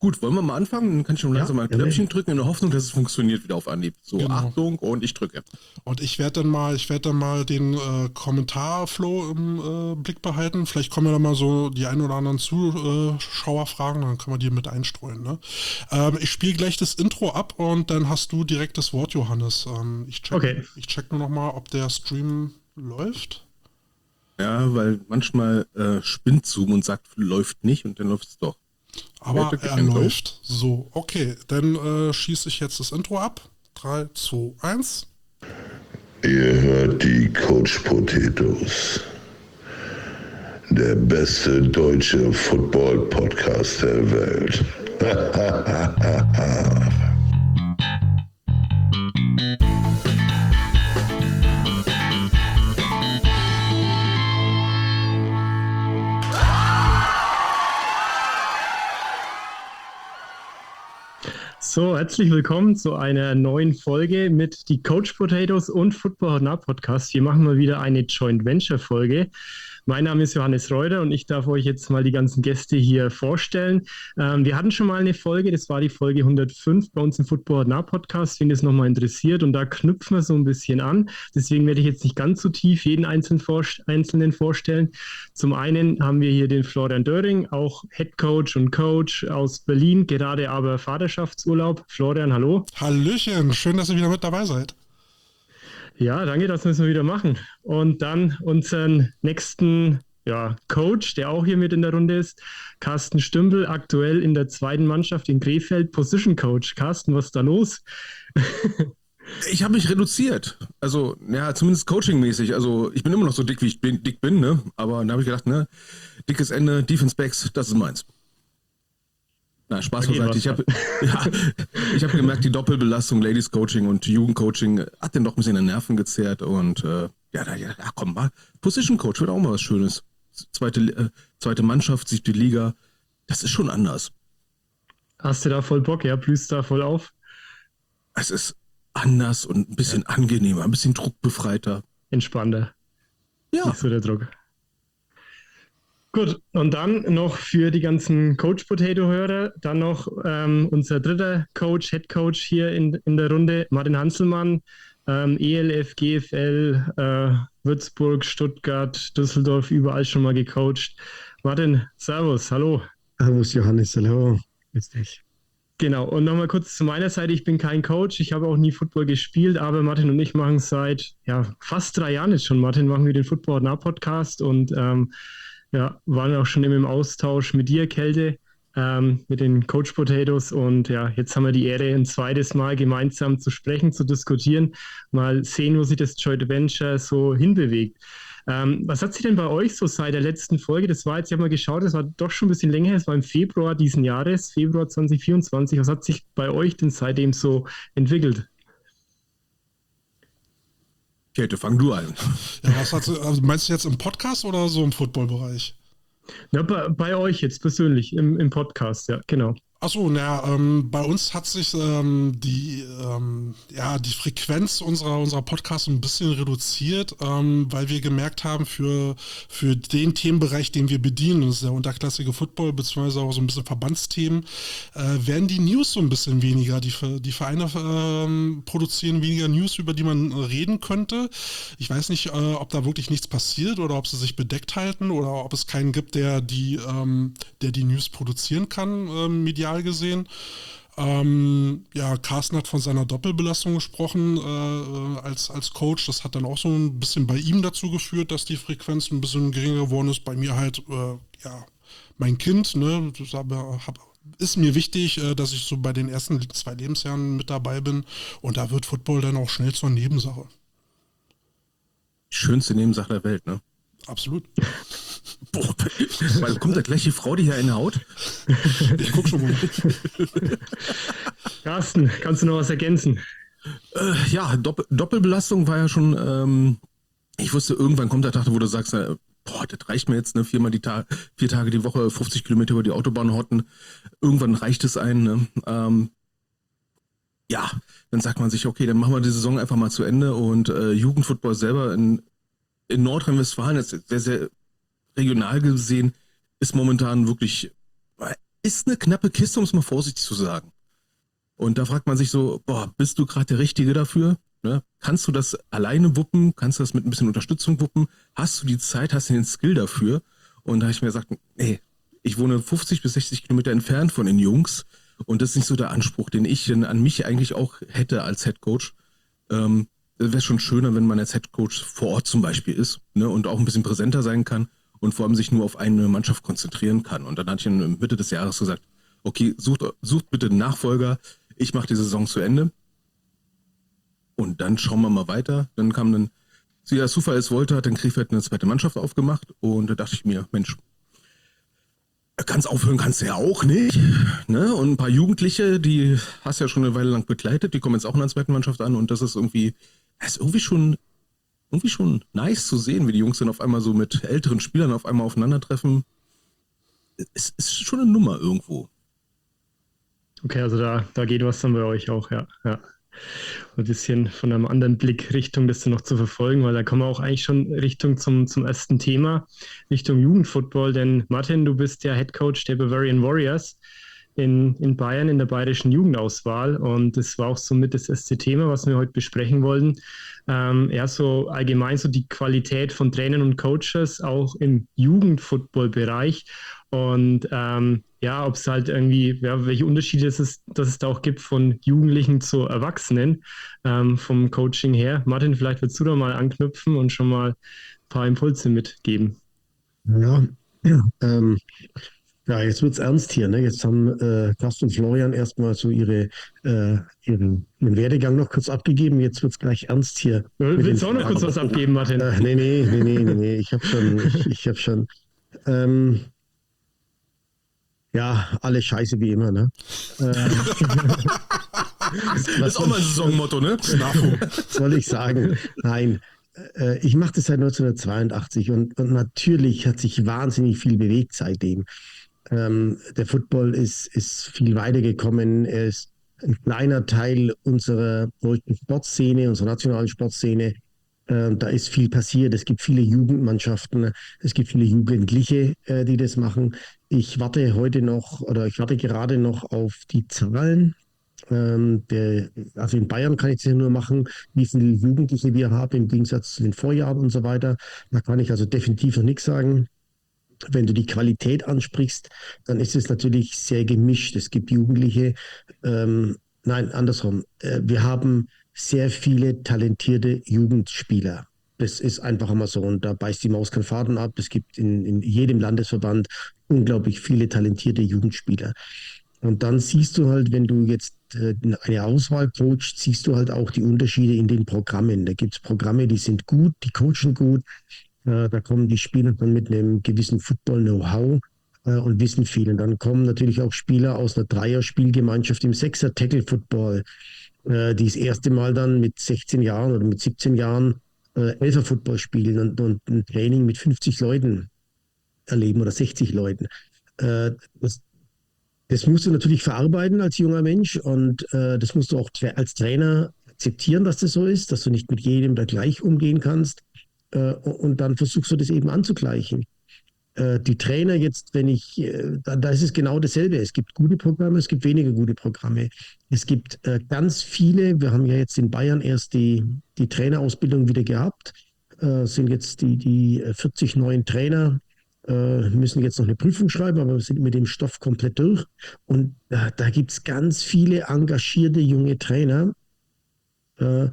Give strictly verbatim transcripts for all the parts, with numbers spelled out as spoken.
Gut, wollen wir mal anfangen? Dann kann ich schon langsam Ja, mal ein ja, Knöpfchen nee. drücken, in der Hoffnung, dass es funktioniert wieder auf Anhieb. So, Genau. Achtung, und ich drücke. Und ich werde dann mal, ich werde dann mal den äh, Kommentarflow im äh, Blick behalten. Vielleicht kommen ja dann mal so die ein oder anderen Zuschauerfragen, dann können wir die mit einstreuen. Ne? Ähm, ich spiele gleich das Intro ab und dann hast du direkt das Wort, Johannes. Ähm, ich check, Okay. ich check nur noch mal, ob der Stream läuft. Ja, weil manchmal äh, spinnt Zoom und sagt, läuft nicht und dann läuft es doch. Aber drückt er Intro. läuft. So, okay. Dann äh, schieße ich jetzt das Intro ab. drei, zwei, eins. Ihr hört die Coach Potatoes. Der beste deutsche Football-Podcast der Welt. So, herzlich willkommen zu einer neuen Folge mit die Coach Potatoes und Football Hot Nah Podcast. Wir machen mal wieder eine Joint Venture Folge. Mein Name ist Johannes Reuter und ich darf euch jetzt mal die ganzen Gäste hier vorstellen. Ähm, wir hatten schon mal eine Folge, das war die Folge hundertfünf bei uns im Football Hot Nah Podcast, wenn das nochmal interessiert. Und da knüpfen wir so ein bisschen an. Deswegen werde ich jetzt nicht ganz so tief jeden einzelnen, vorst- einzelnen vorstellen. Zum einen haben wir hier den Florian Döring, auch Head Coach und Coach aus Berlin, gerade aber Vaterschaftsurlaub. Florian, hallo. Hallöchen, schön, dass ihr wieder mit dabei seid. Ja, danke, das müssen wir wieder machen. Und dann unseren nächsten ja, Coach, der auch hier mit in der Runde ist, Carsten Stümpel, aktuell in der zweiten Mannschaft in Krefeld, Position Coach. Carsten, was ist da los? Ich habe mich reduziert. Also, ja, zumindest coachingmäßig. Also, ich bin immer noch so dick, wie ich bin, dick bin, ne? Aber dann habe ich gedacht, ne, dickes Ende, Defense Backs, das ist meins. Na, Spaß Okay, beiseite. Ich habe ja, ich hab gemerkt, die Doppelbelastung, Ladies Coaching und Jugendcoaching hat den doch ein bisschen in den Nerven gezerrt. Und äh, ja, da, ja, komm mal, Position Coach wird auch mal was Schönes. Zweite, äh, zweite Mannschaft, siebte Liga, das ist schon anders. Hast du da voll Bock, ja? Blühst da voll auf? Es ist anders und ein bisschen ja. angenehmer, ein bisschen druckbefreiter. Entspannter. Ja. Nicht so der Druck. Gut, und dann noch für die ganzen Coach-Potato-Hörer, dann noch ähm, unser dritter Coach, Head Coach hier in, in der Runde, Martin Hanselmann, ähm, E L F, G F L, äh, Würzburg, Stuttgart, Düsseldorf, überall schon mal gecoacht. Martin, servus, hallo. Servus Johannes, hallo, grüß dich. Genau, und nochmal kurz zu meiner Seite, ich bin kein Coach, ich habe auch nie Football gespielt, aber Martin und ich machen seit ja, fast drei Jahren jetzt schon, Martin, machen wir den Football Hot Nah Podcast und ähm, ja, waren auch schon immer im Austausch mit dir, Kälte, ähm, mit den Coach Potatoes. Und ja, jetzt haben wir die Ehre, ein zweites Mal gemeinsam zu sprechen, zu diskutieren, mal sehen, wo sich das Joint Venture so hinbewegt. Ähm, was hat sich denn bei euch so seit der letzten Folge, das war jetzt, ich habe mal geschaut, das war doch schon ein bisschen länger her, es war im Februar diesen Jahres, Februar zwanzig vierundzwanzig. Was hat sich bei euch denn seitdem so entwickelt? Kälte, fang du an. Ja, was hat, also meinst du jetzt im Podcast oder so im Footballbereich? Ja, bei, bei euch jetzt persönlich im, im Podcast, ja, genau. Achso, naja, ähm, bei uns hat sich ähm, die, ähm, ja, die Frequenz unserer, unserer Podcasts ein bisschen reduziert, ähm, weil wir gemerkt haben, für, für den Themenbereich, den wir bedienen, das ist der unterklassige Football, beziehungsweise auch so ein bisschen Verbandsthemen, äh, werden die News so ein bisschen weniger. Die, die Vereine ähm, produzieren weniger News, über die man reden könnte. Ich weiß nicht, äh, ob da wirklich nichts passiert oder ob sie sich bedeckt halten oder ob es keinen gibt, der die, ähm, der die News produzieren kann, äh, medial gesehen. Ähm, ja, Carsten hat von seiner Doppelbelastung gesprochen äh, als, als Coach. Das hat dann auch so ein bisschen bei ihm dazu geführt, dass die Frequenz ein bisschen geringer geworden ist. Bei mir halt, äh, ja, mein Kind, ne, das hab, hab, ist mir wichtig, äh, dass ich so bei den ersten zwei Lebensjahren mit dabei bin. Und da wird Football dann auch schnell zur Nebensache. Die schönste Nebensache der Welt, ne? Absolut. Boah, weil kommt da gleich die Frau, die hier in Haut? Ich guck schon mal. Carsten, kannst du noch was ergänzen? Äh, ja, Doppel- Doppelbelastung war ja schon, ähm, ich wusste, irgendwann kommt der Tag, wo du sagst, äh, boah, das reicht mir jetzt, ne, viermal die Ta- vier Tage die Woche, fünfzig Kilometer über die Autobahn hotten. Irgendwann reicht es ein, ne? Ähm, ja, dann sagt man sich, okay, dann machen wir die Saison einfach mal zu Ende und äh, Jugendfootball selber in, in Nordrhein-Westfalen, jetzt sehr, sehr regional gesehen, ist momentan wirklich ist eine knappe Kiste, um es mal vorsichtig zu sagen. Und da fragt man sich so, boah, bist du gerade der Richtige dafür? Ne? Kannst du das alleine wuppen? Kannst du das mit ein bisschen Unterstützung wuppen? Hast du die Zeit, hast du den Skill dafür? Und da habe ich mir gesagt, nee, ich wohne fünfzig bis sechzig Kilometer entfernt von den Jungs und das ist nicht so der Anspruch, den ich denn an mich eigentlich auch hätte als Headcoach. Ähm, es wäre schon schöner, wenn man als Headcoach vor Ort zum Beispiel ist, ne, und auch ein bisschen präsenter sein kann und vor allem sich nur auf eine Mannschaft konzentrieren kann. Und dann hatte ich in Mitte des Jahres gesagt, okay, sucht, sucht bitte einen Nachfolger, ich mache die Saison zu Ende und dann schauen wir mal weiter. Dann kam dann, wie der Zufall es wollte, hat dann Krefeld eine zweite Mannschaft aufgemacht und da dachte ich mir, Mensch, kannst aufhören, kannst du ja auch nicht. Ne? Und ein paar Jugendliche, die hast du ja schon eine Weile lang begleitet, die kommen jetzt auch in der zweiten Mannschaft an und das ist irgendwie, das ist irgendwie schon, irgendwie schon nice zu sehen, wie die Jungs dann auf einmal so mit älteren Spielern auf einmal aufeinandertreffen. Es ist schon eine Nummer irgendwo. Okay, also da, da geht was dann bei euch auch, ja. ja. Ein bisschen von einem anderen Blickrichtung das dann noch zu verfolgen, weil da kommen wir auch eigentlich schon Richtung zum, zum ersten Thema, Richtung Jugendfootball. Denn Martin, du bist ja Headcoach der Bavarian Warriors in, in Bayern in der bayerischen Jugendauswahl und das war auch somit das erste Thema, was wir heute besprechen wollten. Ähm, eher so allgemein so die Qualität von Trainern und Coaches auch im Jugendfootball-Bereich und ähm, ja, ob es halt irgendwie, ja, welche Unterschiede es ist, dass es da auch gibt von Jugendlichen zu Erwachsenen ähm, vom Coaching her. Martin, vielleicht willst du da mal anknüpfen und schon mal ein paar Impulse mitgeben. Ja, ja, ähm, ja jetzt wird es ernst hier. Ne? Jetzt haben äh, Carsten und Florian erstmal so ihre, äh, ihren, ihren Werdegang noch kurz abgegeben. Jetzt wird es gleich ernst hier. Willst du auch noch kurz was abgeben, Martin? Äh, nee, nee, nee, nee, nee, nee. Ich habe schon, ich, ich habe schon. Ähm, Ja, alle scheiße wie immer, ne? Das ist auch mal ein Saisonmotto, ne? Was soll ich sagen? Nein, äh, ich mache das seit neunzehnhundertzweiundachtzig und, und natürlich hat sich wahnsinnig viel bewegt seitdem. Ähm, der Football ist, ist viel weitergekommen. Er ist ein kleiner Teil unserer deutschen Sportszene, unserer nationalen Sportszene. Ähm, da ist viel passiert. Es gibt viele Jugendmannschaften, es gibt viele Jugendliche, äh, die das machen. Ich warte heute noch oder ich warte gerade noch auf die Zahlen. Ähm, der, also in Bayern kann ich es ja nur machen, wie viele Jugendliche wir haben im Gegensatz zu den Vorjahren und so weiter. Da kann ich also definitiv noch nichts sagen. Wenn du die Qualität ansprichst, dann ist es natürlich sehr gemischt. Es gibt Jugendliche, ähm, nein, andersrum. Äh, wir haben sehr viele talentierte Jugendspieler. Das ist einfach immer so. Und da beißt die Maus keinen Faden ab. Es gibt in, in jedem Landesverband unglaublich viele talentierte Jugendspieler. Und dann siehst du halt, wenn du jetzt äh, eine Auswahl coachst, siehst du halt auch die Unterschiede in den Programmen. Da gibt es Programme, die sind gut, die coachen gut. Äh, da kommen die Spieler dann mit einem gewissen Football-Know-how äh, und wissen viel. Und dann kommen natürlich auch Spieler aus einer Dreier-Spielgemeinschaft im Sechser-Tackle-Football, äh, die das erste Mal dann mit sechzehn Jahren oder mit siebzehn Jahren äh, Elfer-Football spielen und, und ein Training mit fünfzig Leuten erleben oder sechzig Leuten. Äh, das, das musst du natürlich verarbeiten als junger Mensch und äh, das musst du auch tra- als Trainer akzeptieren, dass das so ist, dass du nicht mit jedem da gleich umgehen kannst. Äh, und dann versuchst du das eben anzugleichen. Äh, die Trainer jetzt, wenn ich, äh, da, da ist es genau dasselbe. Es gibt gute Programme, es gibt weniger gute Programme. Es gibt äh, ganz viele, wir haben ja jetzt in Bayern erst die, die Trainerausbildung wieder gehabt, äh, sind jetzt die, die vierzig neuen Trainer, äh, müssen jetzt noch eine Prüfung schreiben, aber wir sind mit dem Stoff komplett durch. Und äh, da gibt es ganz viele engagierte junge Trainer. Äh,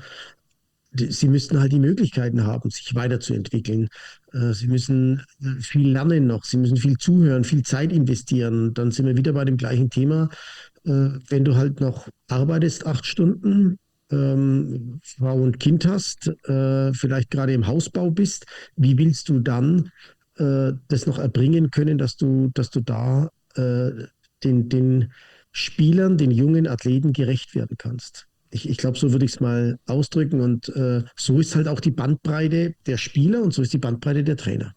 Sie müssten halt die Möglichkeiten haben, sich weiterzuentwickeln. Sie müssen viel lernen noch, sie müssen viel zuhören, viel Zeit investieren. Dann sind wir wieder bei dem gleichen Thema. Wenn du halt noch arbeitest, acht Stunden, ähm, Frau und Kind hast, äh, vielleicht gerade im Hausbau bist, wie willst du dann äh, das noch erbringen können, dass du, dass du da äh, den, den Spielern, den jungen Athleten gerecht werden kannst? Ich, ich glaube, so würde ich es mal ausdrücken. Und äh, so ist halt auch die Bandbreite der Spieler und so ist die Bandbreite der Trainer.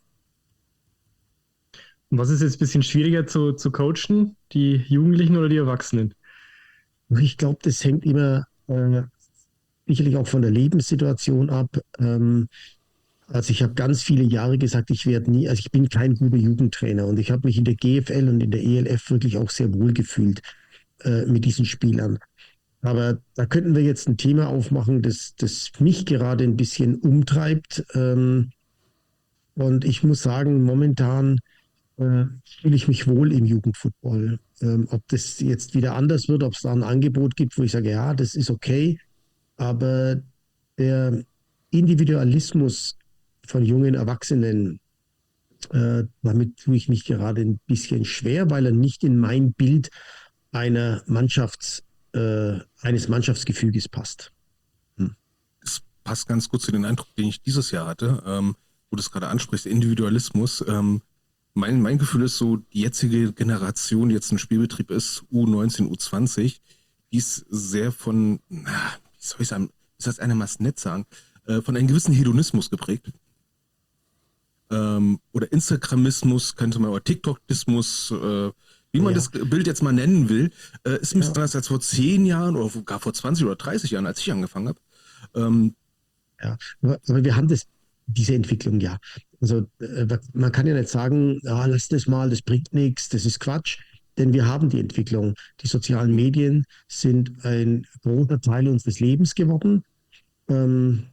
Und was ist jetzt ein bisschen schwieriger zu, zu coachen, die Jugendlichen oder die Erwachsenen? Ich glaube, das hängt immer äh, sicherlich auch von der Lebenssituation ab. Ähm, Also ich habe ganz viele Jahre gesagt, ich werde nie, also ich bin kein guter Jugendtrainer und ich habe mich in der G F L und in der E L F wirklich auch sehr wohl gefühlt äh, mit diesen Spielern. Aber da könnten wir jetzt ein Thema aufmachen, das, das mich gerade ein bisschen umtreibt. Ähm, und ich muss sagen, momentan äh, fühle ich mich wohl im Jugendfootball. Ähm, ob das jetzt wieder anders wird, ob es da ein Angebot gibt, wo ich sage, ja, das ist okay. Aber der Individualismus von jungen Erwachsenen, äh, damit tue ich mich gerade ein bisschen schwer, weil er nicht in mein Bild einer Mannschafts, äh, eines Mannschaftsgefüges passt. Hm. Das passt ganz gut zu dem Eindruck, den ich dieses Jahr hatte, ähm, wo du es gerade ansprichst, Individualismus. Ähm, mein, mein Gefühl ist so, die jetzige Generation, die jetzt ein Spielbetrieb ist, U neunzehn, U zwanzig, die ist sehr von, na, wie soll ich sagen, ist das einigermaßen nett sagen, äh, von einem gewissen Hedonismus geprägt. Ähm, oder Instagramismus, könnte man, oder TikTokismus, äh, wie man ja. das Bild jetzt mal nennen will, äh, ist ein bisschen ja. anders als vor zehn Jahren oder gar vor zwanzig oder dreißig Jahren, als ich angefangen habe. Ähm, ja, aber wir haben das, diese Entwicklung, ja. Also äh, man kann ja nicht sagen, ja, lass das mal, das bringt nichts, das ist Quatsch, denn wir haben die Entwicklung. Die sozialen Medien sind ein großer Teil unseres Lebens geworden, ähm,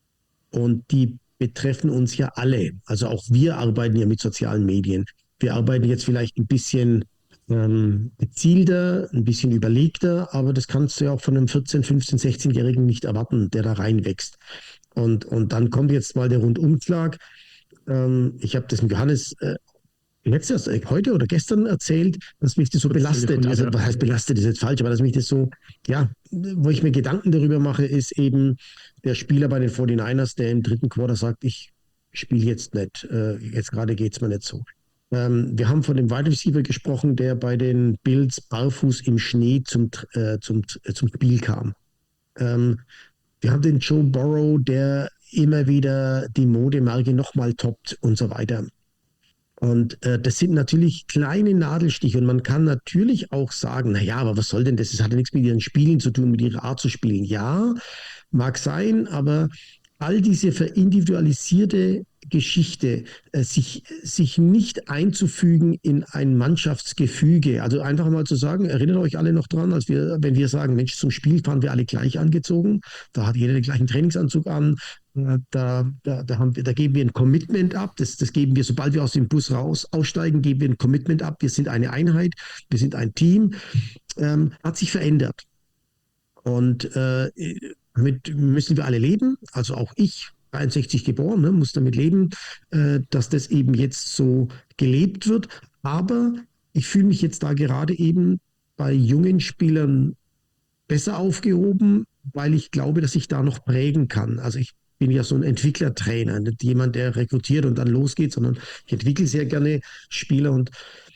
und die betreffen uns ja alle. Also auch wir arbeiten ja mit sozialen Medien. Wir arbeiten jetzt vielleicht ein bisschen ähm, gezielter, ein bisschen überlegter, aber das kannst du ja auch von einem vierzehn-, fünfzehn-, sechzehnjährigen nicht erwarten, der da reinwächst. Und, und dann kommt jetzt mal der Rundumschlag. Ähm, ich habe das mit Johannes äh, letztes, äh, heute oder gestern erzählt, dass mich das so belastet. Also was heißt belastet, ist jetzt falsch, aber dass mich das so, ja, wo ich mir Gedanken darüber mache, ist eben der Spieler bei den forty-niners, der im dritten Quarter sagt, ich spiele jetzt nicht, äh, jetzt gerade geht es mir nicht so. Ähm, wir haben von dem Wide Receiver gesprochen, der bei den Bills barfuß im Schnee zum, äh, zum, äh, zum Spiel kam. Ähm, wir haben den Joe Burrow, der immer wieder die Modemarke nochmal toppt und so weiter. Und äh, das sind natürlich kleine Nadelstiche und man kann natürlich auch sagen, naja, aber was soll denn das? Das hat ja nichts mit ihren Spielen zu tun, mit ihrer Art zu spielen. Ja, mag sein, aber all diese verindividualisierte Geschichte, äh, sich, sich nicht einzufügen in ein Mannschaftsgefüge. Also einfach mal zu sagen, erinnert euch alle noch dran, als wir, wenn wir sagen, Mensch, zum Spiel fahren wir alle gleich angezogen, da hat jeder den gleichen Trainingsanzug an, äh, da, da, da, haben wir, da geben wir ein Commitment ab, das, das geben wir, sobald wir aus dem Bus raus aussteigen, geben wir ein Commitment ab, wir sind eine Einheit, wir sind ein Team, ähm, hat sich verändert. Und äh, damit müssen wir alle leben, also auch ich, dreiundsechzig geboren, ne, muss damit leben, äh, dass das eben jetzt so gelebt wird. Aber ich fühle mich jetzt da gerade eben bei jungen Spielern besser aufgehoben, weil ich glaube, dass ich da noch prägen kann. Also ich bin ja so ein Entwicklertrainer, nicht jemand, der rekrutiert und dann losgeht, sondern ich entwickle sehr gerne Spieler und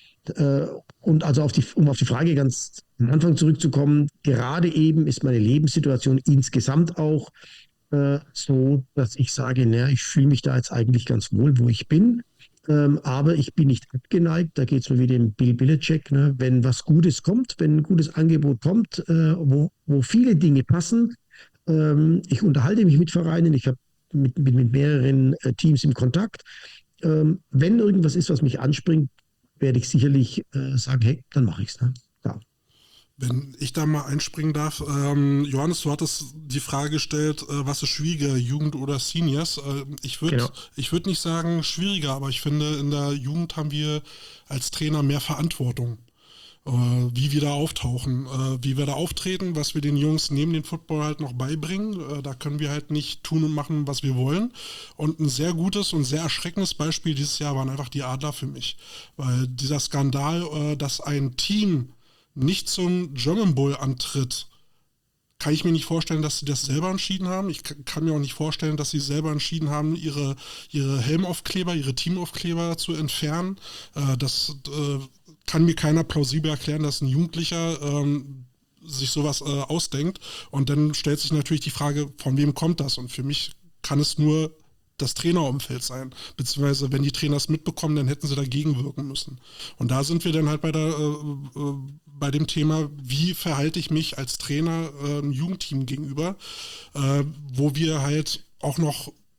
äh, und also auf die, um auf die Frage ganz am Anfang zurückzukommen, gerade eben ist meine Lebenssituation insgesamt auch äh, so, dass ich sage, naja, ich fühle mich da jetzt eigentlich ganz wohl, wo ich bin, ähm, aber ich bin nicht abgeneigt, da geht es mir wieder im Bill Belichick, ne? Wenn was Gutes kommt, wenn ein gutes Angebot kommt, äh, wo, wo viele Dinge passen, ähm, ich unterhalte mich mit Vereinen, ich habe mit, mit, mit mehreren äh, Teams im Kontakt, ähm, wenn irgendwas ist, was mich anspringt, werde ich sicherlich äh, sagen, hey, dann mache ich es. Ne? Ja. Wenn ich da mal einspringen darf, ähm, Johannes, du hattest die Frage gestellt, äh, was ist schwieriger, Jugend oder Seniors? Äh, ich würde genau. ich würd nicht sagen schwieriger, aber ich finde, in der Jugend haben wir als Trainer mehr Verantwortung, äh, wie wir da auftauchen, äh, wie wir da auftreten, was wir den Jungs neben dem Football halt noch beibringen. Äh, da können wir halt nicht tun und machen, was wir wollen. Und ein sehr gutes und sehr erschreckendes Beispiel dieses Jahr waren einfach die Adler für mich. Weil dieser Skandal, äh, dass ein Team nicht zum German Bowl antritt, kann ich mir nicht vorstellen, dass sie das selber entschieden haben. Ich kann mir auch nicht vorstellen, dass sie selber entschieden haben, ihre, ihre Helmaufkleber, ihre Teamaufkleber zu entfernen. Äh, das äh, kann mir keiner plausibel erklären, dass ein Jugendlicher ähm, sich sowas äh, ausdenkt. Und dann stellt sich natürlich die Frage, von wem kommt das? Und für mich kann es nur das Trainerumfeld sein, beziehungsweise wenn die Trainer es mitbekommen, dann hätten sie dagegen wirken müssen. Und da sind wir dann halt bei der äh, äh, bei dem Thema, wie verhalte ich mich als Trainer äh, einem Jugendteam gegenüber, äh, wo wir halt auch noch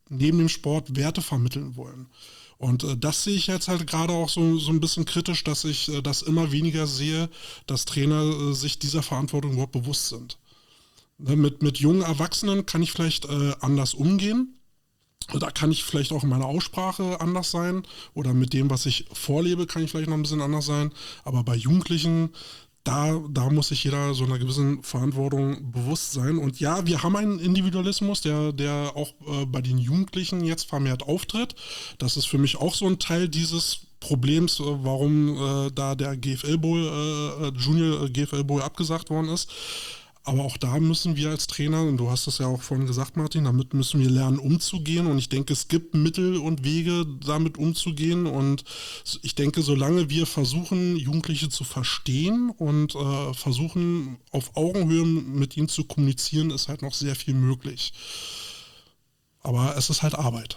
neben dem Sport Werte vermitteln wollen. Und äh, das sehe ich jetzt halt gerade auch so, so ein bisschen kritisch, dass ich äh, das immer weniger sehe, dass Trainer äh, sich dieser Verantwortung überhaupt bewusst sind. Ne, mit, mit jungen Erwachsenen kann ich vielleicht äh, anders umgehen. Da kann ich vielleicht auch in meiner Aussprache anders sein oder mit dem, was ich vorlebe, kann ich vielleicht noch ein bisschen anders sein. Aber bei Jugendlichen, da, da muss sich jeder so einer gewissen Verantwortung bewusst sein. Und ja, wir haben einen Individualismus, der, der auch äh, bei den Jugendlichen jetzt vermehrt auftritt. Das ist für mich auch so ein Teil dieses Problems, äh, warum äh, da der G F L Bowl, äh, Junior G F L Bowl abgesagt worden ist. Aber auch da müssen wir als Trainer, und du hast es ja auch vorhin gesagt, Martin, damit müssen wir lernen, umzugehen. Und ich denke, es gibt Mittel und Wege, damit umzugehen. Und ich denke, solange wir versuchen, Jugendliche zu verstehen und äh, versuchen, auf Augenhöhe mit ihnen zu kommunizieren, ist halt noch sehr viel möglich. Aber es ist halt Arbeit.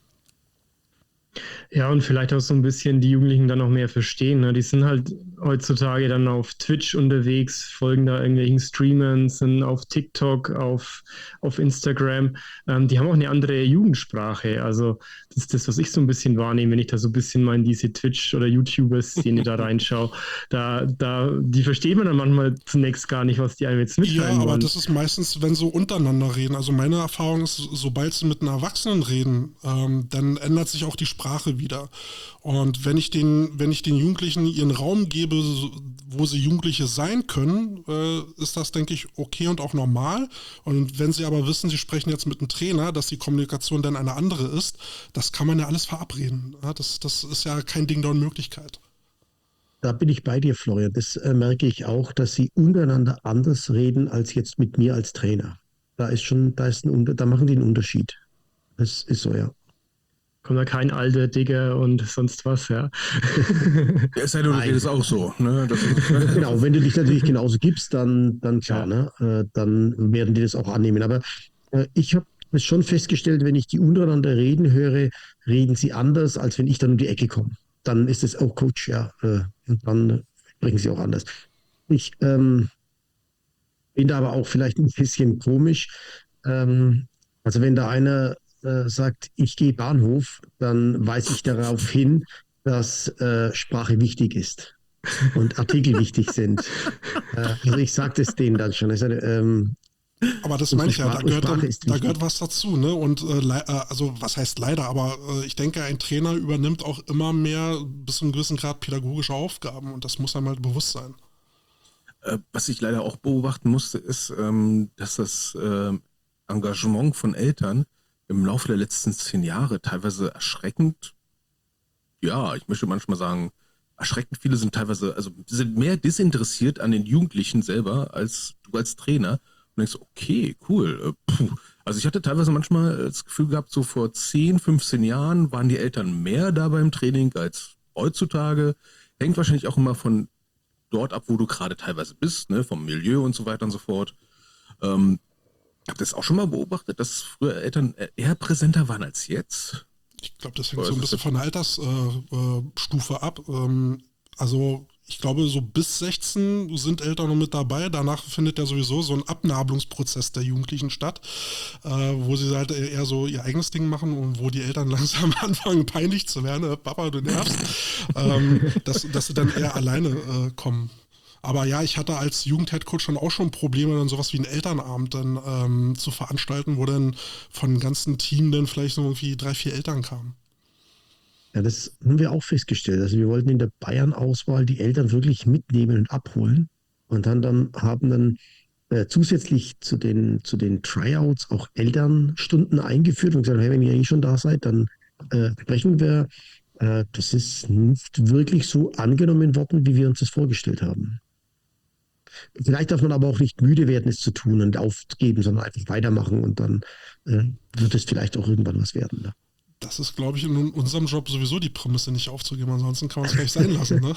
Ja, und vielleicht auch so ein bisschen die Jugendlichen dann noch mehr verstehen. Ne? Die sind halt heutzutage dann auf Twitch unterwegs, folgen da irgendwelchen Streamern, sind auf TikTok, auf, auf Instagram. Ähm, die haben auch eine andere Jugendsprache. Also das ist das, was ich so ein bisschen wahrnehme, wenn ich da so ein bisschen mal in diese Twitch- oder YouTuber-Szene da reinschaue. Da, da, die versteht man dann manchmal zunächst gar nicht, was die einem jetzt mitteilen wollen. Ja, aber das ist meistens, wenn sie untereinander reden. Also meine Erfahrung ist, sobald sie mit einem Erwachsenen reden, ähm, dann ändert sich auch die Sprache wieder. Und wenn ich den, wenn ich den Jugendlichen ihren Raum gebe, wo sie Jugendliche sein können, äh, ist das, denke ich, okay und auch normal. Und wenn sie aber wissen, sie sprechen jetzt mit einem Trainer, dass die Kommunikation dann eine andere ist, das kann man ja alles verabreden. Ja, das, das ist ja kein Ding der Unmöglichkeit. Da bin ich bei dir, Florian. Das äh, merke ich auch, dass sie untereinander anders reden als jetzt mit mir als Trainer. Da ist schon, da ist ein, da machen die einen Unterschied. Das ist so, ja. Kommt da kein alter Digger und sonst was, ja. Ja, ist ja nur, das ist auch so. Ne? Das ist, genau, wenn du dich natürlich genauso gibst, dann, dann klar, ja. ne? Äh, dann werden die das auch annehmen. Aber äh, ich habe es schon festgestellt, wenn ich die untereinander reden höre, reden sie anders, als wenn ich dann um die Ecke komme. Dann ist es auch Coach, ja. Äh, und dann sprechen sie auch anders. Ich ähm, bin da aber auch vielleicht ein bisschen komisch. Ähm, also wenn da einer sagt, ich gehe Bahnhof, dann weise ich darauf hin, dass äh, Sprache wichtig ist und Artikel wichtig sind. Äh, also ich sage das denen dann schon. Also, ähm, aber das meine ich ja, da gehört, da gehört was dazu, ne? Und äh, also was heißt leider, aber äh, ich denke, ein Trainer übernimmt auch immer mehr bis zu einem gewissen Grad pädagogische Aufgaben und das muss einem halt bewusst sein. Äh, was ich leider auch beobachten musste, ist, ähm, dass das äh, Engagement von Eltern im Laufe der letzten zehn Jahre teilweise erschreckend, ja, ich möchte manchmal sagen, erschreckend viele sind teilweise, also sind mehr desinteressiert an den Jugendlichen selber als du als Trainer und denkst, okay, cool. Puh. Also ich hatte teilweise manchmal das Gefühl gehabt, so vor zehn, fünfzehn Jahren waren die Eltern mehr da beim Training als heutzutage. Hängt wahrscheinlich auch immer von dort ab, wo du gerade teilweise bist, ne, vom Milieu und so weiter und so fort. Ähm, Habt ihr das auch schon mal beobachtet, dass früher Eltern eher präsenter waren als jetzt? Ich glaube, das hängt so ein bisschen von der Altersstufe äh, ab. Ähm, also ich glaube, so bis sechzehn sind Eltern noch mit dabei. Danach findet ja sowieso so ein Abnabelungsprozess der Jugendlichen statt, äh, wo sie halt eher so ihr eigenes Ding machen und wo die Eltern langsam anfangen, peinlich zu werden. Papa, du nervst. ähm, dass, dass sie dann eher alleine äh, kommen. Aber ja, ich hatte als Jugendheadcoach schon auch schon Probleme, dann sowas wie einen Elternabend dann ähm, zu veranstalten, wo dann von dem ganzen Team dann vielleicht so irgendwie drei, vier Eltern kamen. Ja, das haben wir auch festgestellt. Also wir wollten in der Bayern-Auswahl die Eltern wirklich mitnehmen und abholen. Und dann, dann haben dann äh, zusätzlich zu den, zu den Tryouts auch Elternstunden eingeführt und gesagt, hey, wenn ihr eh schon da seid, dann äh, sprechen wir. Äh, das ist nicht wirklich so angenommen worden, wie wir uns das vorgestellt haben. Vielleicht darf man aber auch nicht müde werden, es zu tun und aufgeben, sondern einfach weitermachen und dann äh, wird es vielleicht auch irgendwann was werden. Ne? Das ist, glaube ich, in unserem Job sowieso die Prämisse, nicht aufzugeben, ansonsten kann man es gleich sein lassen. Ne?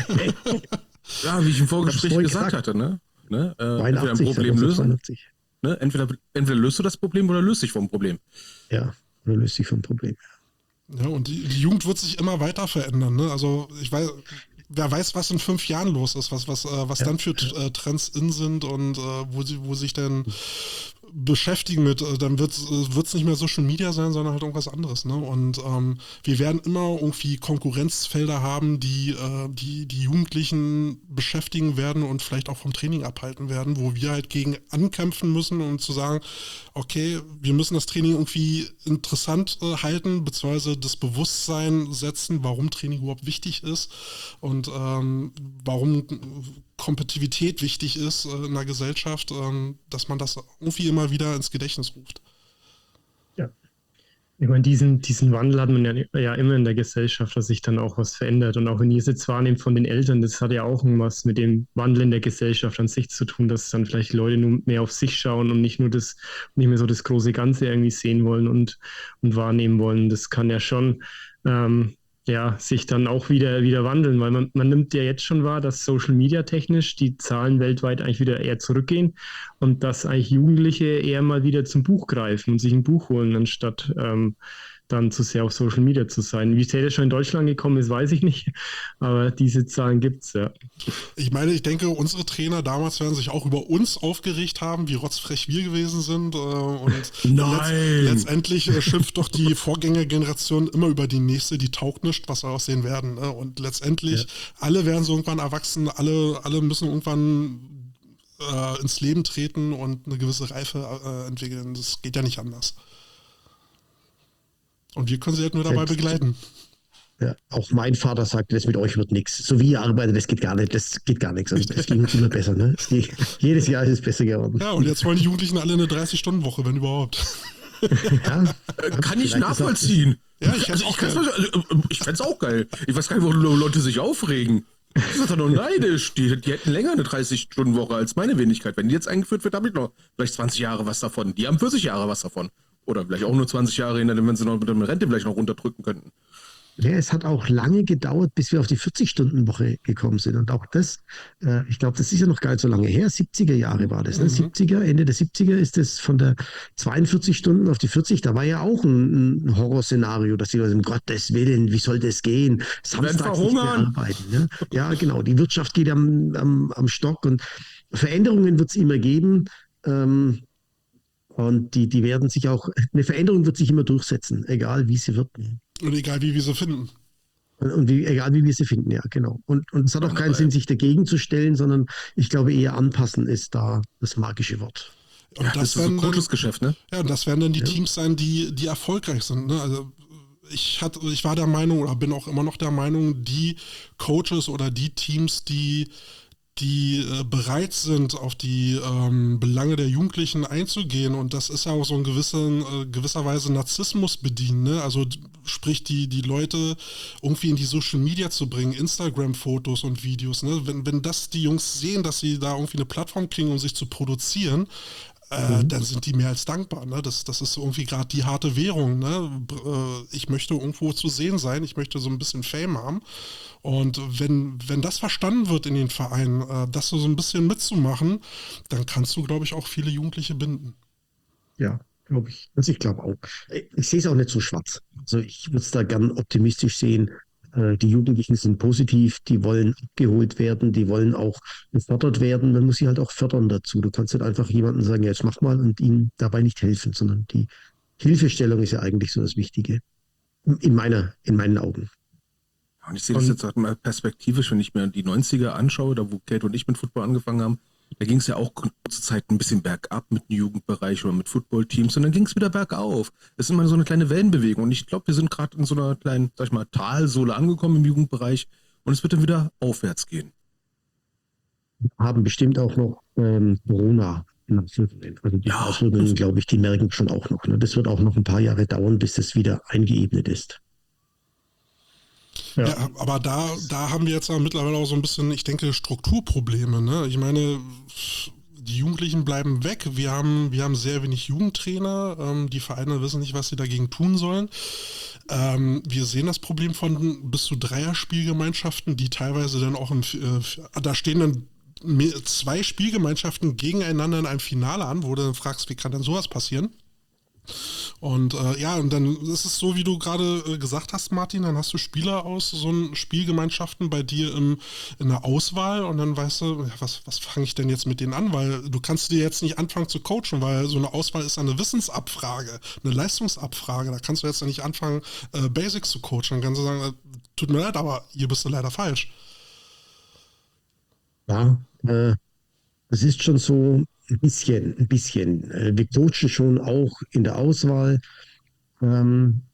Ja, wie ich im Vorgespräch gesagt, gesagt hatte, ne? ne? Äh, entweder ein Problem lösen. Ne? Entweder, entweder löst du das Problem oder löst dich vom Problem. Ja, oder löst dich vom Problem. Ja, und die, die Jugend wird sich immer weiter verändern. Ne? Also ich weiß, wer weiß, was in fünf Jahren los ist, was, was, äh, was ja. dann für äh, Trends in sind und äh, wo, sie, wo sich dann beschäftigen mit, dann wird es nicht mehr Social Media sein, sondern halt irgendwas anderes. Ne? Und ähm, wir werden immer irgendwie Konkurrenzfelder haben, die, äh, die die Jugendlichen beschäftigen werden und vielleicht auch vom Training abhalten werden, wo wir halt gegen ankämpfen müssen, um zu sagen, okay, wir müssen das Training irgendwie interessant äh, halten, beziehungsweise das Bewusstsein setzen, warum Training überhaupt wichtig ist und ähm, warum Kompetitivität wichtig ist äh, in der Gesellschaft, ähm, dass man das irgendwie immer wieder ins Gedächtnis ruft. Ja. Ich meine, diesen, diesen Wandel hat man ja, ja immer in der Gesellschaft, dass sich dann auch was verändert. Und auch wenn ihr es jetzt wahrnehmt von den Eltern, das hat ja auch was mit dem Wandel in der Gesellschaft an sich zu tun, dass dann vielleicht die Leute nur mehr auf sich schauen und nicht nur das, nicht mehr so das große Ganze irgendwie sehen wollen und, und wahrnehmen wollen. Das kann ja schon ähm, ja, sich dann auch wieder, wieder wandeln, weil man, man nimmt ja jetzt schon wahr, dass Social Media technisch die Zahlen weltweit eigentlich wieder eher zurückgehen und dass eigentlich Jugendliche eher mal wieder zum Buch greifen und sich ein Buch holen, anstatt ähm, dann zu sehr auf Social Media zu sein. Wie sehr das schon in Deutschland gekommen ist, weiß ich nicht, aber diese Zahlen gibt es, ja. Ich meine, ich denke, unsere Trainer damals werden sich auch über uns aufgeregt haben, wie rotzfrech wir gewesen sind äh, und Nein. letzt, letztendlich äh, schimpft doch die Vorgängergeneration immer über die nächste, die taugt nicht, was wir aussehen werden. Ne? Und letztendlich, ja. alle werden so irgendwann erwachsen, alle, alle müssen irgendwann äh, ins Leben treten und eine gewisse Reife äh, entwickeln. Das geht ja nicht anders. Und wir können sie halt nur dabei begleiten. Ja, auch mein Vater sagte, das mit euch wird nichts. So wie ihr arbeitet, das geht gar nicht, das geht gar nichts. Also, es ging immer besser, ne? Geht, jedes Jahr ist es besser geworden. Ja, und jetzt wollen die Jugendlichen alle eine dreißig-Stunden-Woche, wenn überhaupt. Ja, kann ich nachvollziehen. Ja, ich, also ich, also ich fände es auch geil. Ich weiß gar nicht, wo Leute sich aufregen. Das ist doch nur neidisch. Die, die hätten länger eine dreißig-Stunden-Woche als meine Wenigkeit. Wenn die jetzt eingeführt wird, habe ich noch vielleicht zwanzig Jahre was davon. Die haben vierzig Jahre was davon. Oder vielleicht auch nur zwanzig Jahre, wenn sie noch mit der Rente vielleicht noch runterdrücken könnten. Ja, es hat auch lange gedauert, bis wir auf die vierzig-Stunden-Woche gekommen sind. Und auch das, äh, ich glaube, das ist ja noch gar nicht so lange her. siebziger Jahre war das. Ne? Mhm. siebziger, Ende der siebziger ist es von der zweiundvierzig Stunden auf die vierzig. Da war ja auch ein, ein Horrorszenario, dass die Leute, um Gottes Willen, wie soll das gehen? Samstags nicht mehr arbeiten. Ne? Ja, genau. Die Wirtschaft geht am, am, am Stock und Veränderungen wird es immer geben. Ähm, Und die, die werden sich auch, eine Veränderung wird sich immer durchsetzen, egal wie sie wird. Und egal wie wir sie finden. Und, und wie, egal wie wir sie finden, ja, genau. Und, und es hat auch keinen Sinn, sich dagegen zu stellen, sondern ich glaube eher anpassen ist da das magische Wort. Und ja, das, das ist ein gutes Geschäft, ne? Ja, und das werden dann die ja. Teams sein, die, die erfolgreich sind. Ne? Also ich, hatte, ich war der Meinung oder bin auch immer noch der Meinung, die Coaches oder die Teams, die die äh, bereit sind, auf die ähm, Belange der Jugendlichen einzugehen, und das ist ja auch so ein gewissen, äh, gewisser Weise Narzissmus bedienen, ne? Also sprich, die, die Leute irgendwie in die Social Media zu bringen, Instagram-Fotos und Videos, ne? Wenn, wenn das die Jungs sehen, dass sie da irgendwie eine Plattform kriegen, um sich zu produzieren, Äh, mhm. dann sind die mehr als dankbar. Ne? Das, das ist irgendwie gerade die harte Währung. Ne? Ich möchte irgendwo zu sehen sein, ich möchte so ein bisschen Fame haben. Und wenn, wenn das verstanden wird in den Vereinen, äh, das so ein bisschen mitzumachen, dann kannst du, glaube ich, auch viele Jugendliche binden. Ja, glaube ich. Also ich glaube auch. Ich sehe es auch nicht so schwarz. Also ich würde es da gern optimistisch sehen. Die Jugendlichen sind positiv, die wollen abgeholt werden, die wollen auch gefördert werden. Man muss sie halt auch fördern dazu. Du kannst nicht einfach jemandem sagen, ja, jetzt mach mal und ihnen dabei nicht helfen, sondern die Hilfestellung ist ja eigentlich so das Wichtige. In meiner, in meinen Augen. Und ich sehe das jetzt halt mal perspektivisch, wenn ich mir die neunziger anschaue, da wo Kate und ich mit Football angefangen haben, da ging es ja auch kurze Zeit ein bisschen bergab mit dem Jugendbereich oder mit Footballteams und dann ging es wieder bergauf. Das ist immer so eine kleine Wellenbewegung und ich glaube, wir sind gerade in so einer kleinen, sag ich mal, Talsohle angekommen im Jugendbereich und es wird dann wieder aufwärts gehen. Wir haben bestimmt auch noch ähm, Corona. Also die ja, Auswirkungen, glaube ich, die merken schon auch noch. Ne? Das wird auch noch ein paar Jahre dauern, bis das wieder eingeebnet ist. Ja. ja, aber da, da haben wir jetzt ja mittlerweile auch so ein bisschen, ich denke, Strukturprobleme. Ne? Ich meine, die Jugendlichen bleiben weg. Wir haben, wir haben sehr wenig Jugendtrainer. Ähm, die Vereine wissen nicht, was sie dagegen tun sollen. Ähm, wir sehen das Problem von bis zu Dreier-Spielgemeinschaften, die teilweise dann auch, im, äh, da stehen dann zwei Spielgemeinschaften gegeneinander in einem Finale an, wo du dann fragst, wie kann denn sowas passieren? Und äh, ja, und dann ist es so, wie du gerade äh, gesagt hast, Martin, dann hast du Spieler aus so einen Spielgemeinschaften bei dir im, in der Auswahl und dann weißt du, ja, was, was fange ich denn jetzt mit denen an? Weil du kannst dir jetzt nicht anfangen zu coachen, weil so eine Auswahl ist eine Wissensabfrage, eine Leistungsabfrage. Da kannst du jetzt nicht anfangen, äh, Basics zu coachen. Dann kannst du sagen, äh, tut mir leid, aber hier bist du leider falsch. Ja, äh, das ist schon so ein bisschen, ein bisschen. Äh, wir coachen schon auch in der Auswahl. Ähm,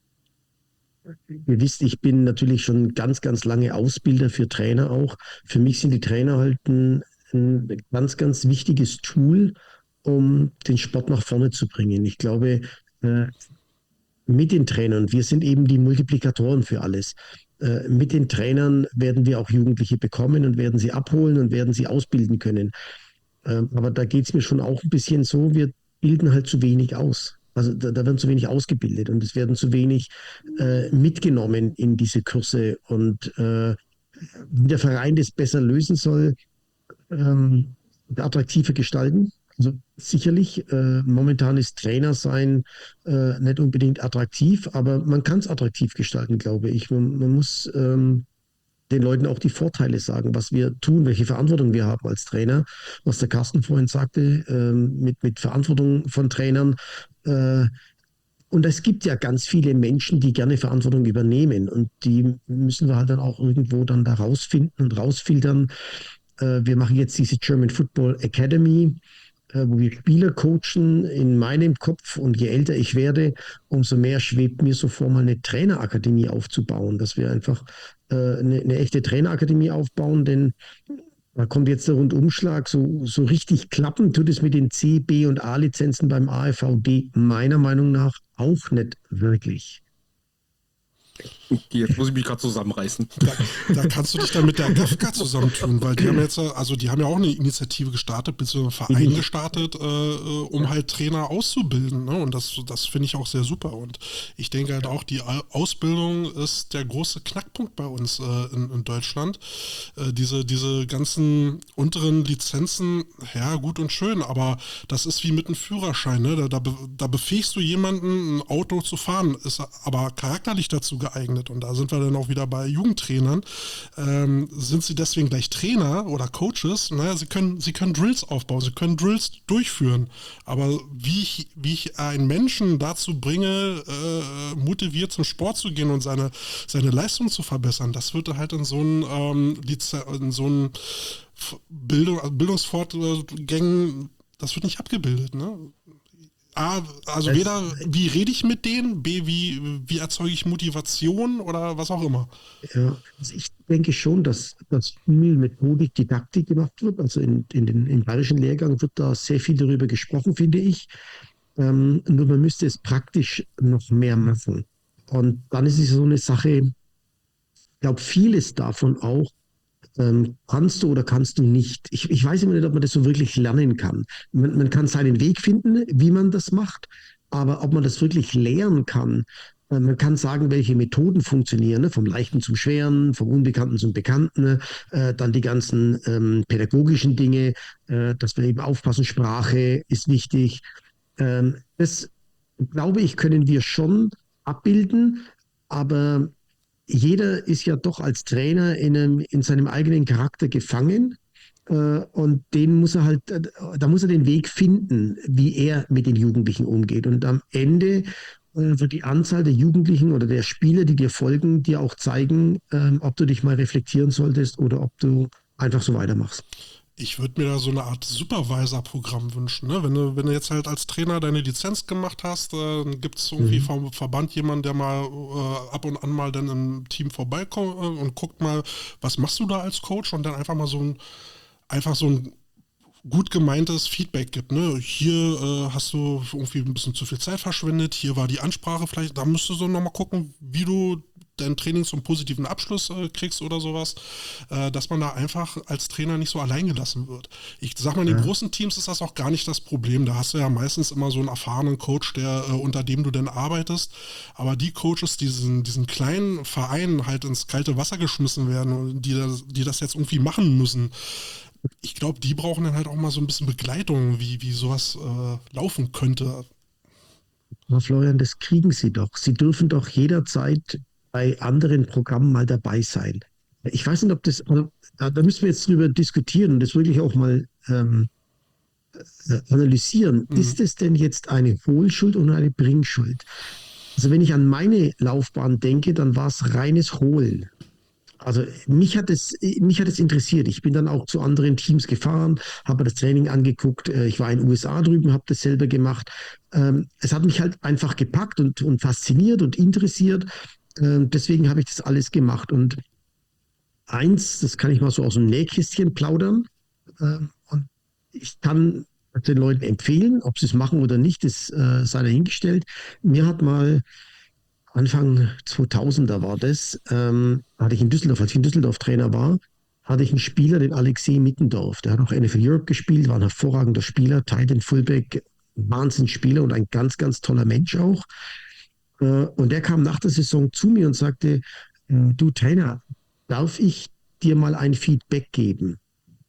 Ihr wisst, ich bin natürlich schon ganz, ganz lange Ausbilder für Trainer auch. Für mich sind die Trainer halt ein, ein ganz, ganz wichtiges Tool, um den Sport nach vorne zu bringen. Ich glaube, äh, mit den Trainern, wir sind eben die Multiplikatoren für alles. Äh, mit den Trainern werden wir auch Jugendliche bekommen und werden sie abholen und werden sie ausbilden können. Ähm, aber da geht es mir schon auch ein bisschen so, wir bilden halt zu wenig aus. Also da, da werden zu wenig ausgebildet und es werden zu wenig äh, mitgenommen in diese Kurse. Und äh, wie der Verein das besser lösen soll, ähm, attraktiver gestalten. Also sicherlich, äh, momentan ist Trainer sein äh, nicht unbedingt attraktiv, aber man kann es attraktiv gestalten, glaube ich. Man, man muss ähm, den Leuten auch die Vorteile sagen, was wir tun, welche Verantwortung wir haben als Trainer. Was der Carsten vorhin sagte, ähm, mit, mit Verantwortung von Trainern. Äh, und es gibt ja ganz viele Menschen, die gerne Verantwortung übernehmen. Und die müssen wir halt dann auch irgendwo dann da rausfinden und rausfiltern. Äh, wir machen jetzt diese German Football Academy, äh, wo wir Spieler coachen in meinem Kopf. Und je älter ich werde, umso mehr schwebt mir so vor, mal eine Trainerakademie aufzubauen, dass wir einfach äh, eine, eine echte Trainerakademie aufbauen, denn da kommt jetzt der Rundumschlag. So, so richtig klappen tut es mit den C, B und A-Lizenzen beim A F V D meiner Meinung nach auch nicht wirklich. Okay, jetzt muss ich mich gerade zusammenreißen. Da, da kannst du dich dann mit der G A F K zusammentun, weil die haben jetzt, also die haben ja auch eine Initiative gestartet, beziehungsweise einen Verein gestartet, äh, um halt Trainer auszubilden. Ne? Und das, das finde ich auch sehr super. Und ich denke halt auch, die Ausbildung ist der große Knackpunkt bei uns äh, in, in Deutschland. Äh, diese, diese ganzen unteren Lizenzen, ja, gut und schön, aber das ist wie mit einem Führerschein. Ne? Da, da, da befähigst du jemanden, ein Auto zu fahren, ist aber charakterlich dazu geeignet. Und da sind wir dann auch wieder bei Jugendtrainern. Ähm, sind sie deswegen gleich Trainer oder Coaches? Naja, sie können, sie können Drills aufbauen, sie können Drills durchführen. Aber wie ich, wie ich einen Menschen dazu bringe, äh, motiviert zum Sport zu gehen und seine, seine Leistung zu verbessern, das wird halt in so einen, ähm, in so einen Bildung, Bildungsfortgängen, das wird nicht abgebildet, ne? A, also das, weder, wie rede ich mit denen, B, wie, wie erzeuge ich Motivation oder was auch immer. Ja, also ich denke schon, dass das viel Methodik, Didaktik gemacht wird. Also in, in den, im bayerischen Lehrgang wird da sehr viel darüber gesprochen, finde ich. Ähm, nur man müsste es praktisch noch mehr machen. Und dann ist es so eine Sache, ich glaube, vieles davon auch, Ähm, kannst du oder kannst du nicht. Ich, ich weiß immer nicht, ob man das so wirklich lernen kann. Man, man kann seinen Weg finden, wie man das macht, aber ob man das wirklich lernen kann, äh, man kann sagen, welche Methoden funktionieren, ne? Vom Leichten zum Schweren, vom Unbekannten zum Bekannten, äh, dann die ganzen ähm, pädagogischen Dinge, äh, dass wir eben aufpassen, Sprache ist wichtig. Ähm, das, glaube ich, können wir schon abbilden, aber jeder ist ja doch als Trainer in, einem, in seinem eigenen Charakter gefangen äh, und den muss er halt, äh, da muss er den Weg finden, wie er mit den Jugendlichen umgeht. Und am Ende äh, wird die Anzahl der Jugendlichen oder der Spieler, die dir folgen, dir auch zeigen, äh, ob du dich mal reflektieren solltest oder ob du einfach so weitermachst. Ich würde mir da so eine Art Supervisor-Programm wünschen. Ne? Wenn du, wenn du jetzt halt als Trainer deine Lizenz gemacht hast, äh, dann gibt es irgendwie mhm. vom Verband jemanden, der mal äh, ab und an mal dann im Team vorbeikommt äh, und guckt mal, was machst du da als Coach und dann einfach mal so ein, einfach so ein gut gemeintes Feedback gibt. Ne? Hier äh, hast du irgendwie ein bisschen zu viel Zeit verschwendet, hier war die Ansprache vielleicht, da müsstest du nochmal gucken, wie du dein Training zum positiven Abschluss äh, kriegst oder sowas, äh, dass man da einfach als Trainer nicht so allein gelassen wird. Ich sag mal, in den ja. großen Teams ist das auch gar nicht das Problem. Da hast du ja meistens immer so einen erfahrenen Coach, der äh, unter dem du dann arbeitest. Aber die Coaches, die diesen, diesen kleinen Vereinen halt ins kalte Wasser geschmissen werden und die das, die das jetzt irgendwie machen müssen, ich glaube, die brauchen dann halt auch mal so ein bisschen Begleitung, wie, wie sowas äh, laufen könnte. Aber Florian, das kriegen Sie doch. Sie dürfen doch jederzeit bei anderen Programmen mal dabei sein. Ich weiß nicht, ob das, also, da, da müssen wir jetzt drüber diskutieren und das wirklich auch mal ähm, analysieren. Mhm. Ist es denn jetzt eine Hohlschuld oder eine Bringschuld? Also wenn ich an meine Laufbahn denke, dann war es reines Holen. Also mich hat es, mich hat es interessiert. Ich bin dann auch zu anderen Teams gefahren, habe das Training angeguckt. Ich war in den U S A drüben, habe das selber gemacht. Es hat mich halt einfach gepackt und, und fasziniert und interessiert. Deswegen habe ich das alles gemacht. Und eins, das kann ich mal so aus dem Nähkästchen plaudern. Und ich kann den Leuten empfehlen, ob sie es machen oder nicht, das sei dahingestellt. Mir hat mal Anfang zweitausender war das, ähm, hatte ich in Düsseldorf, als ich in Düsseldorf Trainer war, hatte ich einen Spieler, den Alexei Mittendorf. Der hat auch N F L Europe gespielt, war ein hervorragender Spieler, Tight End, Fullback, Wahnsinnsspieler und ein ganz, ganz toller Mensch auch. Äh, und der kam nach der Saison zu mir und sagte, du Trainer, darf ich dir mal ein Feedback geben?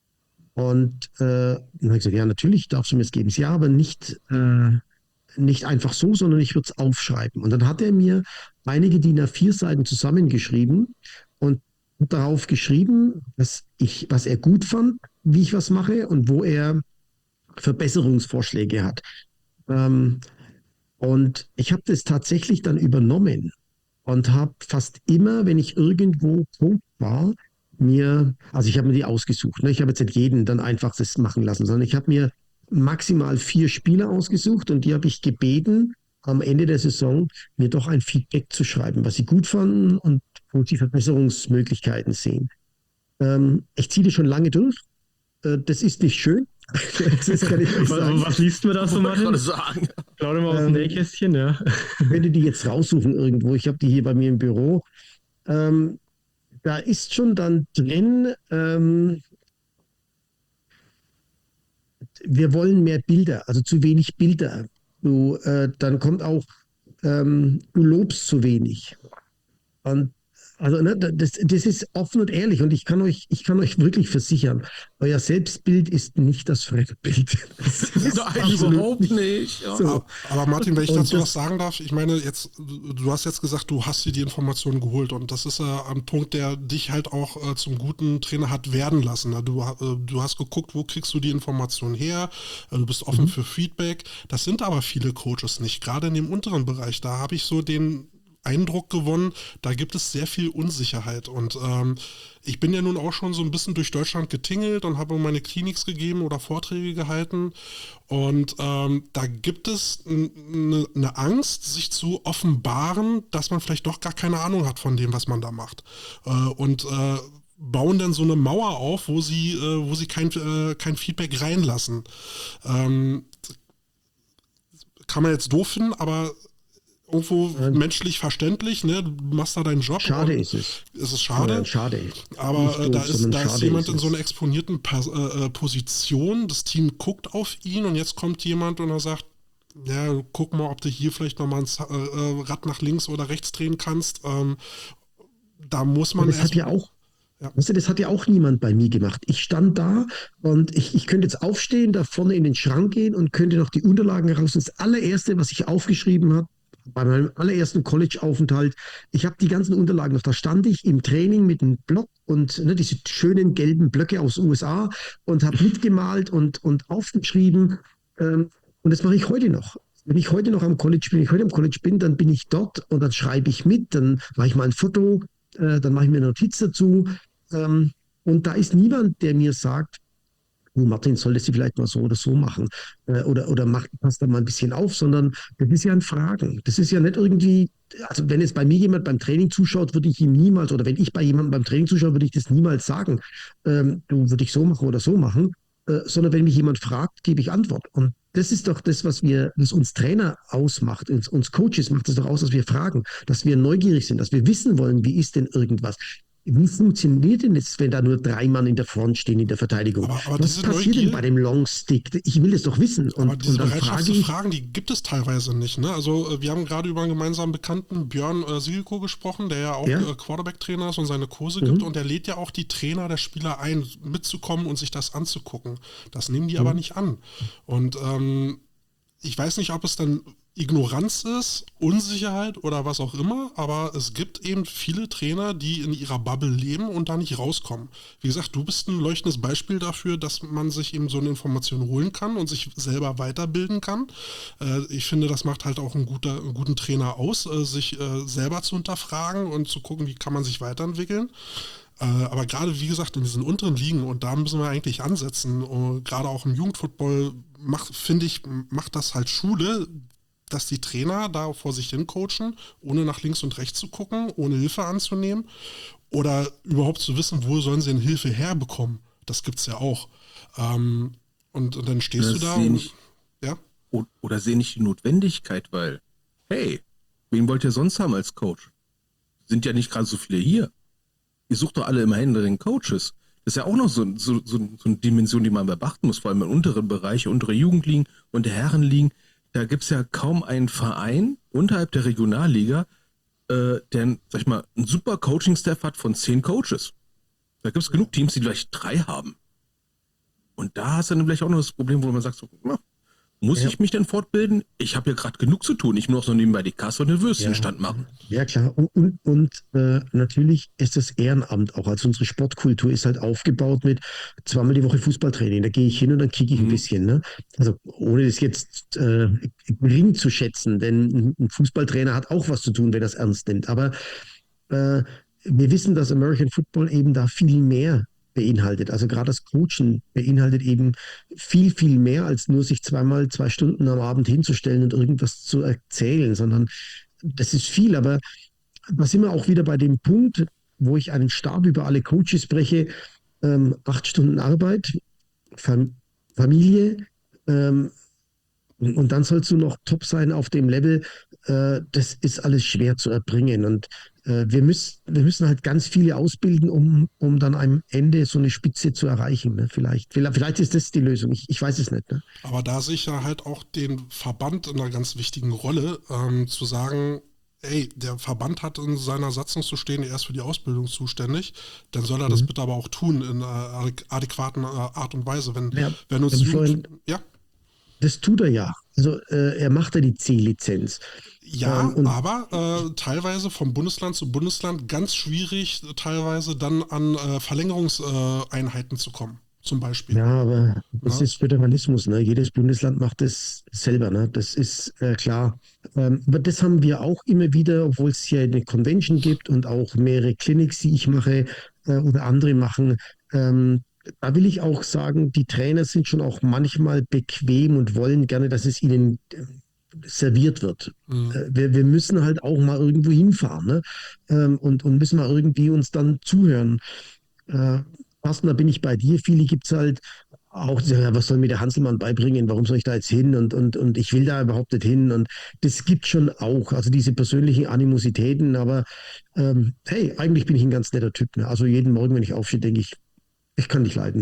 Und äh, dann habe ich gesagt, ja, natürlich darfst du mir es geben. Ja, aber nicht... Äh, Nicht einfach so, sondern ich würde es aufschreiben. Und dann hat er mir einige D I N A vier Seiten zusammengeschrieben und darauf geschrieben, dass ich, was er gut fand, wie ich was mache und wo er Verbesserungsvorschläge hat. Ähm, und ich habe das tatsächlich dann übernommen und habe fast immer, wenn ich irgendwo Coach war, mir, also ich habe mir die ausgesucht. Ne? Ich habe jetzt nicht jeden dann einfach das machen lassen, sondern ich habe mir maximal vier Spieler ausgesucht und die habe ich gebeten, am Ende der Saison mir doch ein Feedback zu schreiben, was sie gut fanden und wo sie Verbesserungsmöglichkeiten sehen. Ähm, ich ziehe das schon lange durch. Äh, das ist nicht schön. Das kann ich euch sagen. Was liest man da so, Martin? Plaudern wir aus dem Nähkästchen, ja. Ich werde die jetzt raussuchen irgendwo. Ich habe die hier bei mir im Büro. Ähm, da ist schon dann drin, ähm, wir wollen mehr Bilder, also zu wenig Bilder. Du, äh, dann kommt auch, ähm, du lobst zu wenig. Und also ne, das, das ist offen und ehrlich und ich kann euch, ich kann euch wirklich versichern, euer Selbstbild ist nicht das Fremdbild. Das ist Nein, überhaupt nicht. nicht. Ja. So. Aber, aber Martin, wenn ich Und dazu das, was sagen darf, ich meine, jetzt, du hast jetzt gesagt, du hast dir die Informationen geholt und das ist äh, ein Punkt, der dich halt auch äh, zum guten Trainer hat werden lassen. Du, äh, du hast geguckt, wo kriegst du die Informationen her, äh, du bist offen mhm. für Feedback. Das sind aber viele Coaches nicht, gerade in dem unteren Bereich. Da habe ich so den Eindruck gewonnen, da gibt es sehr viel Unsicherheit und ähm, ich bin ja nun auch schon so ein bisschen durch Deutschland getingelt und habe meine Clinics gegeben oder Vorträge gehalten und ähm, da gibt es eine n- Angst, sich zu offenbaren, dass man vielleicht doch gar keine Ahnung hat von dem, was man da macht äh, und äh, bauen dann so eine Mauer auf, wo sie, äh, wo sie kein, äh, kein Feedback reinlassen. Ähm, kann man jetzt doof finden, aber irgendwo ja. menschlich verständlich, ne? Du machst da deinen Job. Schade ist es. Es ist schade. Ja, schade. Aber doof, da ist, da ist jemand ist in so einer exponierten Pas- äh, Position, das Team guckt auf ihn und jetzt kommt jemand und er sagt, ja, guck mal, ob du hier vielleicht nochmal ein äh, Rad nach links oder rechts drehen kannst. Ähm, da muss man... Das erst hat ja auch Ja. Weißt du, das hat ja auch niemand bei mir gemacht. Ich stand da und ich, ich könnte jetzt aufstehen, da vorne in den Schrank gehen und könnte noch die Unterlagen raus. Das allererste, was ich aufgeschrieben habe, bei meinem allerersten College-Aufenthalt, ich habe die ganzen Unterlagen noch. Da stand ich im Training mit einem Block und ne, diese schönen gelben Blöcke aus den U S A und habe mitgemalt und, und aufgeschrieben. Ähm, und das mache ich heute noch. Wenn ich heute noch am College bin, wenn ich heute am College bin, dann bin ich dort und dann schreibe ich mit, dann mache ich mal ein Foto, äh, dann mache ich mir eine Notiz dazu. Ähm, und da ist niemand, der mir sagt, oh Martin, solltest du vielleicht mal so oder so machen äh, oder, oder mach, pass da mal ein bisschen auf, sondern das ist ja ein Fragen. Das ist ja nicht irgendwie, also wenn jetzt bei mir jemand beim Training zuschaut, würde ich ihm niemals, oder wenn ich bei jemandem beim Training zuschaue, würde ich das niemals sagen, ähm, du würde ich so machen oder so machen, äh, sondern wenn mich jemand fragt, gebe ich Antwort. Und das ist doch das, was wir, was uns Trainer ausmacht, uns, uns Coaches macht es doch aus, dass wir fragen, dass wir neugierig sind, dass wir wissen wollen, wie ist denn irgendwas. Wie funktioniert denn das, wenn da nur drei Mann in der Front stehen in der Verteidigung? Aber, aber Was passiert Neugier, denn bei dem Longstick? Ich will das doch wissen. Und, aber diese und dann Bereitschaft frage zu ich, fragen, die gibt es teilweise nicht. Ne? Also wir haben gerade über einen gemeinsamen Bekannten, Björn äh, Siegelko, gesprochen, der ja auch Ja. äh, Quarterback-Trainer ist und seine Kurse Mhm. gibt. Und der lädt ja auch die Trainer der Spieler ein, mitzukommen und sich das anzugucken. Das nehmen die Mhm. aber nicht an. Und ähm, ich weiß nicht, ob es dann Ignoranz ist, Unsicherheit oder was auch immer, aber es gibt eben viele Trainer, die in ihrer Bubble leben und da nicht rauskommen. Wie gesagt, du bist ein leuchtendes Beispiel dafür, dass man sich eben so eine Information holen kann und sich selber weiterbilden kann. Äh, ich finde, das macht halt auch einen, guter, einen guten Trainer aus, äh, sich äh, selber zu hinterfragen und zu gucken, wie kann man sich weiterentwickeln. Äh, aber gerade, wie gesagt, in diesen unteren Ligen, und da müssen wir eigentlich ansetzen, uh, gerade auch im Jugendfootball, macht, finde ich, macht das halt Schule, dass die Trainer da vor sich hin coachen, ohne nach links und rechts zu gucken, ohne Hilfe anzunehmen oder überhaupt zu wissen, wo sollen sie denn Hilfe herbekommen. Das gibt es ja auch. Ähm, und, und dann stehst das du da und, nicht, ja? Oder sehe nicht die Notwendigkeit, weil, hey, wen wollt ihr sonst haben als Coach? Sind ja nicht gerade so viele hier. Ihr sucht doch alle immerhin den Coaches. Das ist ja auch noch so, so, so, so eine Dimension, die man beachten muss, vor allem im unteren Bereich, untere Jugendligen und der Herrenligen. Da gibt es ja kaum einen Verein unterhalb der Regionalliga, äh, der, sag ich mal, einen super Coaching-Staff hat von zehn Coaches. Da gibt es genug Teams, die vielleicht drei haben. Und da hast du dann vielleicht auch noch das Problem, wo man sagt, so, na, muss ja. ich mich denn fortbilden? Ich habe ja gerade genug zu tun. Ich muss auch so nebenbei die Kasse und den Würstchenstand ja. machen. Ja, klar. Und, und, und äh, natürlich ist das Ehrenamt auch. Also unsere Sportkultur ist halt aufgebaut mit zweimal die Woche Fußballtraining. Da gehe ich hin und dann kicke ich mhm. ein bisschen. Ne? Also ohne das jetzt äh, gering zu schätzen, denn ein Fußballtrainer hat auch was zu tun, wenn er das ernst nimmt. Aber äh, wir wissen, dass American Football eben da viel mehr beinhaltet. Also gerade das Coachen beinhaltet eben viel, viel mehr, als nur sich zweimal zwei Stunden am Abend hinzustellen und irgendwas zu erzählen, sondern das ist viel. Aber da sind wir auch wieder bei dem Punkt, wo ich einen Stab über alle Coaches breche, ähm, acht Stunden Arbeit, Fam- Familie, ähm, und dann sollst du noch top sein auf dem Level. Äh, das ist alles schwer zu erbringen. Und äh, wir, müssen, wir müssen halt ganz viele ausbilden, um, um dann am Ende so eine Spitze zu erreichen. Ne? Vielleicht, vielleicht ist das die Lösung. Ich, ich weiß es nicht. Ne? Aber da sehe ich ja halt auch den Verband in einer ganz wichtigen Rolle, ähm, zu sagen, ey, der Verband hat in seiner Satzung zu stehen, er ist für die Ausbildung zuständig, dann soll er mhm. das bitte aber auch tun in einer adäquaten Art und Weise. Wenn, ja, wenn uns Jugend, ja? Das tut er ja. Also äh, er macht ja die C-Lizenz. Ja, ähm, aber äh, teilweise vom Bundesland zu Bundesland ganz schwierig, teilweise dann an äh, Verlängerungseinheiten äh, zu kommen, zum Beispiel. Ja, aber das ja. ist Föderalismus. Ne? Jedes Bundesland macht das selber. Ne? Das ist äh, klar. Ähm, aber das haben wir auch immer wieder, obwohl es hier eine Convention gibt und auch mehrere Clinics, die ich mache äh, oder andere machen. Ähm, Da will ich auch sagen, die Trainer sind schon auch manchmal bequem und wollen gerne, dass es ihnen serviert wird. Mhm. Wir, wir müssen halt auch mal irgendwo hinfahren, ne? und, und müssen mal irgendwie uns dann zuhören. Äh, Carsten, da bin ich bei dir. Viele gibt es halt auch, die sagen, ja, was soll mir der Hanselmann beibringen? Warum soll ich da jetzt hin? Und, und, und ich will da überhaupt nicht hin. Und das gibt schon auch, also diese persönlichen Animositäten. Aber ähm, hey, eigentlich bin ich ein ganz netter Typ. Ne? Also jeden Morgen, wenn ich aufstehe, denke ich, ich kann nicht leiden.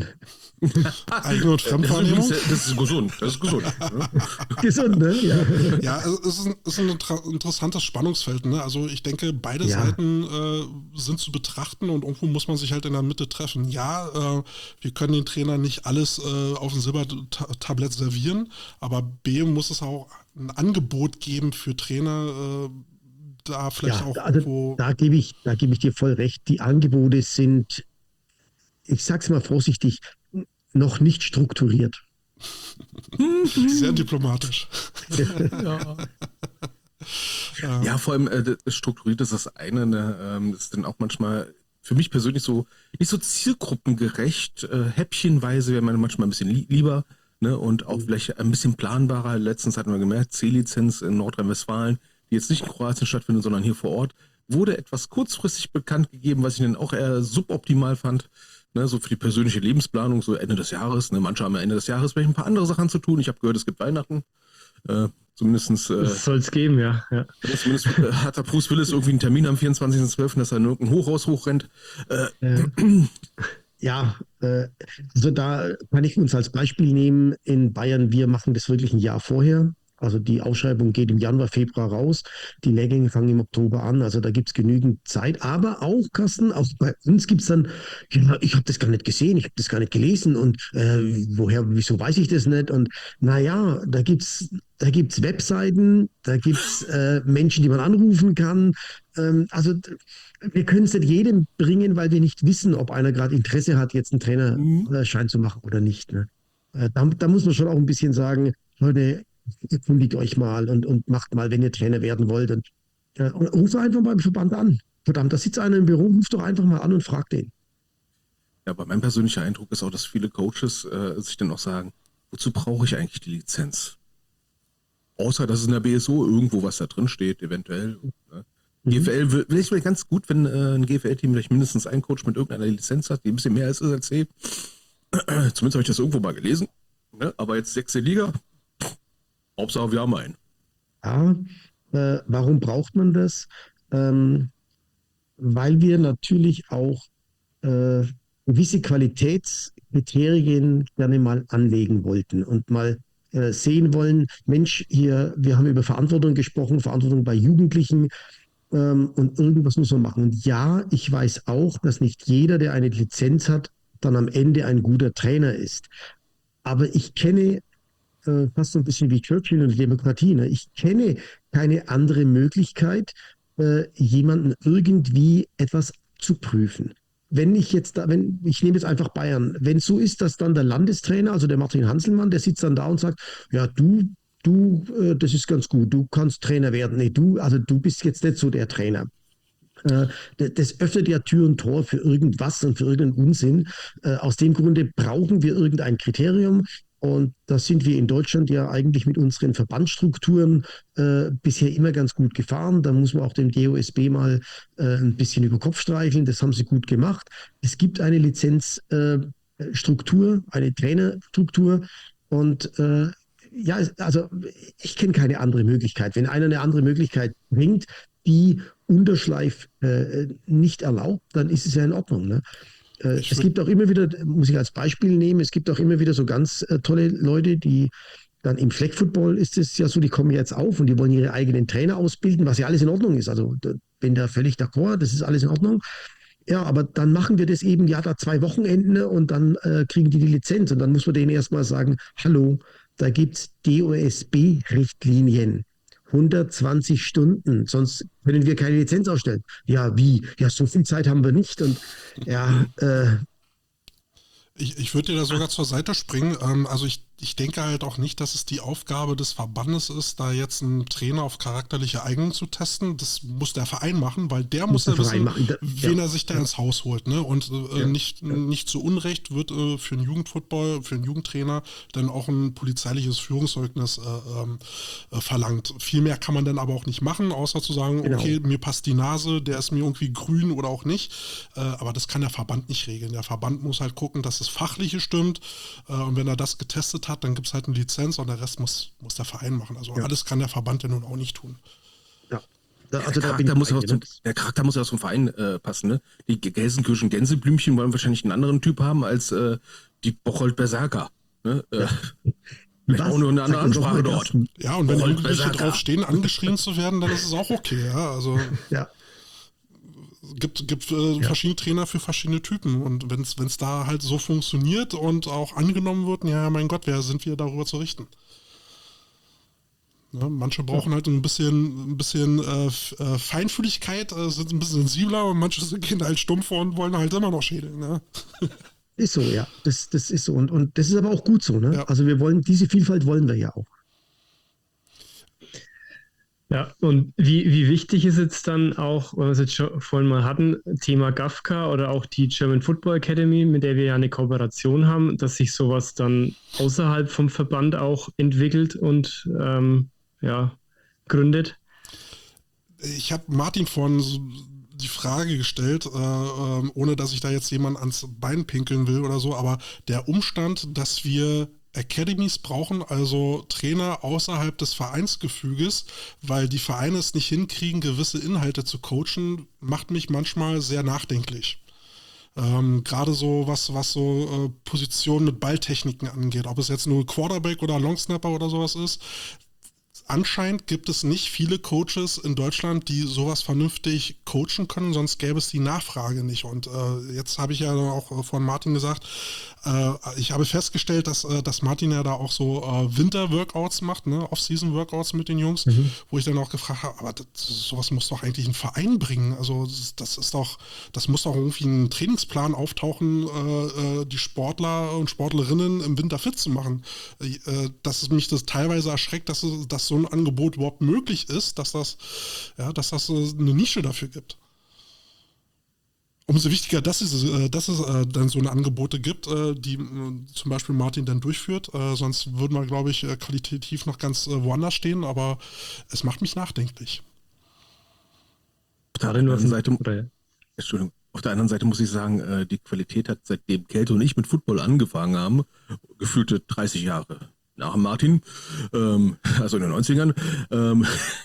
Eigene und Fremdwahrnehmung? Das ist gesund. Das ist gesund. Gesund, ne? Ja, ja, also es ist ein, es ist ein inter- interessantes Spannungsfeld. Ne? Also ich denke, beide ja. Seiten äh, sind zu betrachten und irgendwo muss man sich halt in der Mitte treffen. Ja, äh, wir können den Trainern nicht alles äh, auf dem Silbertablett servieren, aber B, muss es auch ein Angebot geben für Trainer, äh, da vielleicht ja, auch also irgendwo... Da gebe ich, da gebe ich dir voll recht. Die Angebote sind, ich sag's mal vorsichtig, noch nicht strukturiert. Sehr diplomatisch. ja. ja. ja, vor allem äh, strukturiert ist das eine, ne, ähm, ist dann auch manchmal für mich persönlich so nicht so zielgruppengerecht, äh, häppchenweise wäre man manchmal ein bisschen li- lieber, ne, und auch vielleicht ein bisschen planbarer. Letztens hatten wir gemerkt, C-Lizenz in Nordrhein-Westfalen, die jetzt nicht in Kroatien stattfindet, sondern hier vor Ort, wurde etwas kurzfristig bekannt gegeben, was ich dann auch eher suboptimal fand. Ne, so für die persönliche Lebensplanung, so Ende des Jahres. Ne, manche haben ja Ende des Jahres vielleicht ein paar andere Sachen zu tun. Ich habe gehört, es gibt Weihnachten. Äh, zumindestens. Äh, das soll es geben, ja. ja. Zumindest äh, hat der Bruce Willis irgendwie einen Termin am vierundzwanzigsten zwölften, dass er in irgendein Hochhaus hochrennt. Äh, äh, ja, äh, also da kann ich uns als Beispiel nehmen. In Bayern, wir machen das wirklich ein Jahr vorher. Also die Ausschreibung geht im Januar, Februar raus. Die Lehrgänge fangen im Oktober an. Also da gibt es genügend Zeit. Aber auch, Carsten, auch bei uns gibt es dann, ja, ich habe das gar nicht gesehen, ich habe das gar nicht gelesen und äh, woher, wieso weiß ich das nicht? Und naja, da gibt es da gibt's Webseiten, da gibt es äh, Menschen, die man anrufen kann. Ähm, also wir können es nicht jedem bringen, weil wir nicht wissen, ob einer gerade Interesse hat, jetzt einen Trainerschein äh, zu machen oder nicht. Ne? Äh, da, da muss man schon auch ein bisschen sagen, Leute, erkundigt euch mal und, und macht mal, wenn ihr Trainer werden wollt. Und, äh, und ruft einfach beim Verband an. Verdammt, da sitzt einer im Büro, ruft doch einfach mal an und fragt den. Ja, aber mein persönlicher Eindruck ist auch, dass viele Coaches äh, sich dann auch sagen, wozu brauche ich eigentlich die Lizenz? Außer, dass es in der B S O irgendwo was da drin steht, eventuell. Ne? Mhm. G F L will, will ich mir ganz gut, wenn äh, ein G F L-Team vielleicht mindestens einen Coach mit irgendeiner Lizenz hat, die ein bisschen mehr ist als C. Zumindest habe ich das irgendwo mal gelesen. Ne? Aber jetzt sechste Liga, Hauptsache wir haben einen. Ja, äh, warum braucht man das? Ähm, weil wir natürlich auch äh, gewisse Qualitätskriterien gerne mal anlegen wollten und mal äh, sehen wollen, Mensch, hier, wir haben über Verantwortung gesprochen, Verantwortung bei Jugendlichen ähm, und irgendwas muss man machen. Und ja, ich weiß auch, dass nicht jeder, der eine Lizenz hat, dann am Ende ein guter Trainer ist. Aber ich kenne fast so ein bisschen wie Churchill und die Demokratie. Ne? Ich kenne keine andere Möglichkeit, äh, jemanden irgendwie etwas zu prüfen. Wenn ich jetzt da, wenn, ich nehme jetzt einfach Bayern, wenn es so ist, dass dann der Landestrainer, also der Martin Hanselmann, der sitzt dann da und sagt, ja, du, du, äh, das ist ganz gut, du kannst Trainer werden. Nee, du, also du bist jetzt nicht so der Trainer. Äh, das öffnet ja Tür und Tor für irgendwas und für irgendeinen Unsinn. Äh, aus dem Grunde brauchen wir irgendein Kriterium. Und da sind wir in Deutschland ja eigentlich mit unseren Verbandsstrukturen äh, bisher immer ganz gut gefahren. Da muss man auch dem D O S B mal äh, ein bisschen über Kopf streicheln. Das haben sie gut gemacht. Es gibt eine Lizenzstruktur, äh, eine Trainerstruktur. Und äh, ja, also ich kenne keine andere Möglichkeit. Wenn einer eine andere Möglichkeit bringt, die Unterschleif äh, nicht erlaubt, dann ist es ja in Ordnung. Ne? Äh, es gibt auch immer wieder, muss ich als Beispiel nehmen, es gibt auch immer wieder so ganz äh, tolle Leute, die dann im Flag Football ist es ja so, die kommen jetzt auf und die wollen ihre eigenen Trainer ausbilden, was ja alles in Ordnung ist. Also da, bin da völlig d'accord, das ist alles in Ordnung. Ja, aber dann machen wir das eben, ja, da zwei Wochenenden und dann äh, kriegen die die Lizenz und dann muss man denen erstmal sagen, hallo, da gibt es D O S B-Richtlinien. hundertzwanzig Stunden, sonst können wir keine Lizenz ausstellen. Ja, wie? Ja, so viel Zeit haben wir nicht. Und ja, äh, Ich, ich würde dir da sogar zur Seite springen. Ähm, also ich, ich denke halt auch nicht, dass es die Aufgabe des Verbandes ist, da jetzt einen Trainer auf charakterliche Eignung zu testen. Das muss der Verein machen, weil der muss, muss ja wissen, machen. wen ja. er sich da ja. ins Haus holt. Ne? Und äh, ja. nicht, ja. nicht zu Unrecht wird äh, für einen Jugendfootball, für einen Jugendtrainer dann auch ein polizeiliches Führungszeugnis äh, äh, verlangt. Viel mehr kann man dann aber auch nicht machen, außer zu sagen, genau. okay, mir passt die Nase, der ist mir irgendwie grün oder auch nicht. Äh, aber das kann der Verband nicht regeln. Der Verband muss halt gucken, dass das Fachliche stimmt. Äh, und wenn er das getestet hat, dann gibt es halt eine Lizenz und der Rest muss, muss der Verein machen. Also ja. alles kann der Verband ja nun auch nicht tun. Ja. Da, also der, Charakter muss zum, der Charakter muss ja zum Verein äh, passen. Ne? Die Gelsenkirchen Gänseblümchen wollen wahrscheinlich einen anderen Typ haben als äh, die Bocholt Berserker. Ne? Äh, ja. Vielleicht auch nur eine andere Ansprache dort. Ja, und wenn Jugendliche drauf stehen, angeschrien zu werden, dann ist es auch okay. Ja, also ja. gibt, gibt äh, ja. verschiedene Trainer für verschiedene Typen. Und wenn es da halt so funktioniert und auch angenommen wird, ja, mein Gott, wer sind wir darüber zu richten? Ja, manche brauchen ja. halt ein bisschen, ein bisschen äh, Feinfühligkeit, äh, sind ein bisschen sensibler und manche gehen halt stumpf und wollen halt immer noch schädeln. Ne? Ist so, ja. Das, das ist so. Und, und das ist aber auch gut so. Ne? Ja. Also wir wollen, diese Vielfalt wollen wir ja auch. Ja, und wie, wie wichtig ist jetzt dann auch, was wir es jetzt schon vorhin mal hatten, Thema GAFCA oder auch die German Football Academy, mit der wir ja eine Kooperation haben, dass sich sowas dann außerhalb vom Verband auch entwickelt und ähm, ja, gründet? Ich habe Martin vorhin so die Frage gestellt, äh, äh, ohne dass ich da jetzt jemand ans Bein pinkeln will oder so, aber der Umstand, dass wir Academies brauchen, also Trainer außerhalb des Vereinsgefüges, weil die Vereine es nicht hinkriegen, gewisse Inhalte zu coachen, macht mich manchmal sehr nachdenklich. Ähm, gerade so was, was so äh, Positionen mit Balltechniken angeht, ob es jetzt nur Quarterback oder Longsnapper oder sowas ist. anscheinend gibt es nicht viele Coaches in Deutschland, die sowas vernünftig coachen können, sonst gäbe es die Nachfrage nicht. Und äh, jetzt habe ich ja auch von Martin gesagt, äh, ich habe festgestellt, dass, äh, dass Martin ja da auch so äh, Winter-Workouts macht, ne? Off-Season-Workouts mit den Jungs, mhm. wo ich dann auch gefragt habe, aber das, sowas muss doch eigentlich ein Verein bringen. Also das, das ist doch, das muss doch irgendwie ein Trainingsplan auftauchen, äh, die Sportler und Sportlerinnen im Winter fit zu machen. Äh, dass es mich das teilweise erschreckt, dass, dass so ein Angebot überhaupt möglich ist, dass das, ja, dass das eine Nische dafür gibt. Umso wichtiger, dass es, dass es äh, dann so eine Angebote gibt, äh, die äh, zum Beispiel Martin dann durchführt. Äh, sonst würden wir, glaube ich, äh, qualitativ noch ganz äh, woanders stehen, aber es macht mich nachdenklich. Auf der anderen Seite, Entschuldigung, auf der anderen Seite muss ich sagen, äh, die Qualität hat, seitdem Kälte und ich mit Football angefangen haben, gefühlte dreißig Jahre nach Martin, ähm, also in den neunzigern, ähm,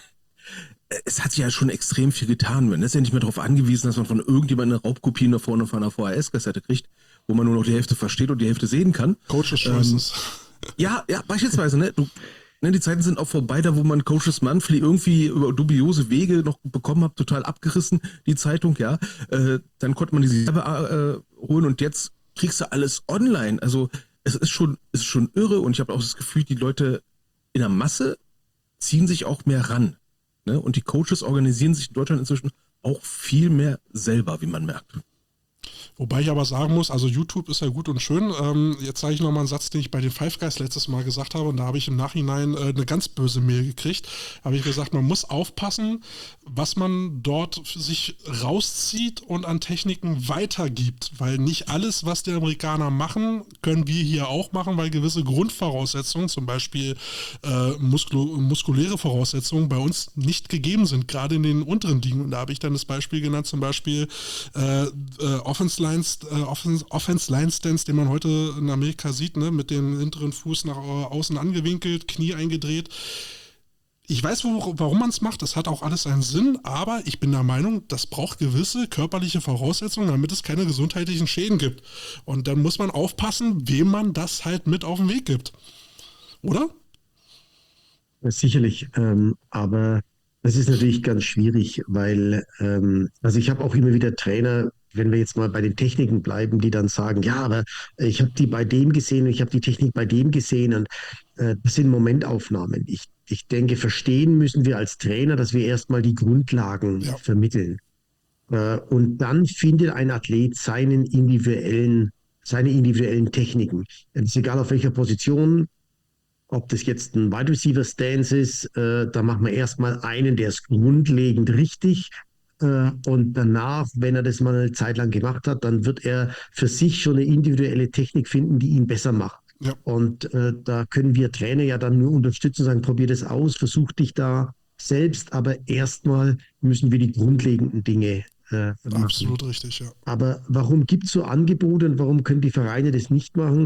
es hat sich ja schon extrem viel getan. Man ist ja nicht mehr darauf angewiesen, dass man von irgendjemandem eine Raubkopie nach vorne von einer V H S-Kassette kriegt, wo man nur noch die Hälfte versteht und die Hälfte sehen kann. Coaches Choices. Ähm, ja, ja, beispielsweise, ne? Du, ne, die Zeiten sind auch vorbei, da wo man Coaches Monthly irgendwie über dubiose Wege noch bekommen hat, total abgerissen, die Zeitung, ja. Äh, dann konnte man die selber äh, holen und jetzt kriegst du alles online. Also es ist schon, es ist schon irre und ich habe auch das Gefühl, die Leute in der Masse ziehen sich auch mehr ran. Ne? Und die Coaches organisieren sich in Deutschland inzwischen auch viel mehr selber, wie man merkt. Wobei ich aber sagen muss, also YouTube ist ja gut und schön. Ähm, jetzt sage ich nochmal einen Satz, den ich bei den Five Guys letztes Mal gesagt habe und da habe ich im Nachhinein äh, eine ganz böse Mail gekriegt. Da habe ich gesagt, man muss aufpassen, was man dort sich rauszieht und an Techniken weitergibt, weil nicht alles, was die Amerikaner machen, können wir hier auch machen, weil gewisse Grundvoraussetzungen, zum Beispiel äh, muskul- muskuläre Voraussetzungen bei uns nicht gegeben sind, gerade in den unteren Ligen. Und da habe ich dann das Beispiel genannt, zum Beispiel äh, äh, Offense Lines, äh, Offense, Offense Line Stance, den man heute in Amerika sieht, ne, mit dem hinteren Fuß nach außen angewinkelt, Knie eingedreht. Ich weiß, wo, warum man es macht, das hat auch alles einen Sinn, aber ich bin der Meinung, das braucht gewisse körperliche Voraussetzungen, damit es keine gesundheitlichen Schäden gibt. Und dann muss man aufpassen, wem man das halt mit auf den Weg gibt. Oder? Sicherlich, ähm, aber das ist natürlich ganz schwierig, weil, ähm, also ich habe auch immer wieder Trainer, wenn wir jetzt mal bei den Techniken bleiben, die dann sagen, ja, aber ich habe die bei dem gesehen und ich habe die Technik bei dem gesehen und äh, das sind Momentaufnahmen. Ich, ich denke, verstehen müssen wir als Trainer, dass wir erstmal die Grundlagen ja. vermitteln. Äh, und dann findet ein Athlet seinen individuellen, seine individuellen Techniken. Es ist egal auf welcher Position, ob das jetzt ein Wide Receiver Stance ist, äh, da machen wir erstmal einen, der ist grundlegend richtig. Und danach, wenn er das mal eine Zeit lang gemacht hat, dann wird er für sich schon eine individuelle Technik finden, die ihn besser macht. Ja. Und äh, da können wir Trainer ja dann nur unterstützen und sagen, probier das aus, versuch dich da selbst, aber erstmal müssen wir die grundlegenden Dinge äh, machen. Absolut richtig, ja. Aber warum gibt es so Angebote und warum können die Vereine das nicht machen?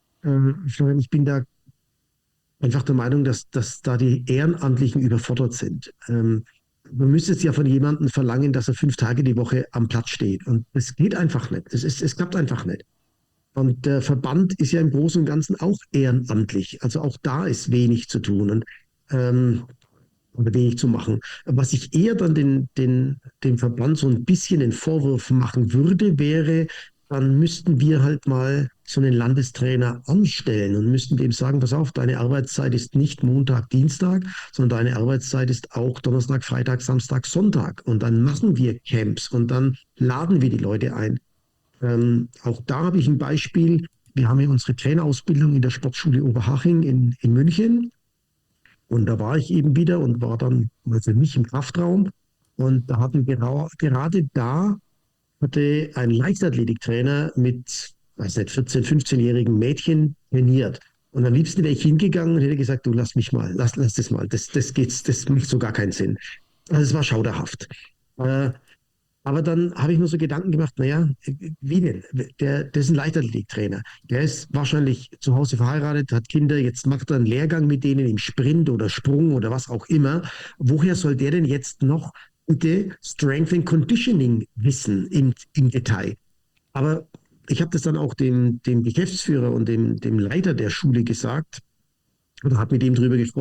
Äh, ich bin da einfach der Meinung, dass, dass da die Ehrenamtlichen überfordert sind. Ähm, Man müsste es ja von jemandem verlangen, dass er fünf Tage die Woche am Platz steht. Und das geht einfach nicht. Das ist, es klappt einfach nicht. Und der Verband ist ja im Großen und Ganzen auch ehrenamtlich. Also auch da ist wenig zu tun und ähm, oder wenig zu machen. Was ich eher dann den, den, dem Verband so ein bisschen den Vorwurf machen würde, wäre, dann müssten wir halt mal so einen Landestrainer anstellen und müssten dem sagen, pass auf, deine Arbeitszeit ist nicht Montag, Dienstag, sondern deine Arbeitszeit ist auch Donnerstag, Freitag, Samstag, Sonntag. Und dann machen wir Camps und dann laden wir die Leute ein. Ähm, auch da habe ich ein Beispiel. Wir haben ja unsere Trainerausbildung in der Sportschule Oberhaching in, in München. Und da war ich eben wieder und war dann also nicht im Kraftraum. Und da hatten genau, gerade da hatte ein Leichtathletiktrainer mit, weiß nicht, vierzehn-, fünfzehnjährigen Mädchen trainiert. Und am liebsten wäre ich hingegangen und hätte gesagt, du lass mich mal, lass, lass das mal, das, das geht's, das macht so gar keinen Sinn. Also es war schauderhaft. Äh, aber dann habe ich mir so Gedanken gemacht, naja, wie denn? Der, der ist ein Leichtathletiktrainer. Der ist wahrscheinlich zu Hause verheiratet, hat Kinder, jetzt macht er einen Lehrgang mit denen im Sprint oder Sprung oder was auch immer. Woher soll der denn jetzt noch bitte Strength and Conditioning wissen im, im Detail? Aber ich habe das dann auch dem, dem Geschäftsführer und dem, dem Leiter der Schule gesagt oder habe mit ihm drüber gesprochen.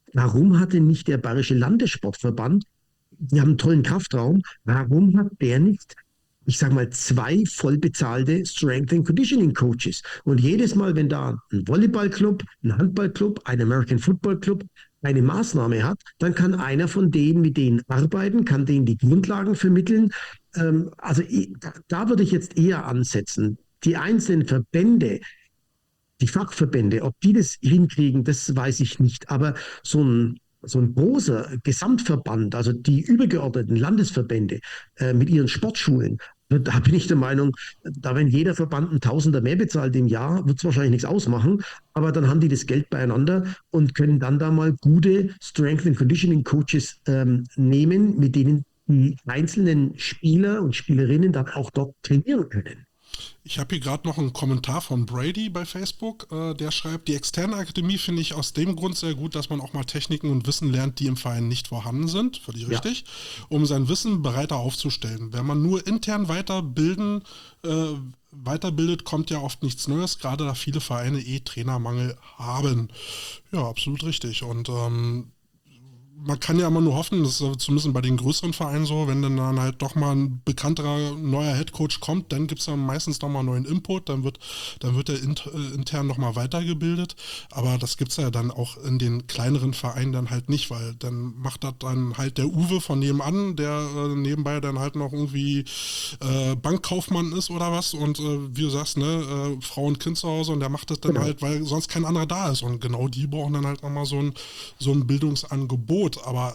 warum hat denn nicht der Bayerische Landessportverband, die haben einen tollen Kraftraum, warum hat der nicht, ich sage mal, zwei vollbezahlte Strength and Conditioning Coaches? Und jedes Mal, wenn da ein Volleyballclub, ein Handballclub, ein American Football Club eine Maßnahme hat, dann kann einer von denen mit denen arbeiten, kann denen die Grundlagen vermitteln. Ähm, also da, da würde ich jetzt eher ansetzen. Die einzelnen Verbände, die Fachverbände, ob die das hinkriegen, das weiß ich nicht. Aber so ein, so ein großer Gesamtverband, also die übergeordneten Landesverbände äh, mit ihren Sportschulen, da bin ich der Meinung, da wenn jeder Verband ein Tausender mehr bezahlt im Jahr, wird es wahrscheinlich nichts ausmachen, aber dann haben die das Geld beieinander und können dann da mal gute Strength and Conditioning Coaches ähm, nehmen, mit denen die einzelnen Spieler und Spielerinnen dann auch dort trainieren können. Ich habe hier gerade noch einen Kommentar von Brady bei Facebook, äh, der schreibt, die externe Akademie finde ich aus dem Grund sehr gut, dass man auch mal Techniken und Wissen lernt, die im Verein nicht vorhanden sind, völlig richtig, ja. um sein Wissen breiter aufzustellen. Wenn man nur intern weiterbilden, äh, weiterbildet, kommt ja oft nichts Neues, gerade da viele Vereine eh Trainermangel haben. Ja, absolut richtig. Und ähm, man kann ja immer nur hoffen, das ist zumindest bei den größeren Vereinen so, wenn dann, dann halt doch mal ein bekannterer neuer Headcoach kommt, dann gibt es dann meistens nochmal neuen Input, dann wird, dann wird der int, äh, intern nochmal weitergebildet, aber das gibt es ja dann auch in den kleineren Vereinen dann halt nicht, weil dann macht das dann halt der Uwe von nebenan, der äh, nebenbei dann halt noch irgendwie äh, Bankkaufmann ist oder was und äh, wie du sagst, ne, äh, Frau und Kind zu Hause und der macht das dann genau. halt, weil sonst kein anderer da ist und genau die brauchen dann halt nochmal so ein, so ein Bildungsangebot. Aber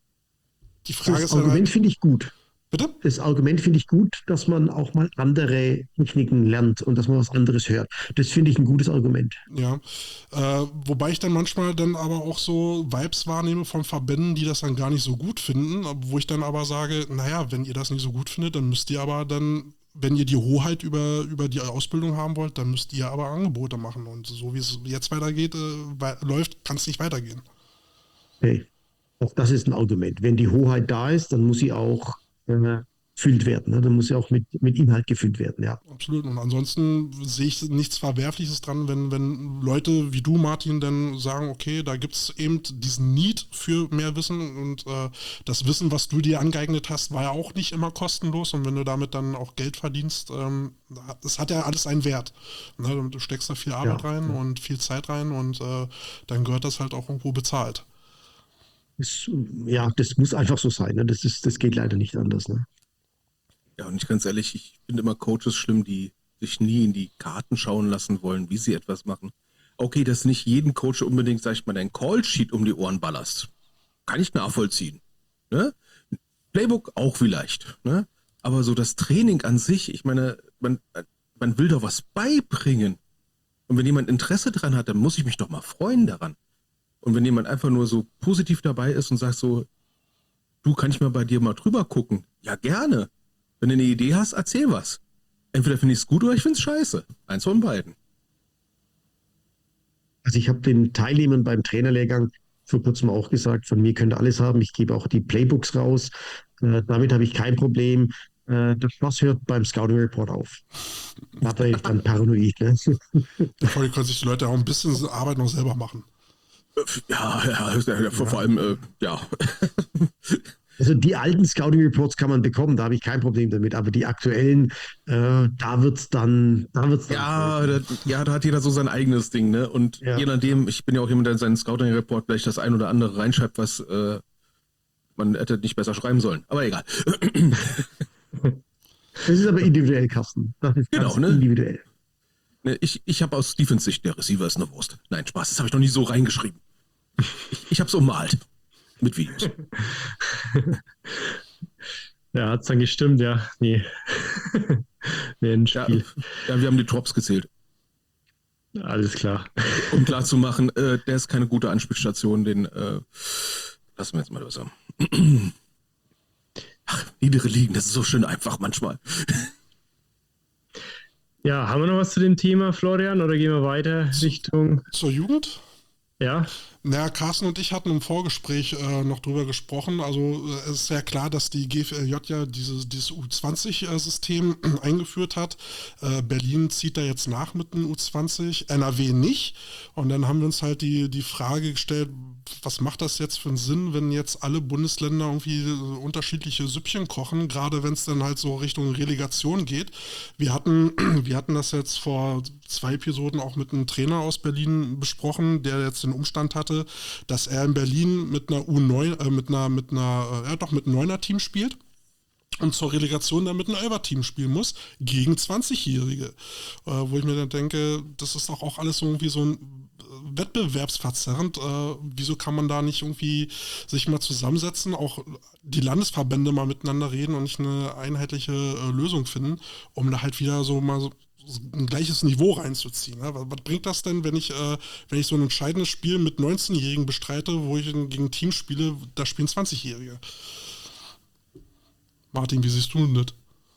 die Frage das ist Argument halt, finde ich gut. Bitte? Das Argument finde ich gut, dass man auch mal andere Techniken lernt und dass man was anderes hört. Das finde ich ein gutes Argument. Ja, äh, wobei ich dann manchmal dann aber auch so Vibes wahrnehme von Verbänden, die das dann gar nicht so gut finden, wo ich dann aber sage, naja, wenn ihr das nicht so gut findet, dann müsst ihr aber dann, wenn ihr die Hoheit über, über die Ausbildung haben wollt, dann müsst ihr aber Angebote machen. Und so wie es jetzt weitergeht, äh, läuft, kann es nicht weitergehen. Okay. Auch das ist ein Argument. Wenn die Hoheit da ist, dann muss sie auch äh, gefüllt werden. Ne? Dann muss sie auch mit, mit Inhalt gefüllt werden, ja. Absolut. Und ansonsten sehe ich nichts Verwerfliches dran, wenn, wenn Leute wie du, Martin, dann sagen, okay, da gibt es eben diesen Need für mehr Wissen und äh, das Wissen, was du dir angeeignet hast, war ja auch nicht immer kostenlos und wenn du damit dann auch Geld verdienst, ähm, das hat ja alles einen Wert. Ne? Du steckst da viel Arbeit ja, rein ja. und viel Zeit rein und äh, dann gehört das halt auch irgendwo bezahlt. Das, ja, das muss einfach so sein. Ne? Das, ist, das geht leider nicht anders. Ne? Ja, und ich ganz ehrlich, ich finde immer Coaches schlimm, die sich nie in die Karten schauen lassen wollen, wie sie etwas machen. Okay, dass nicht jeden Coach unbedingt, sag ich mal, dein Callsheet um die Ohren ballerst. Kann ich nachvollziehen. Ne? Playbook auch vielleicht. Ne? Aber so das Training an sich, ich meine, man, man will doch was beibringen. Und wenn jemand Interesse dran hat, dann muss ich mich doch mal freuen daran. Und wenn jemand einfach nur so positiv dabei ist und sagt so, du, kann ich mal bei dir mal drüber gucken? Ja, gerne. Wenn du eine Idee hast, erzähl was. Entweder finde ich es gut oder ich finde es scheiße. Eins von beiden. Also ich habe den Teilnehmern beim Trainerlehrgang vor kurzem auch gesagt, von mir könnt ihr alles haben. Ich gebe auch die Playbooks raus. Äh, damit habe ich kein Problem. Äh, das Spaß hört beim Scouting Report auf. Da bin ich dann paranoid. Ne? Davor können sich die Leute auch ein bisschen Arbeit noch selber machen. Ja, ja, ja, vor ja. allem, äh, ja. Also die alten Scouting Reports kann man bekommen, da habe ich kein Problem damit, aber die aktuellen, äh, da wird es dann, da wird's dann ja, da, ja, da hat jeder so sein eigenes Ding, ne? Und ja. je nachdem, ich bin ja auch jemand, der in seinen Scouting Report vielleicht das ein oder andere reinschreibt, was äh, man hätte nicht besser schreiben sollen, aber egal. Das ist aber individuell, Carsten. Das ist genau, ganz ne? individuell. Ich, ich habe aus Stephens Sicht, der Receiver ist eine Wurst. Nein, Spaß, das habe ich noch nie so reingeschrieben. Ich, ich habe es ummalt. Mit Videos. Ja, hat es dann gestimmt, ja. Nee. Nee, ein Spiel. Ja, ja, wir haben die Drops gezählt. Alles klar. Um klar zu machen, äh, der ist keine gute Anspielstation, den äh, lassen wir jetzt mal besser. Ach, niedere Ligen, das ist so schön einfach manchmal. Ja, haben wir noch was zu dem Thema, Florian, oder gehen wir weiter Richtung... Zur Jugend? Ja. Naja, Carsten und ich hatten im Vorgespräch äh, noch drüber gesprochen. Also äh, es ist sehr klar, dass die G F L J ja dieses, dieses U zwanzig-System äh, eingeführt hat. Äh, Berlin zieht da jetzt nach mit dem U zwanzig, N R W nicht. Und dann haben wir uns halt die, die Frage gestellt, was macht das jetzt für einen Sinn, wenn jetzt alle Bundesländer irgendwie unterschiedliche Süppchen kochen, gerade wenn es dann halt so Richtung Relegation geht. Wir hatten, wir hatten das jetzt vor zwei Episoden auch mit einem Trainer aus Berlin besprochen, der jetzt den Umstand hatte, dass er in Berlin mit einer U neun, äh, mit einer, mit einer, ja doch mit einem Neuner-Team spielt. Und zur Relegation dann mit einem Elfer-Team spielen muss, gegen zwanzigjährige. Äh, wo ich mir dann denke, das ist doch auch alles irgendwie so ein wettbewerbsverzerrend. Äh, wieso kann man da nicht irgendwie sich mal zusammensetzen, auch die Landesverbände mal miteinander reden und nicht eine einheitliche äh, Lösung finden, um da halt wieder so mal so ein gleiches Niveau reinzuziehen. Ne? Was, was bringt das denn, wenn ich, äh, wenn ich so ein entscheidendes Spiel mit neunzehnjährigen bestreite, wo ich gegen ein Team spiele, da spielen zwanzigjährige? Martin, wie siehst du denn das?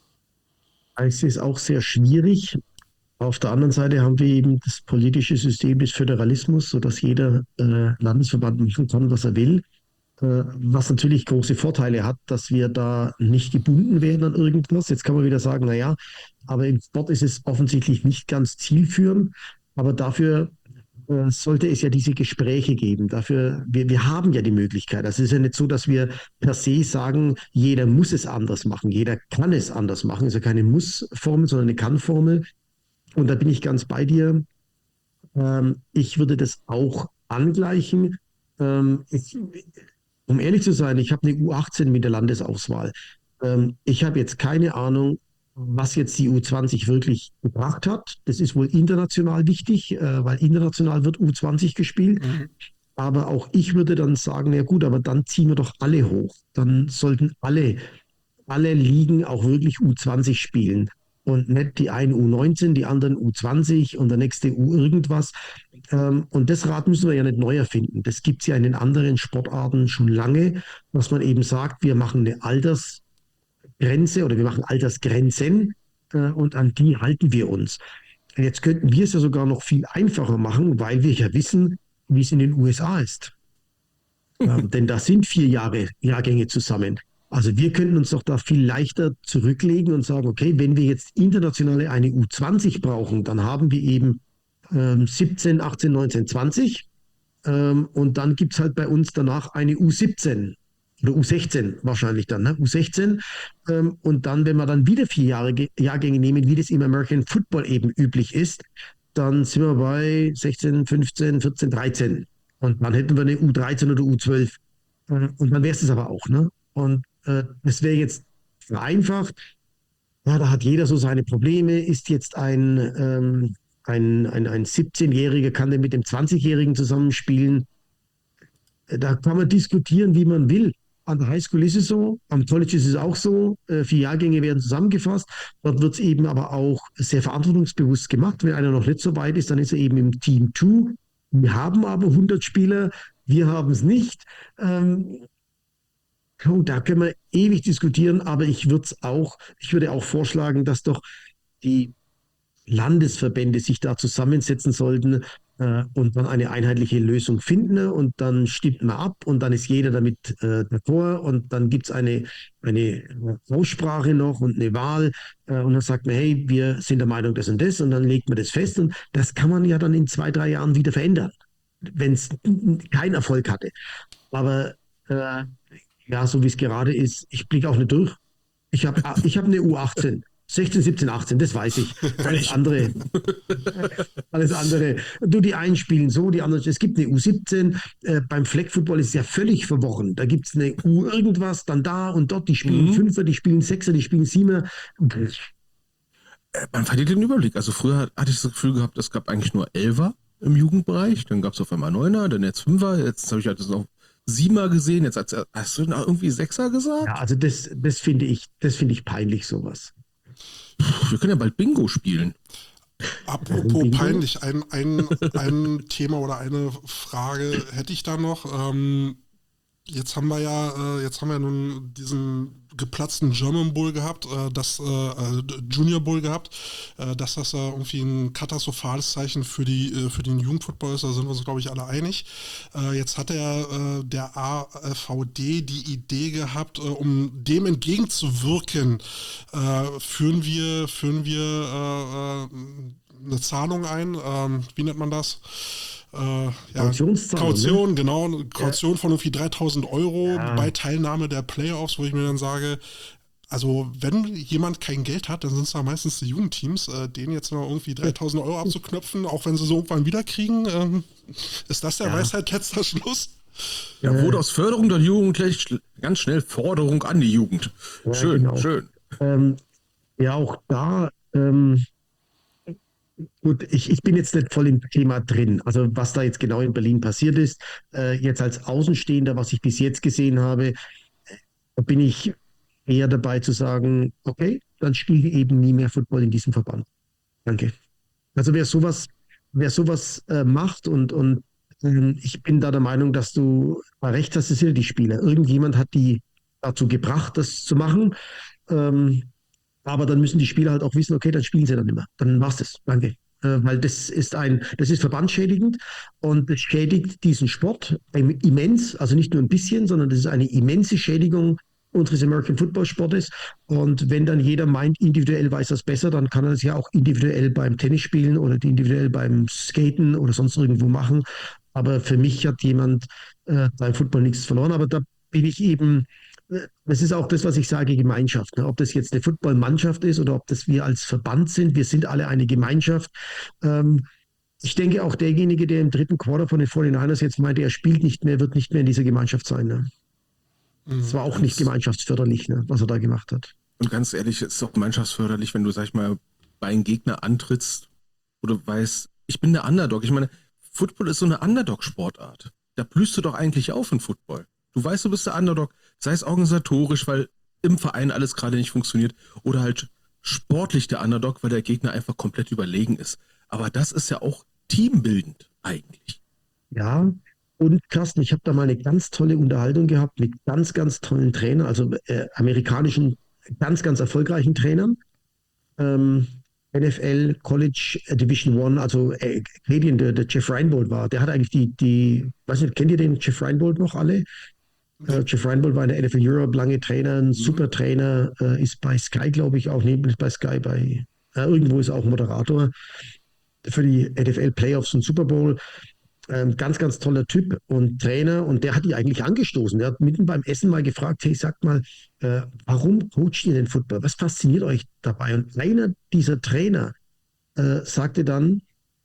Ich sehe es auch sehr schwierig. Auf der anderen Seite haben wir eben das politische System des Föderalismus, sodass jeder äh, Landesverband machen kann, was er will. Äh, was natürlich große Vorteile hat, dass wir da nicht gebunden werden an irgendwas. Jetzt kann man wieder sagen, naja, aber im Sport ist es offensichtlich nicht ganz zielführend. Aber dafür äh, sollte es ja diese Gespräche geben. Dafür, wir, wir haben ja die Möglichkeit. Also es ist ja nicht so, dass wir per se sagen, jeder muss es anders machen, jeder kann es anders machen. Es ist ja keine Muss-Formel, sondern eine Kann-Formel. Und da bin ich ganz bei dir. Ähm, ich würde das auch angleichen. Ähm, ich, um ehrlich zu sein, ich habe eine U achtzehn mit der Landesauswahl. Ähm, ich habe jetzt keine Ahnung, was jetzt die U zwanzig wirklich gebracht hat. Das ist wohl international wichtig, äh, weil international wird U zwanzig gespielt. Mhm. Aber auch ich würde dann sagen, ja gut, aber dann ziehen wir doch alle hoch. Dann sollten alle, alle Ligen auch wirklich U zwanzig spielen. Und nicht die einen U neunzehn, die anderen U zwanzig und der nächste U irgendwas. Ähm, und das Rad müssen wir ja nicht neu erfinden. Das gibt es ja in den anderen Sportarten schon lange, dass man eben sagt, wir machen eine Alters- Grenze oder wir machen Altersgrenzen äh, und an die halten wir uns. Jetzt könnten wir es ja sogar noch viel einfacher machen, weil wir ja wissen, wie es in den U S A ist. ähm, denn da sind vier Jahre, Jahrgänge zusammen. Also wir könnten uns doch da viel leichter zurücklegen und sagen, okay, wenn wir jetzt internationale eine U zwanzig brauchen, dann haben wir eben ähm, siebzehn, achtzehn, neunzehn, zwanzig ähm, und dann gibt es halt bei uns danach eine U siebzehn. Oder U sechzehn wahrscheinlich dann, ne? U sechzehn. Ähm, und dann, wenn wir dann wieder vier Jahre, Jahrgänge nehmen, wie das im American Football eben üblich ist, dann sind wir bei sechzehn, fünfzehn, vierzehn, dreizehn. Und dann hätten wir eine U dreizehn oder U zwölf. Äh, und dann wäre es das aber auch. Ne? Und äh, das wäre jetzt vereinfacht. Ja, da hat jeder so seine Probleme. Ist jetzt ein, ähm, ein, ein, ein siebzehnjähriger, kann der mit dem zwanzigjährigen zusammenspielen? Da kann man diskutieren, wie man will. An der Highschool ist es so, am College ist es auch so. Äh, vier Jahrgänge werden zusammengefasst. Dort wird es eben aber auch sehr verantwortungsbewusst gemacht. Wenn einer noch nicht so weit ist, dann ist er eben im Team zwei. Wir haben aber hundert Spieler, wir haben es nicht. Ähm, oh, da können wir ewig diskutieren, aber ich würde es auch, ich würde auch vorschlagen, dass doch die Landesverbände sich da zusammensetzen sollten äh, und dann eine einheitliche Lösung finden und dann stimmt man ab und dann ist jeder damit äh, d'accord und dann gibt es eine, eine Aussprache noch und eine Wahl äh, und dann sagt man, hey, wir sind der Meinung das und das und dann legt man das fest und das kann man ja dann in zwei, drei Jahren wieder verändern, wenn es keinen Erfolg hatte. Aber äh, ja, so wie es gerade ist, ich blicke auch nicht durch. Ich habe ich hab eine U achtzehn. sechzehn, siebzehn, achtzehn, das weiß ich. Alles andere. Alles andere. Du, die einen spielen so, die anderen. Es gibt eine U siebzehn. Äh, beim Flag Football ist es ja völlig verworren. Da gibt es eine U irgendwas, dann da und dort. Die spielen mhm. Fünfer, die spielen Sechser, die spielen Siebener. Äh, man verliert den Überblick. Also früher hatte ich das Gefühl gehabt, es gab eigentlich nur Elfer im Jugendbereich. Dann gab es auf einmal Neuner, dann jetzt Fünfer. Jetzt habe ich halt das noch Siebener gesehen. Jetzt hast, hast du irgendwie Sechser gesagt? Ja, also das, das finde ich, das finde ich peinlich, sowas. Wir können ja bald Bingo spielen. Apropos Bingo? Peinlich, ein, ein, ein Thema oder eine Frage hätte ich da noch. Ähm, jetzt haben wir ja, äh, jetzt haben wir nun diesen geplatzten German Bowl gehabt, äh, das äh, Junior Bowl gehabt, äh, dass das äh, irgendwie ein katastrophales Zeichen für die äh, für den Jugendfootball ist, da sind wir uns, glaube ich, alle einig. Äh, jetzt hat der, äh, der A V D die Idee gehabt, äh, um dem entgegenzuwirken, äh, führen wir, führen wir äh, eine Zahlung ein, äh, wie nennt man das? äh, ja, Kautionszahlung, Kaution, ne? genau, Kaution ja. von irgendwie dreitausend Euro ja. bei Teilnahme der Playoffs, wo ich mir dann sage, also wenn jemand kein Geld hat, dann sind es da meistens die Jugendteams, äh, denen jetzt noch irgendwie dreitausend Euro abzuknöpfen, auch wenn sie so irgendwann wiederkriegen. Ähm, ist das der ja. Weisheit letzter Schluss? Ja, wurde aus Förderung der Jugend gleich ganz schnell Forderung an die Jugend. Ja, schön, genau. schön. Ähm, ja, auch da, ähm, gut, ich, ich bin jetzt nicht voll im Thema drin. Also was da jetzt genau in Berlin passiert ist, äh, jetzt als Außenstehender, was ich bis jetzt gesehen habe, da bin ich eher dabei zu sagen, okay, dann spiele eben nie mehr Football in diesem Verband. Danke. Also wer sowas, wer sowas äh, macht und, und ähm, ich bin da der Meinung, dass du recht hast, das sind ja die Spieler. Irgendjemand hat die dazu gebracht, das zu machen. Ähm, aber dann müssen die Spieler halt auch wissen, okay, dann spielen sie dann immer. Dann war's das. Danke. Äh, weil das ist ein, das ist verbandsschädigend und das schädigt diesen Sport immens, also nicht nur ein bisschen, sondern das ist eine immense Schädigung unseres American Football Sportes. Und wenn dann jeder meint, individuell weiß das besser, dann kann er es ja auch individuell beim Tennis spielen oder individuell beim Skaten oder sonst irgendwo machen. Aber für mich hat jemand äh, beim Football nichts verloren. Aber da bin ich eben, äh, das ist auch das, was ich sage, Gemeinschaft. Ne? Ob das jetzt eine Footballmannschaft ist oder ob das wir als Verband sind, wir sind alle eine Gemeinschaft. Ähm, ich denke auch derjenige, der im dritten Quarter von den forty-niners jetzt meinte, er spielt nicht mehr, wird nicht mehr in dieser Gemeinschaft sein. Ne? Das war auch nicht gemeinschaftsförderlich, ne, was er da gemacht hat. Und ganz ehrlich, es ist auch gemeinschaftsförderlich, wenn du, sag ich mal, bei einem Gegner antrittst, wo du weißt, ich bin der Underdog. Ich meine, Football ist so eine Underdog-Sportart. Da blühst du doch eigentlich auf in Football. Du weißt, du bist der Underdog, sei es organisatorisch, weil im Verein alles gerade nicht funktioniert, oder halt sportlich der Underdog, weil der Gegner einfach komplett überlegen ist. Aber das ist ja auch teambildend eigentlich. Ja, und Carsten, ich habe da mal eine ganz tolle Unterhaltung gehabt mit ganz, ganz tollen Trainern, also äh, amerikanischen, ganz, ganz erfolgreichen Trainern. Ähm, N F L, College, äh, Division One, also äh, Canadian, der, der Jeff Reinbold war, der hat eigentlich die, die, weiß nicht, kennt ihr den Jeff Reinbold noch alle? Äh, Jeff Reinbold war in der N F L Europe, lange Trainer, ein super Trainer, äh, ist bei Sky, glaube ich, auch, neben ist bei Sky, bei äh, irgendwo ist er auch Moderator für die N F L Playoffs und Super Bowl. Ähm, ganz, ganz toller Typ und Trainer, und der hat die eigentlich angestoßen. Der hat mitten beim Essen mal gefragt, hey, sagt mal, äh, warum coacht ihr den Football? Was fasziniert euch dabei? Und einer dieser Trainer äh, sagte dann,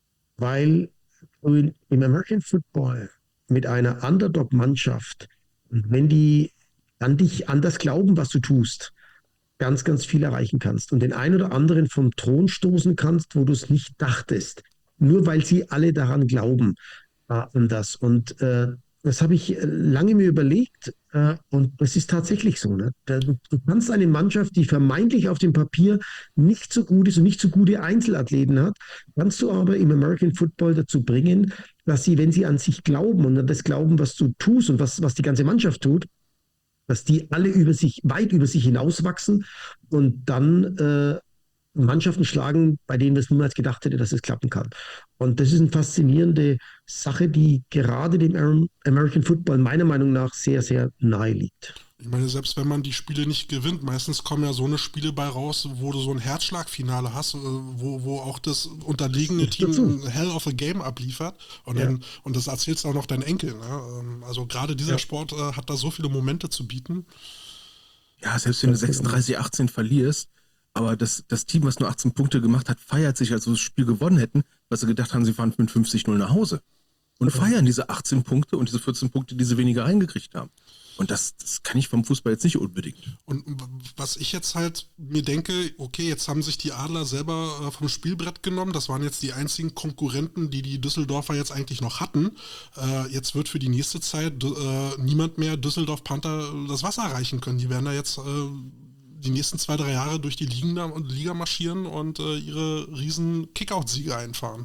weil du in, im American Football mit einer Underdog-Mannschaft, wenn die an dich anders glauben, was du tust, ganz, ganz viel erreichen kannst und den einen oder anderen vom Thron stoßen kannst, wo du es nicht dachtest, nur weil sie alle daran glauben. An das. Und äh, das habe ich lange mir überlegt äh, und das ist tatsächlich so. Ne? Du, du kannst eine Mannschaft, die vermeintlich auf dem Papier nicht so gut ist und nicht so gute Einzelathleten hat, kannst du aber im American Football dazu bringen, dass sie, wenn sie an sich glauben und an das glauben, was du tust und was, was die ganze Mannschaft tut, dass die alle über sich, weit über sich hinauswachsen und dann äh, Mannschaften schlagen, bei denen wir es niemals gedacht hätte, dass es klappen kann. Und das ist eine faszinierende Sache, die gerade dem American Football meiner Meinung nach sehr, sehr nahe liegt. Ich meine, selbst wenn man die Spiele nicht gewinnt, meistens kommen ja so eine Spiele bei raus, wo du so ein Herzschlagfinale hast, wo, wo auch das unterlegene das Team dazu. ein Hell of a Game abliefert. Und, Ja. dann, und das erzählst du auch noch deinen Enkel. Ne? Also gerade dieser Ja. Sport äh, hat da so viele Momente zu bieten. Ja, selbst wenn du sechsunddreißig achtzehn verlierst, aber das, das Team, was nur achtzehn Punkte gemacht hat, feiert sich, als sie das Spiel gewonnen hätten, weil sie gedacht haben, sie fahren mit fünfzig null nach Hause. Und feiern diese achtzehn Punkte und diese vierzehn Punkte, die sie weniger reingekriegt haben. Und das, das kann ich vom Fußball jetzt nicht unbedingt. Und was ich jetzt halt mir denke, okay, jetzt haben sich die Adler selber äh, vom Spielbrett genommen. Das waren jetzt die einzigen Konkurrenten, die die Düsseldorfer jetzt eigentlich noch hatten. Äh, jetzt wird für die nächste Zeit äh, niemand mehr Düsseldorf Panther das Wasser reichen können. Die werden da jetzt äh, die nächsten zwei, drei Jahre durch die Liga, Liga marschieren und äh, ihre riesen Kickout-Siege einfahren.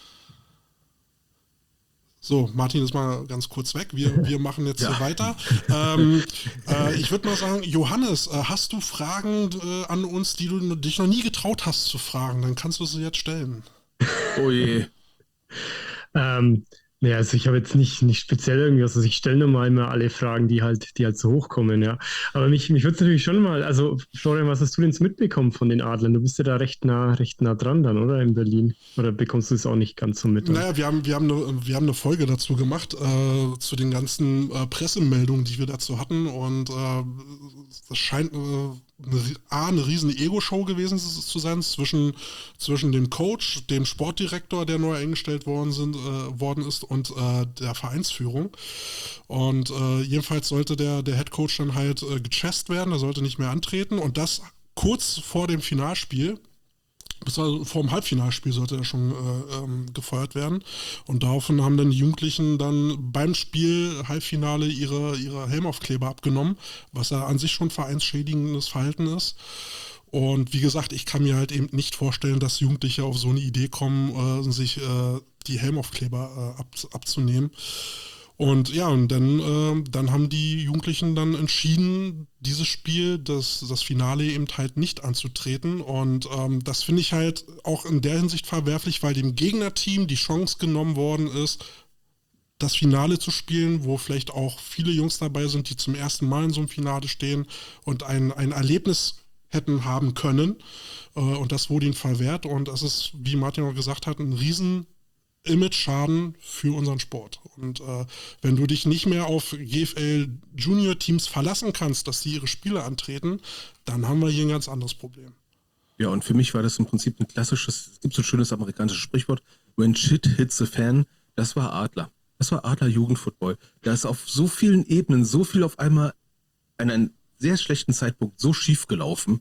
So, Martin ist mal ganz kurz weg. Wir, wir machen jetzt Ja. hier weiter. Ähm, äh, ich würde mal sagen, Johannes, äh, hast du Fragen äh, an uns, die du dich noch nie getraut hast zu fragen? Dann kannst du sie jetzt stellen. Oh je. Ähm, Ja, also ich habe jetzt nicht, nicht speziell irgendwas, also ich stelle nur mal immer alle Fragen, die halt, die halt so hochkommen, ja. Aber mich, mich würde es natürlich schon mal, also Florian, was hast du denn so mitbekommen von den Adlern? Du bist ja da recht nah, recht nah dran dann, oder in Berlin? Oder bekommst du es auch nicht ganz so mit? Dann? Naja, wir haben, wir, haben eine, wir haben eine Folge dazu gemacht, äh, zu den ganzen äh, Pressemeldungen, die wir dazu hatten. Und äh, das scheint äh, eine, A, eine riesen Ego-Show gewesen zu sein zwischen, zwischen dem Coach, dem Sportdirektor, der neu eingestellt worden, sind, äh, worden ist, und äh, der Vereinsführung. Und äh, jedenfalls sollte der, der Headcoach dann halt äh, gechest werden, er sollte nicht mehr antreten. Und das kurz vor dem Finalspiel. Also vor dem Halbfinalspiel sollte er schon äh, ähm, gefeuert werden. Und daraufhin haben dann die Jugendlichen dann beim Spiel Halbfinale ihre, ihre Helmaufkleber abgenommen, was ja an sich schon vereinsschädigendes Verhalten ist. Und wie gesagt, ich kann mir halt eben nicht vorstellen, dass Jugendliche auf so eine Idee kommen, äh, sich äh, die Helmaufkleber äh, ab, abzunehmen. Und ja, und dann, äh, dann haben die Jugendlichen dann entschieden, dieses Spiel, das, das Finale eben halt nicht anzutreten. Und ähm, das finde ich halt auch in der Hinsicht verwerflich, weil dem Gegnerteam die Chance genommen worden ist, das Finale zu spielen, wo vielleicht auch viele Jungs dabei sind, die zum ersten Mal in so einem Finale stehen und ein, ein Erlebnis hätten haben können. Äh, und das wurde ihnen verwehrt. Und das ist, wie Martin auch gesagt hat, ein riesen Image-Schaden für unseren Sport. Und äh, wenn du dich nicht mehr auf G F L-Junior-Teams verlassen kannst, dass die ihre Spiele antreten, dann haben wir hier ein ganz anderes Problem. Ja, und für mich war das im Prinzip ein klassisches, es gibt so ein schönes amerikanisches Sprichwort, when shit hits a fan, das war Adler. Das war Adler Jugendfootball. Da ist auf so vielen Ebenen so viel auf einmal an einem sehr schlechten Zeitpunkt so schief gelaufen.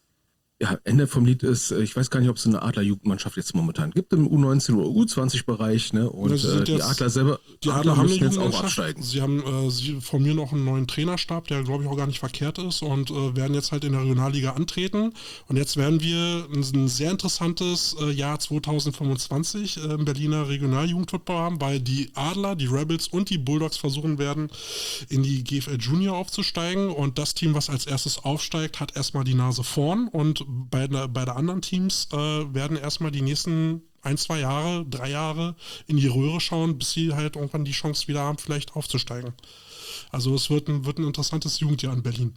Ja, Ende vom Lied ist, ich weiß gar nicht, ob es eine Adler-Jugendmannschaft jetzt momentan gibt im U neunzehn oder U zwanzig Bereich, ne? Und äh, die Adler selber, die Adler, Adler haben müssen jetzt auch Jugendmannschaft. absteigen. Sie haben äh, sie formieren auch einen neuen Trainerstab, der glaube ich auch gar nicht verkehrt ist, und äh, werden jetzt halt in der Regionalliga antreten. Und jetzt werden wir ein, ein sehr interessantes äh, Jahr zwanzig fünfundzwanzig äh, im Berliner Regionaljugendfootball haben, weil die Adler, die Rebels und die Bulldogs versuchen werden, in die G F L Junior aufzusteigen. Und das Team, was als erstes aufsteigt, hat erstmal die Nase vorn, und bei der, bei der anderen Teams äh, werden erstmal die nächsten ein, zwei Jahre, drei Jahre in die Röhre schauen, bis sie halt irgendwann die Chance wieder haben, vielleicht aufzusteigen. Also es wird ein, wird ein interessantes Jugendjahr in Berlin.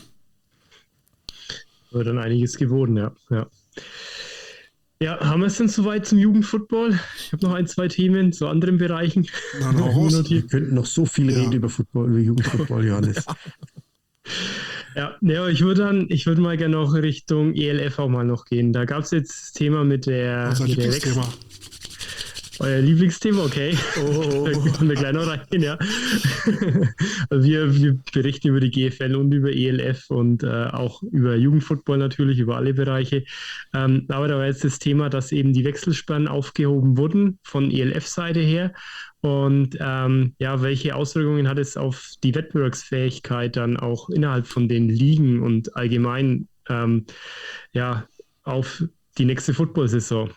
Wird dann einiges geboten, ja. Ja, ja, haben wir es denn soweit zum Jugendfootball? Ich habe noch ein, zwei Themen zu anderen Bereichen. Na, na, raus. Wir könnten noch so viel Ja. reden über Football, über Jugendfootball, Johannes. Ja, ja, ich würde dann, ich würde mal gerne noch Richtung E L F auch mal noch gehen. Da gab es jetzt das Thema mit der, Unser mit der Lieblingsthema. Rex- Euer Lieblingsthema, okay. Oh, da können wir gleich noch rein, ja. Also wir, wir berichten über die G F L und über E L F und äh, auch über Jugendfootball natürlich, über alle Bereiche. Ähm, aber da war jetzt das Thema, dass eben die Wechselsperren aufgehoben wurden von E L F-Seite her. Und ähm, ja, welche Auswirkungen hat es auf die Wettbewerbsfähigkeit dann auch innerhalb von den Ligen und allgemein ähm, ja, auf die nächste Football-Saison?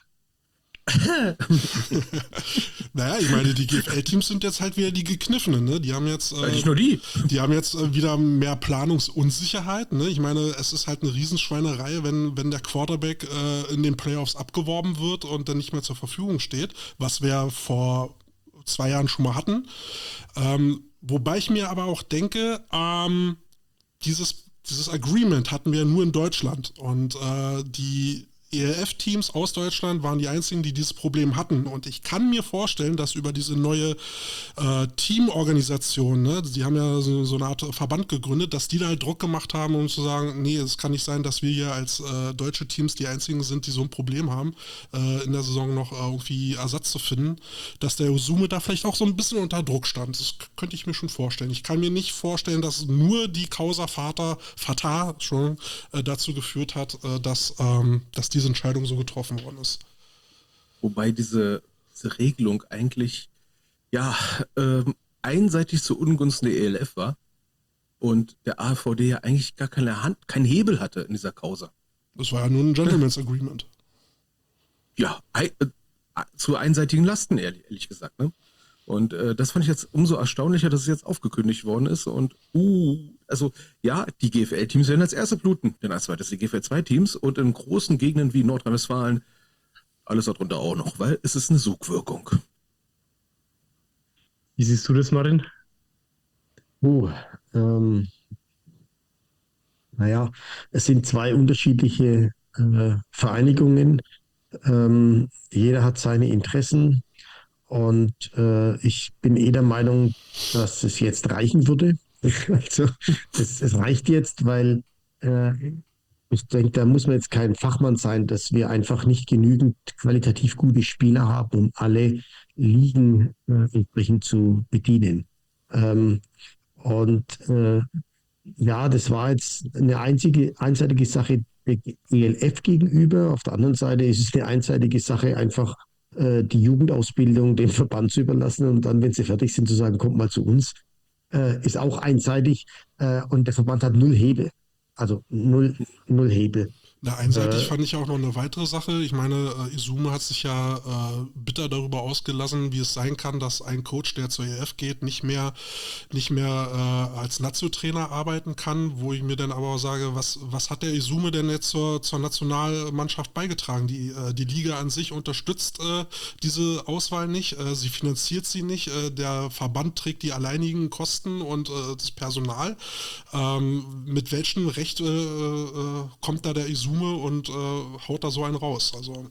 Naja, ich meine, die G F L-Teams sind jetzt halt wieder die Gekniffenen, ne? Die haben jetzt, äh, Nicht nur die. die haben jetzt äh, wieder mehr Planungsunsicherheit, ne? Ich meine, es ist halt eine Riesenschweinerei, wenn, wenn der Quarterback äh, in den Playoffs abgeworben wird und dann nicht mehr zur Verfügung steht, was wir vor zwei Jahren schon mal hatten. Ähm, wobei ich mir aber auch denke, ähm, dieses, dieses Agreement hatten wir nur in Deutschland, und äh, die E L F-Teams aus Deutschland waren die einzigen, die dieses Problem hatten. Und ich kann mir vorstellen, dass über diese neue äh, Teamorganisation, ne, die haben ja so, so eine Art Verband gegründet, dass die da halt Druck gemacht haben, um zu sagen, nee, es kann nicht sein, dass wir hier als äh, deutsche Teams die einzigen sind, die so ein Problem haben, äh, in der Saison noch äh, irgendwie Ersatz zu finden, dass der Usume da vielleicht auch so ein bisschen unter Druck stand. Das k- könnte ich mir schon vorstellen. Ich kann mir nicht vorstellen, dass nur die Causa Vater, Fatah schon äh, dazu geführt hat, äh, dass, ähm, dass diese Entscheidung so getroffen worden ist. Wobei diese, diese Regelung eigentlich ja ähm, einseitig zu Ungunsten der E L F war und der A V D ja eigentlich gar keine Hand, keinen Hebel hatte in dieser Causa. Das war ja nur ein Gentleman's Agreement. Ja, ei, äh, zu einseitigen Lasten, ehrlich, ehrlich gesagt. Ne? Und äh, das fand ich jetzt umso erstaunlicher, dass es jetzt aufgekündigt worden ist. Und uh, also ja, die G F L-Teams werden als erste bluten, denn als zweites die G F L zwei Teams und in großen Gegenden wie Nordrhein-Westfalen alles darunter auch noch, weil es ist eine Sogwirkung. Wie siehst du das, Martin? Oh, ähm, naja, es sind zwei unterschiedliche äh, Vereinigungen. Ähm, jeder hat seine Interessen und äh, ich bin eh der Meinung, dass es jetzt reichen würde. Also es, es reicht jetzt, weil äh, ich denke, da muss man jetzt kein Fachmann sein, dass wir einfach nicht genügend qualitativ gute Spieler haben, um alle Ligen äh, entsprechend zu bedienen. Ähm, und äh, ja, das war jetzt eine einzige, einseitige Sache der E L F gegenüber. Auf der anderen Seite ist es eine einseitige Sache, einfach äh, die Jugendausbildung dem Verband zu überlassen und dann, wenn sie fertig sind, zu sagen, kommt mal zu uns. Äh, ist auch einseitig äh, und der Verband hat null Hebel. Also null, null Hebel. Na, einseitig Äh, fand ich auch noch eine weitere Sache. Ich meine, äh, Izume hat sich ja äh, bitter darüber ausgelassen, wie es sein kann, dass ein Coach, der zur E F geht, nicht mehr, nicht mehr äh, als Nazio-Trainer arbeiten kann, wo ich mir dann aber sage, was, was hat der Izume denn jetzt zur, zur Nationalmannschaft beigetragen? Die, äh, die Liga an sich unterstützt äh, diese Auswahl nicht, äh, sie finanziert sie nicht, äh, der Verband trägt die alleinigen Kosten und äh, das Personal. Ähm, mit welchem Recht äh, äh, kommt da der Izume und äh, haut da so einen raus? Also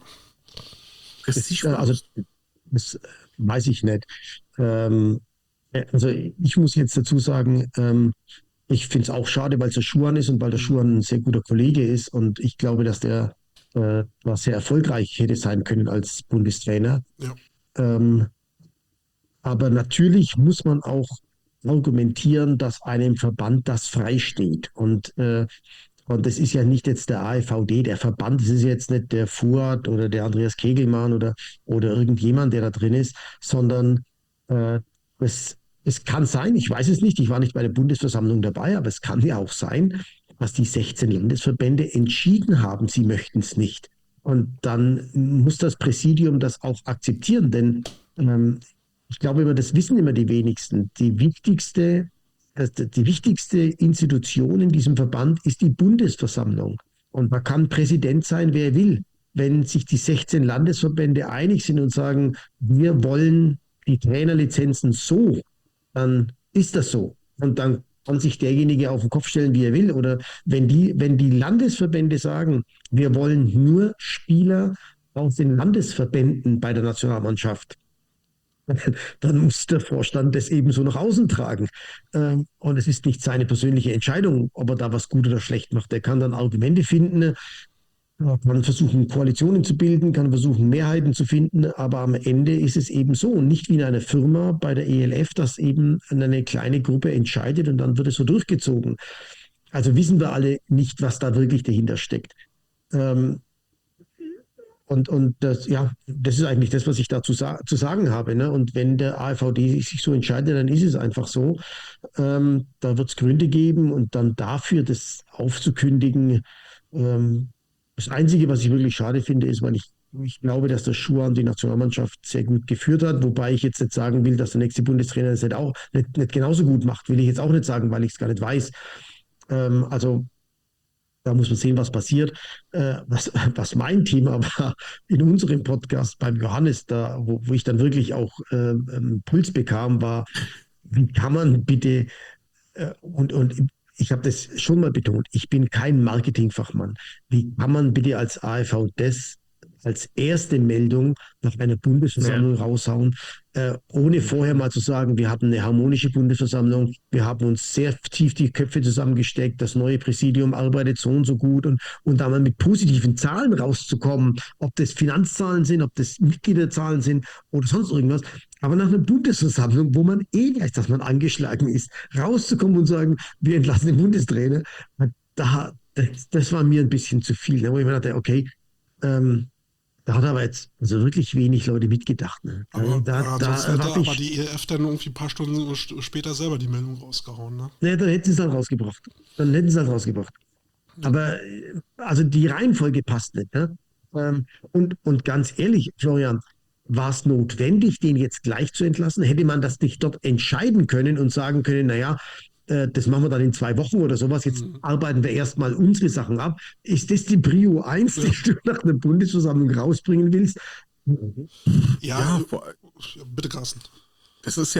das, also, das weiß ich nicht. Ähm, also ich muss jetzt dazu sagen, ähm, ich finde es auch schade, weil es der Schuhan ist und weil der Schuhan ein sehr guter Kollege ist. Und ich glaube, dass der äh, war sehr erfolgreich hätte sein können als Bundestrainer. ja. Ähm, aber natürlich muss man auch argumentieren, dass einem Verband das freisteht. Und, äh, und das ist ja nicht jetzt der A F V D, der Verband, das ist jetzt nicht der Fuad oder der Andreas Kegelmann oder, oder irgendjemand, der da drin ist, sondern äh, es, es kann sein, ich weiß es nicht, ich war nicht bei der Bundesversammlung dabei, aber es kann ja auch sein, dass die sechzehn Landesverbände entschieden haben, sie möchten es nicht. Und dann muss das Präsidium das auch akzeptieren, denn ähm, ich glaube immer, das wissen immer die wenigsten. Die wichtigste, das, die wichtigste Institution in diesem Verband ist die Bundesversammlung. Und man kann Präsident sein, wer will. Wenn sich die sechzehn Landesverbände einig sind und sagen, wir wollen die Trainerlizenzen so, dann ist das so. Und dann kann sich derjenige auf den Kopf stellen, wie er will. Oder wenn die, wenn die Landesverbände sagen, wir wollen nur Spieler aus den Landesverbänden bei der Nationalmannschaft, dann muss der Vorstand das ebenso nach außen tragen. Ähm, und es ist nicht seine persönliche Entscheidung, ob er da was gut oder schlecht macht. Er kann dann Argumente finden, kann versuchen, Koalitionen zu bilden, kann versuchen, Mehrheiten zu finden, aber am Ende ist es eben so und nicht wie in einer Firma bei der E L F, dass eben eine kleine Gruppe entscheidet und dann wird es so durchgezogen. Also wissen wir alle nicht, was da wirklich dahinter steckt. Ähm, Und, und das, ja, das ist eigentlich das, was ich dazu sa zu sagen habe. Ne? Und wenn der A F V D sich so entscheidet, dann ist es einfach so. Ähm, da wird es Gründe geben und dann dafür das aufzukündigen. Ähm, das Einzige, was ich wirklich schade finde, ist, weil ich, ich glaube, dass der Schuhan die Nationalmannschaft sehr gut geführt hat. Wobei ich jetzt nicht sagen will, dass der nächste Bundestrainer das nicht, auch, nicht, nicht genauso gut macht. Will ich jetzt auch nicht sagen, weil ich es gar nicht weiß. Ähm, also da muss man sehen, was passiert. Äh, was, was mein Thema war in unserem Podcast beim Johannes, da, wo, wo ich dann wirklich auch äh, einen Puls bekam, war, wie kann man bitte, äh, und, und ich habe das schon mal betont, ich bin kein Marketingfachmann. Wie kann man bitte als A F V das als erste Meldung nach einer Bundesversammlung ja. raushauen, äh, ohne vorher mal zu sagen, wir hatten eine harmonische Bundesversammlung, wir haben uns sehr tief die Köpfe zusammengesteckt, das neue Präsidium arbeitet so und so gut und, und da mal mit positiven Zahlen rauszukommen, ob das Finanzzahlen sind, ob das Mitgliederzahlen sind oder sonst irgendwas. Aber nach einer Bundesversammlung, wo man eh weiß, dass man angeschlagen ist, rauszukommen und sagen, wir entlassen den Bundestrainer, da, das, das war mir ein bisschen zu viel. Ne? Wo ich mir dachte, okay, ähm, da hat aber jetzt also wirklich wenig Leute mitgedacht. Ne? Aber, da, da da hätte aber ich, die E L F dann irgendwie ein paar Stunden später selber die Meldung rausgehauen. Ne? Ja, dann hätten sie es dann rausgebracht. Dann hätten sie es dann rausgebracht. Ja. Aber also die Reihenfolge passt nicht. Ne? Und, und ganz ehrlich, Florian, war es notwendig, den jetzt gleich zu entlassen? Hätte man das nicht dort entscheiden können und sagen können, naja, das machen wir dann in zwei Wochen oder sowas. Jetzt mhm. arbeiten wir erstmal unsere Sachen ab. Ist das die Prio eins, ja. die du nach einer Bundesversammlung rausbringen willst? Ja, ja vor, bitte, Carsten. Das ist ja,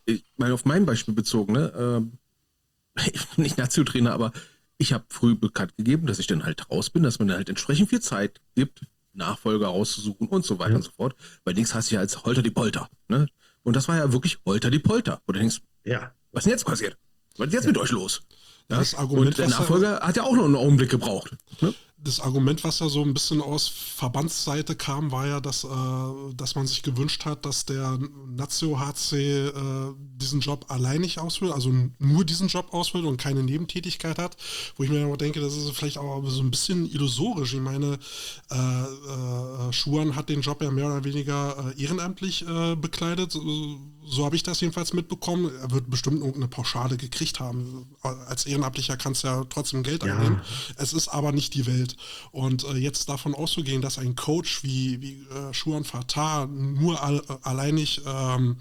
ich meine, auf mein Beispiel bezogen, ne? Ähm, ich bin nicht Nazio-Trainer, aber ich habe früh bekannt gegeben, dass ich dann halt raus bin, dass man halt entsprechend viel Zeit gibt, Nachfolger rauszusuchen und so weiter Ja. und so fort. Weil nichts heißt ja als Holter die Polter. Ne? Und das war ja wirklich Holter die Polter. Und du denkst, Ja. was ist denn jetzt passiert? Was ist jetzt mit euch los? Ja, das Argument, und der was er- Nachfolger hat ja auch noch einen Augenblick gebraucht. Ne? Das Argument, was ja so ein bisschen aus Verbandsseite kam, war ja, dass, äh, dass man sich gewünscht hat, dass der Nazio H C äh, diesen Job alleinig ausführt, also nur diesen Job ausführt und keine Nebentätigkeit hat, wo ich mir aber denke, das ist vielleicht auch so ein bisschen illusorisch. Ich meine, äh, äh, Schuhan hat den Job ja mehr oder weniger äh, ehrenamtlich äh, bekleidet, so, so habe ich das jedenfalls mitbekommen. Er wird bestimmt irgendeine Pauschale gekriegt haben. Als Ehrenamtlicher kannst du ja trotzdem Geld Ja. einnehmen. Es ist aber nicht die Welt. Und äh, jetzt davon auszugehen, dass ein Coach wie, wie äh, Schuhan Fatah nur all, äh, alleinig ähm,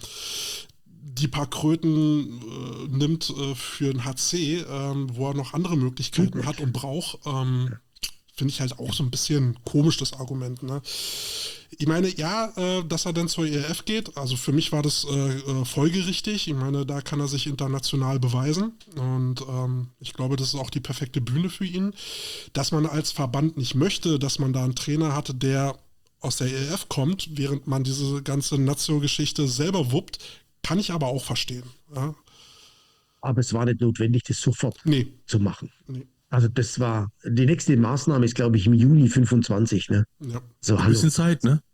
die paar Kröten äh, nimmt äh, für ein H C, ähm, wo er noch andere Möglichkeiten hat und braucht, ähm, finde ich halt auch so ein bisschen komisch, das Argument. Ne? Ich meine, ja, äh, dass er dann zur E L F geht, also für mich war das äh, äh, folgerichtig. Ich meine, da kann er sich international beweisen und ähm, ich glaube, das ist auch die perfekte Bühne für ihn. Dass man als Verband nicht möchte, dass man da einen Trainer hatte, der aus der E L F kommt, während man diese ganze Nazio-Geschichte selber wuppt, kann ich aber auch verstehen. Ja? Aber es war nicht notwendig, das sofort Nee, zu machen. nee, Also das war, die nächste Maßnahme ist, glaube ich, im Juni fünfundzwanzig. Ne? ja. So, Ein hallo. bisschen Zeit, ne?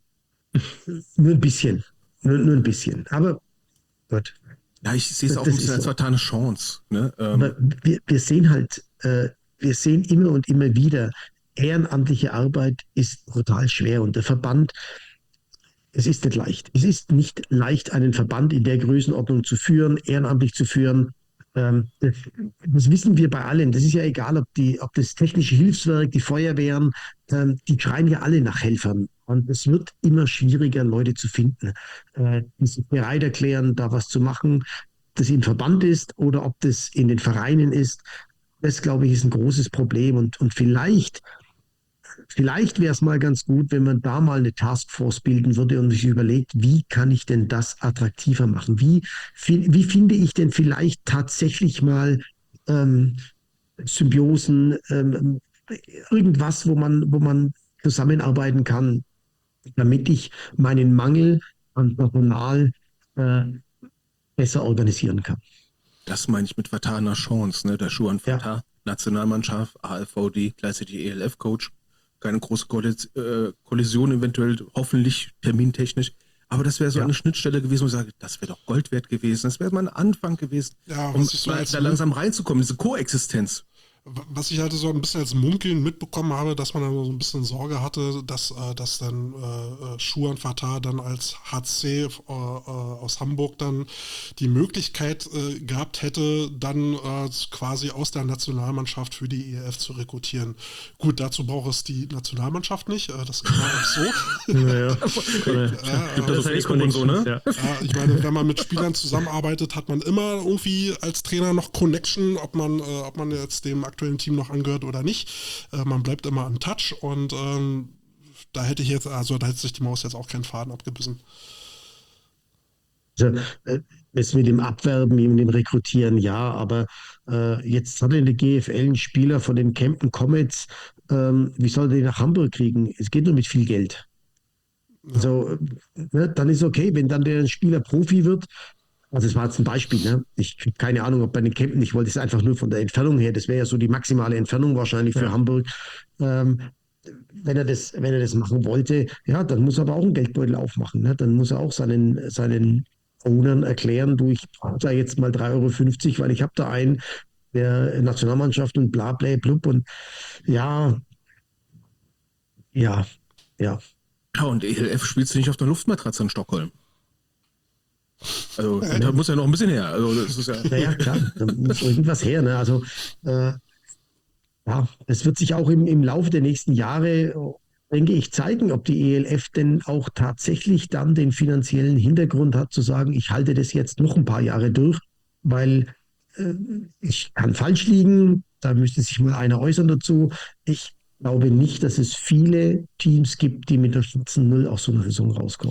Nur ein bisschen. Nur, nur ein bisschen. Aber gut. Ja, ich sehe es auch Das ein bisschen ist als so. vertane Chance. Ne? Ähm, Aber wir, wir sehen halt, äh, wir sehen immer und immer wieder, ehrenamtliche Arbeit ist brutal schwer und der Verband, es ist nicht leicht. Es ist nicht leicht, einen Verband in der Größenordnung zu führen, ehrenamtlich zu führen. Ähm, das, das wissen wir bei allen. Das ist ja egal, ob, die, ob das technische Hilfswerk, die Feuerwehren, ähm, die schreien ja alle nach Helfern. Und es wird immer schwieriger, Leute zu finden, äh, die sich bereit erklären, da was zu machen, das im Verband ist oder ob das in den Vereinen ist. Das, glaube ich, ist ein großes Problem. Und, und vielleicht Vielleicht wäre es mal ganz gut, wenn man da mal eine Taskforce bilden würde und sich überlegt, wie kann ich denn das attraktiver machen? Wie, fi- wie finde ich denn vielleicht tatsächlich mal ähm, Symbiosen, ähm, irgendwas, wo man, wo man zusammenarbeiten kann, damit ich meinen Mangel an Personal äh, besser organisieren kann. Das meine ich mit vertaner Chance. Ne? Der Schuhan Fatah, Nationalmannschaft, A L V D, gleichzeitig E L F-Coach. Keine große Kollis äh, Kollision eventuell, hoffentlich termintechnisch. Aber das wäre so Ja. eine Schnittstelle gewesen, wo ich sage, das wäre doch Gold wert gewesen. Das wäre mal ein Anfang gewesen, Ja, um was ich so mal als da langsam reinzukommen, diese Koexistenz. Was ich halt so ein bisschen als Munkeln mitbekommen habe, dass man dann so ein bisschen Sorge hatte, dass, äh, dass dann äh, Schuhan Fatah dann als H C äh, äh, aus Hamburg dann die Möglichkeit äh, gehabt hätte, dann äh, quasi aus der Nationalmannschaft für die E L F zu rekrutieren. Gut, dazu braucht es die Nationalmannschaft nicht, äh, das kann man auch so. Naja. Ja, Gibt äh, das auf Facebook und so, ne? Ja. Ja, ich meine, wenn man mit Spielern zusammenarbeitet, hat man immer irgendwie als Trainer noch Connection, ob man, äh, ob man jetzt dem aktuellen Team noch angehört oder nicht. Äh, man bleibt immer im Touch und ähm, da hätte ich jetzt, also da hätte sich die Maus jetzt auch keinen Faden abgebissen. Also, äh, das mit dem Abwerben, mit dem Rekrutieren, ja, aber äh, jetzt hat er in der G F L einen Spieler von den Kempten Comets. Ähm, wie soll der den nach Hamburg kriegen? Es geht nur mit viel Geld. Also, äh, ne, dann ist okay, wenn dann der Spieler Profi wird. Also, das war jetzt ein Beispiel. Ne? Ich habe keine Ahnung, ob bei den Kempten, ich wollte es einfach nur von der Entfernung her, das wäre ja so die maximale Entfernung wahrscheinlich für Ja. Hamburg. Ähm, wenn er das, wenn er das machen wollte, ja, dann muss er aber auch einen Geldbeutel aufmachen. Ne? Dann muss er auch seinen, seinen Ownern erklären, du, ich brauche da jetzt mal drei Euro fünfzig, weil ich habe da einen der Nationalmannschaft und bla bla blub und ja, ja, ja. Ja, und E L F spielst du nicht auf der Luftmatratze in Stockholm. Also, da muss ja noch ein bisschen her. Also, das ist ja. Naja, klar, da muss irgendwas her. Ne? Also, äh, ja, es wird sich auch im, im Laufe der nächsten Jahre, denke ich, zeigen, ob die E L F denn auch tatsächlich dann den finanziellen Hintergrund hat, zu sagen, ich halte das jetzt noch ein paar Jahre durch, weil äh, ich kann falsch liegen, da müsste sich mal einer äußern dazu. Ich glaube nicht, dass es viele Teams gibt, die mit der schwarzen Null aus so einer Saison rauskommen.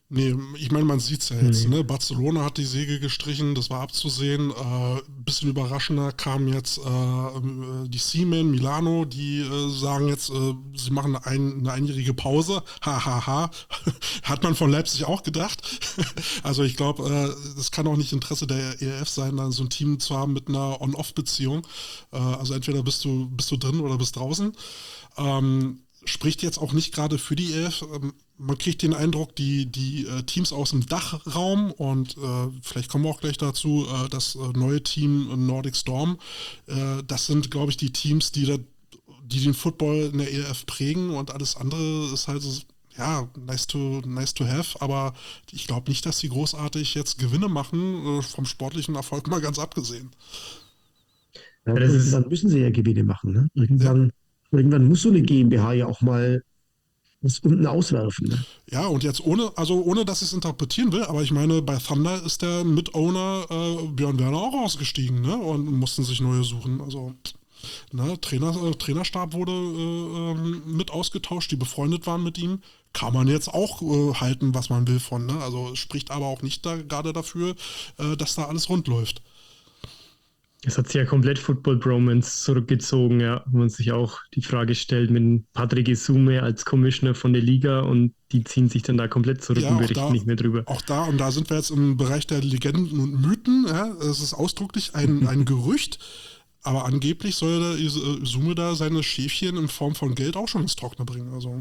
Nee, ich meine, man sieht es ja jetzt. Nee. Ne? Barcelona hat die Segel gestrichen, das war abzusehen. Ein äh, bisschen überraschender kam jetzt äh, die Seamen Milano, die äh, sagen jetzt, äh, sie machen ein, eine einjährige Pause. Hahaha. Ha, ha. Hat man von Leipzig auch gedacht. Also ich glaube, äh, das kann auch nicht Interesse der E L F sein, dann so ein Team zu haben mit einer On-Off-Beziehung. Äh, also entweder bist du, bist du drin oder bist draußen. Ähm, spricht jetzt auch nicht gerade für die E L F. Ähm, man kriegt den Eindruck, die, die äh, Teams aus dem Dachraum und äh, vielleicht kommen wir auch gleich dazu, äh, das äh, neue Team äh, Nordic Storm, äh, das sind, glaube ich, die Teams, die, da, die den Football in der E L F prägen und alles andere ist halt so, ja, nice to, nice to have, aber ich glaube nicht, dass sie großartig jetzt Gewinne machen, äh, vom sportlichen Erfolg mal ganz abgesehen. Ja, das ist- irgendwann müssen sie ja Gewinne machen. Ne? Irgendwann, irgendwann muss so eine GmbH ja auch mal was unten auswerfen. Ne? Ja, und jetzt ohne, also ohne, dass ich es interpretieren will, aber ich meine, bei Thunder ist der Mitowner äh, Björn Werner auch ausgestiegen, ne? Und mussten sich neue suchen. Also, ne, Trainer, äh, Trainerstab wurde äh, ähm, mit ausgetauscht, die befreundet waren mit ihm. Kann man jetzt auch äh, halten, was man will von, ne? Also spricht aber auch nicht da gerade dafür, äh, dass da alles rund läuft. Es hat sich ja komplett Football Bromance zurückgezogen, ja, wo man sich auch die Frage stellt mit Patrick Isume als Commissioner von der Liga und die ziehen sich dann da komplett zurück Ja, und auch berichten da- nicht mehr drüber. Auch da, und da sind wir jetzt im Bereich der Legenden und Mythen. Ja? Es ist ausdrücklich ein, ein Gerücht, aber angeblich soll der Is- äh, Isume da seine Schäfchen in Form von Geld auch schon ins Trockene bringen. Also.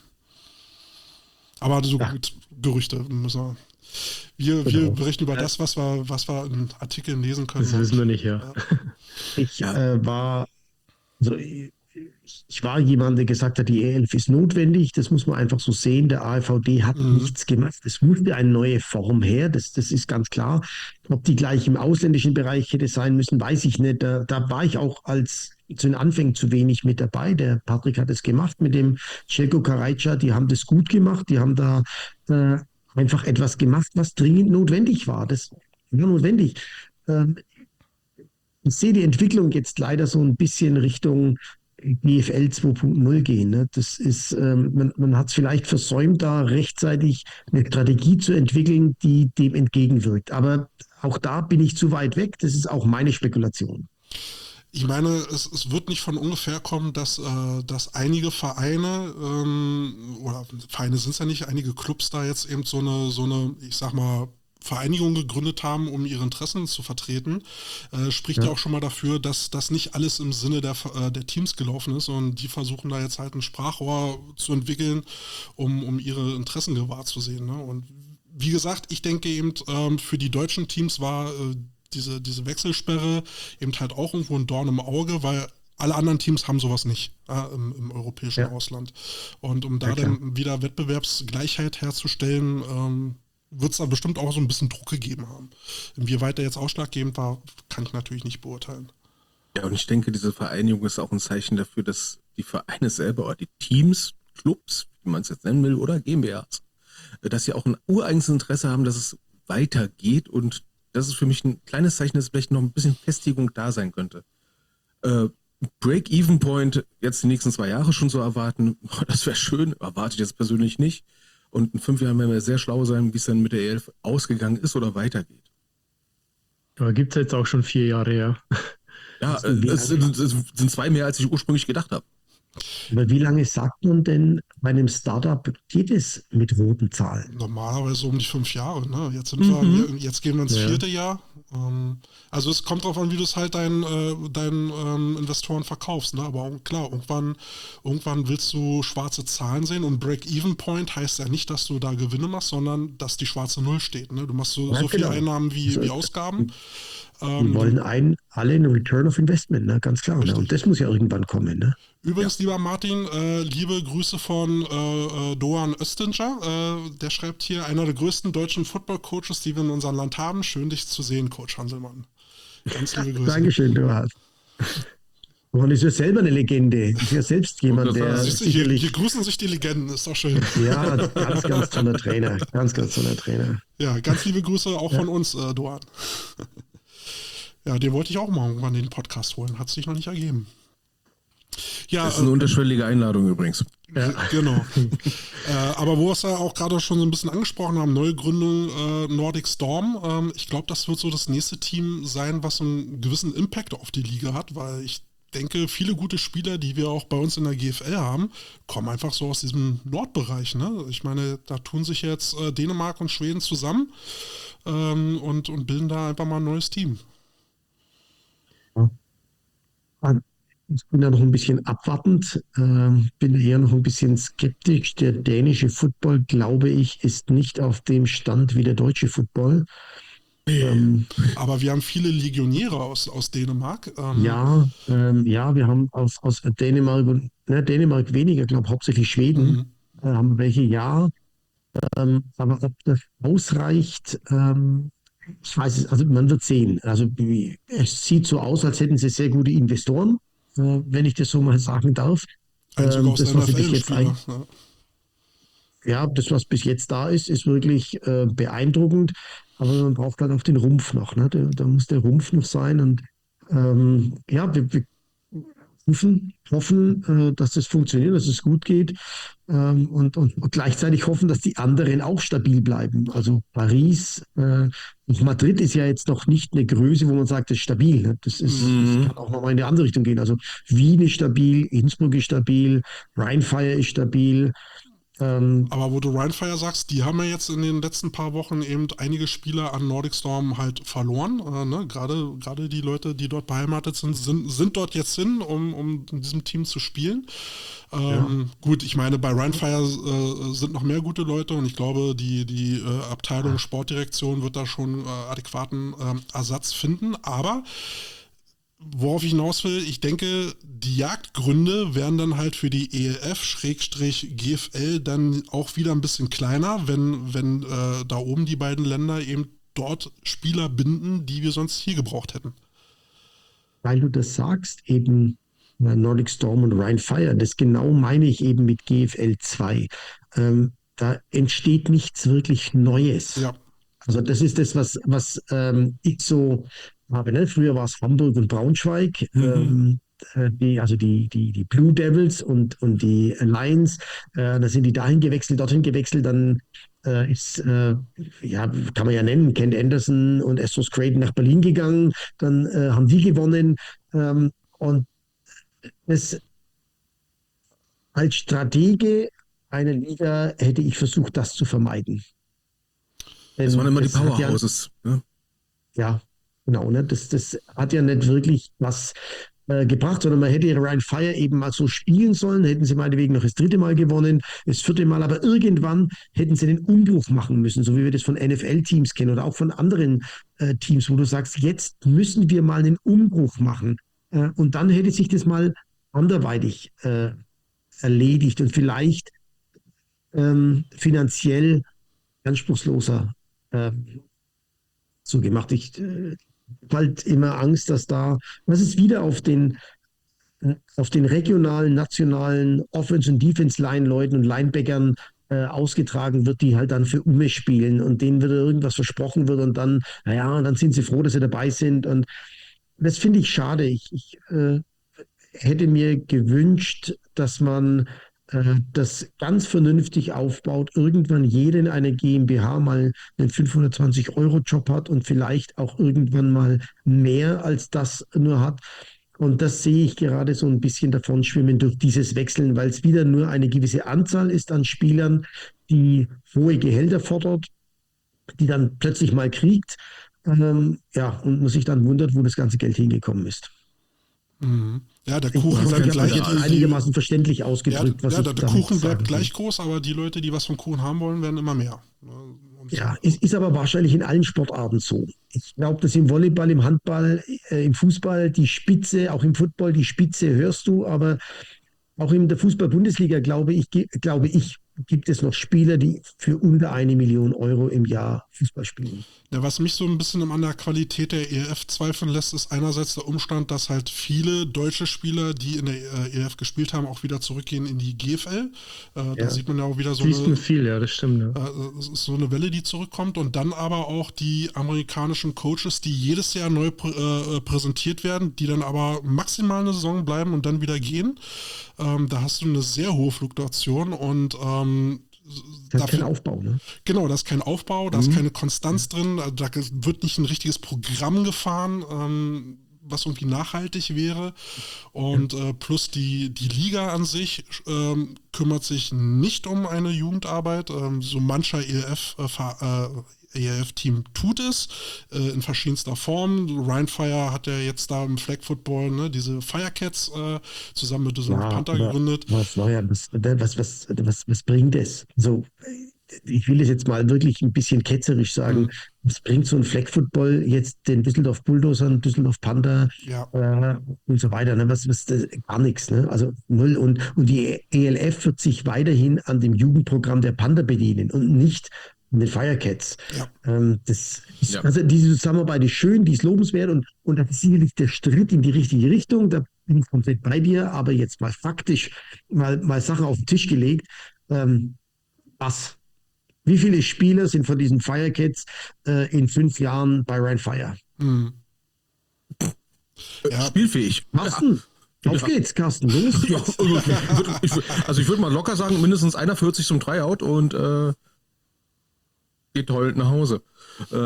Aber so Ja. gut, Gerüchte müssen wir. Wir, wir Genau. berichten über das, was wir, was wir in Artikeln lesen können. Das wissen wir nicht, ja. Ja. Ich Ja. äh, war, also ich, ich war jemand, der gesagt hat, die E L F ist notwendig, das muss man einfach so sehen. Der A V D hat Mhm. nichts gemacht. Es musste eine neue Form her, das, das ist ganz klar. Ob die gleich im ausländischen Bereich hätte sein müssen, weiß ich nicht. Da, da war ich auch als zu den Anfängen zu wenig mit dabei. Der Patrick hat es gemacht mit dem Celko Karajca, die haben das gut gemacht, die haben da äh, einfach etwas gemacht, was dringend notwendig war. Das war notwendig. Ähm, Ich sehe die Entwicklung jetzt leider so ein bisschen Richtung G F L zwei Punkt null gehen. Ne? Das ist, ähm, man, man hat es vielleicht versäumt, da rechtzeitig eine Strategie zu entwickeln, die dem entgegenwirkt. Aber auch da bin ich zu weit weg. Das ist auch meine Spekulation. Ich meine, es, es wird nicht von ungefähr kommen, dass, äh, dass einige Vereine, ähm, oder Vereine sind es ja nicht, einige Clubs da jetzt eben so eine, so eine, ich sag mal, Vereinigung gegründet haben, um ihre Interessen zu vertreten, äh, spricht ja. ja auch schon mal dafür, dass das nicht alles im Sinne der, äh, der Teams gelaufen ist und die versuchen da jetzt halt ein Sprachrohr zu entwickeln, um, um ihre Interessen gewahrt zu sehen. Ne? Und wie gesagt, ich denke eben, ähm, für die deutschen Teams war äh, diese, diese Wechselsperre eben halt auch irgendwo ein Dorn im Auge, weil alle anderen Teams haben sowas nicht äh, im, im europäischen ja. Ausland. Und um da ja, dann wieder Wettbewerbsgleichheit herzustellen, ähm, wird es da bestimmt auch so ein bisschen Druck gegeben haben. Inwieweit der jetzt ausschlaggebend war, kann ich natürlich nicht beurteilen. Ja, und ich denke, diese Vereinigung ist auch ein Zeichen dafür, dass die Vereine selber oder die Teams, Clubs, wie man es jetzt nennen will, oder G m B As, dass sie auch ein ureigenes Interesse haben, dass es weitergeht, und das ist für mich ein kleines Zeichen, dass vielleicht noch ein bisschen Festigung da sein könnte. Äh, Break-Even-Point jetzt die nächsten zwei Jahre schon zu erwarten, das wäre schön, erwarte ich jetzt persönlich nicht. Und in fünf Jahren werden wir sehr schlau sein, wie es dann mit der E L F ausgegangen ist oder weitergeht. Aber gibt es jetzt auch schon vier Jahre her. Ja, es sind, es sind zwei mehr, als ich ursprünglich gedacht habe. Aber wie lange sagt man denn, bei einem Startup geht es mit roten Zahlen? Normalerweise um die fünf Jahre. Ne? Jetzt, sind mhm. wir, jetzt gehen wir ins ja. vierte Jahr. Ähm, also es kommt darauf an, wie du es halt deinen, äh, deinen ähm, Investoren verkaufst. Ne? Aber klar, irgendwann, irgendwann willst du schwarze Zahlen sehen, und Break-Even-Point heißt ja nicht, dass du da Gewinne machst, sondern dass die schwarze Null steht. Ne? Du machst so, ja, so viele genau. Einnahmen wie, also, wie Ausgaben. Die ähm, wollen ein, alle einen Return of Investment, ne? Ganz klar. Ne? Und das muss ja irgendwann kommen. Ne? Übrigens, ja. lieber Martin, äh, liebe Grüße von äh, Doan Östinger. Äh, der schreibt hier, einer der größten deutschen Football-Coaches, die wir in unserem Land haben. Schön, dich zu sehen, Coach Hanselmann. Ganz liebe Grüße. Dankeschön, Doan. Man ist ja selber eine Legende. Ist ja selbst jemand, der siehst du, hier, hier grüßen sich die Legenden, ist doch schön. Ja, ganz, ganz toller Trainer. Ganz, ganz toller Trainer. Ja, ganz liebe Grüße auch ja. von uns, äh, Doan. Ja, den wollte ich auch mal irgendwann in den Podcast holen. Hat sich noch nicht ergeben. Ja, Das ist eine äh, unterschwellige Einladung übrigens. Ja. Genau. äh, aber wo wir es ja auch gerade schon so ein bisschen angesprochen haben, Neugründung äh, Nordic Storm. Ähm, ich glaube, das wird so das nächste Team sein, was einen gewissen Impact auf die Liga hat, weil ich denke, viele gute Spieler, die wir auch bei uns in der G F L haben, kommen einfach so aus diesem Nordbereich. Ne? Ich meine, da tun sich jetzt äh, Dänemark und Schweden zusammen ähm, und, und bilden da einfach mal ein neues Team. Ich bin da noch ein bisschen abwartend, ähm, bin eher noch ein bisschen skeptisch. Der dänische Football, glaube ich, ist nicht auf dem Stand wie der deutsche Football. Ähm, Aber wir haben viele Legionäre aus, aus Dänemark. Ähm, ja, ähm, ja, wir haben aus, aus Dänemark, und, ne, Dänemark weniger, glaube hauptsächlich Schweden, mhm. äh, haben welche, ja. Ähm, aber ob das ausreicht, ähm, ich weiß es, also man wird sehen. Also wie- es sieht so aus, als hätten sie sehr gute Investoren, äh, wenn ich das so mal sagen darf. Ein sogar Ähm, aus das, der was sie bis N F L jetzt Spieler. ein, Ja. ja, das, was bis jetzt da ist, ist wirklich äh, beeindruckend. Aber man braucht halt auch den Rumpf noch. Ne? Da, da muss der Rumpf noch sein. Und ähm, ja, wir, wir hoffen, hoffen äh, dass das funktioniert, dass es gut geht. Ähm, und, und, und gleichzeitig hoffen, dass die anderen auch stabil bleiben. Also Paris, äh, und Madrid ist ja jetzt noch nicht eine Größe, wo man sagt, das ist stabil. Ne? Das ist, das Mhm. kann auch nochmal in die andere Richtung gehen. Also Wien ist stabil, Innsbruck ist stabil, Rheinfire ist stabil. Ähm, Aber wo du Rheinfire sagst, die haben ja jetzt in den letzten paar Wochen eben einige Spieler an Nordic Storm halt verloren. Äh, ne? Gerade, gerade die Leute, die dort beheimatet sind, sind, sind dort jetzt hin, um, um in diesem Team zu spielen. Ähm, Ja. Gut, ich meine, bei Rheinfire äh, sind noch mehr gute Leute und ich glaube, die, die äh, Abteilung Sportdirektion wird da schon äh, adäquaten äh, Ersatz finden. Aber worauf ich hinaus will, ich denke, die Jagdgründe werden dann halt für die E L F-G F L dann auch wieder ein bisschen kleiner, wenn, wenn äh, da oben die beiden Länder eben dort Spieler binden, die wir sonst hier gebraucht hätten. Weil du das sagst, eben äh, Nordic Storm und Rheinfire, das genau meine ich eben mit G F L zwei. Ähm, da entsteht nichts wirklich Neues. Ja. Also das ist das, was, was ähm, ich so habe. Ne? Früher war es Hamburg und Braunschweig, Mhm. ähm, äh, die, also die, die, die Blue Devils und, und die Lions. Äh, da sind die dahin gewechselt, dorthin gewechselt. Dann äh, ist, äh, ja, kann man ja nennen, Kent Anderson und Astros Creighton nach Berlin gegangen. Dann äh, haben die gewonnen. Ähm, und das, als Stratege einer Liga hätte ich versucht, das zu vermeiden. Das waren immer die das hat ja- Powerhouses. Ne? Ja, genau. Ne? Das, das hat ja nicht wirklich was äh, gebracht, sondern man hätte Ryan Fire eben mal so spielen sollen, hätten sie meinetwegen noch das dritte Mal gewonnen, das vierte Mal, aber irgendwann hätten sie den Umbruch machen müssen, so wie wir das von N F L-Teams kennen oder auch von anderen äh, Teams, wo du sagst, jetzt müssen wir mal einen Umbruch machen. Äh, und dann hätte sich das mal anderweitig äh, erledigt und vielleicht ähm, finanziell anspruchsloser äh, so gemacht. Ich äh, halt immer Angst, dass da, was ist wieder auf den, auf den regionalen, nationalen Offense- und Defense-Line-Leuten und Linebackern äh, ausgetragen wird, die halt dann für Umme spielen und denen wieder irgendwas versprochen wird und dann, naja, und dann sind sie froh, dass sie dabei sind. Und das finde ich schade. Ich, ich äh, hätte mir gewünscht, dass man äh, das ganz vernünftig aufbaut, irgendwann jeder in einer GmbH mal einen fünfhundertzwanzig-Euro-Job hat und vielleicht auch irgendwann mal mehr als das nur hat. Und das sehe ich gerade so ein bisschen davon schwimmen durch dieses Wechseln, weil es wieder nur eine gewisse Anzahl ist an Spielern, die hohe Gehälter fordert, die dann plötzlich mal kriegt. Ähm, ja, und man sich dann wundert, wo das ganze Geld hingekommen ist. Mhm. Ja, der Ich Kuchen hoffe, bleibt ich habe gleich. das jetzt einigermaßen verständlich Ja, ausgedrückt, was ja, ich der, der damit Kuchen bleibt sagen gleich will. groß, aber die Leute, die was vom Kuchen haben wollen, werden immer mehr. Und Ja, ist, ist aber wahrscheinlich in allen Sportarten so. Ich glaube, dass im Volleyball, im Handball, äh, im Fußball die Spitze, auch im Football die Spitze hörst du, aber auch in der Fußball-Bundesliga glaube ich, ge- glaube ich, gibt es noch Spieler, die für unter eine Million Euro im Jahr Fußball spielen. Ja, was mich so ein bisschen an der Qualität der E L F zweifeln lässt, ist einerseits der Umstand, dass halt viele deutsche Spieler, die in der E L F gespielt haben, auch wieder zurückgehen in die G F L. Äh, ja. Da sieht man ja auch wieder so Fließt eine, viel, ja, das stimmt. Ja. Äh, es ist so eine Welle, die zurückkommt. Und dann aber auch die amerikanischen Coaches, die jedes Jahr neu prä äh, präsentiert werden, die dann aber maximal eine Saison bleiben und dann wieder gehen. Ähm, da hast du eine sehr hohe Fluktuation und ähm, das ist kein Aufbau, ne? Genau, da ist kein Aufbau, da mhm. ist keine Konstanz drin, da wird nicht ein richtiges Programm gefahren, ähm, was irgendwie nachhaltig wäre. Und äh, plus die, die Liga an sich ähm, kümmert sich nicht um eine Jugendarbeit. Ähm, so mancher E L F äh, E L F-Team tut es äh, in verschiedenster Form. Rhein Fire hat ja jetzt da im Flag Football ne, diese Firecats äh, zusammen mit Düsseldorf ja, Panther gegründet. Was, ja, was, was, was, was, was bringt es? So, ich will es jetzt mal wirklich ein bisschen ketzerisch sagen. Mhm. Was bringt so ein Flag Football jetzt den Düsseldorf Bulldozern, Düsseldorf Panther ja. äh, und so weiter? Ne? Was, was, das, gar nichts. Ne? Also null. Und, und die E L F wird sich weiterhin an dem Jugendprogramm der Panther bedienen und nicht den Firecats. Ja. Ähm, das ist, ja. Also diese Zusammenarbeit ist schön, die ist lobenswert und, und das ist sicherlich der Schritt in die richtige Richtung. Da bin ich komplett bei dir, aber jetzt mal faktisch mal, mal Sachen auf den Tisch gelegt. Ähm, was? Wie viele Spieler sind von diesen Firecats äh, in fünf Jahren bei Rhein Fire? Hm. Ja. Spielfähig. Carsten, ja. Auf geht's, Carsten. Los geht's. Also ich würde mal locker sagen, mindestens einer führt sich zum Tryout und äh, geht heulend nach Hause. Äh,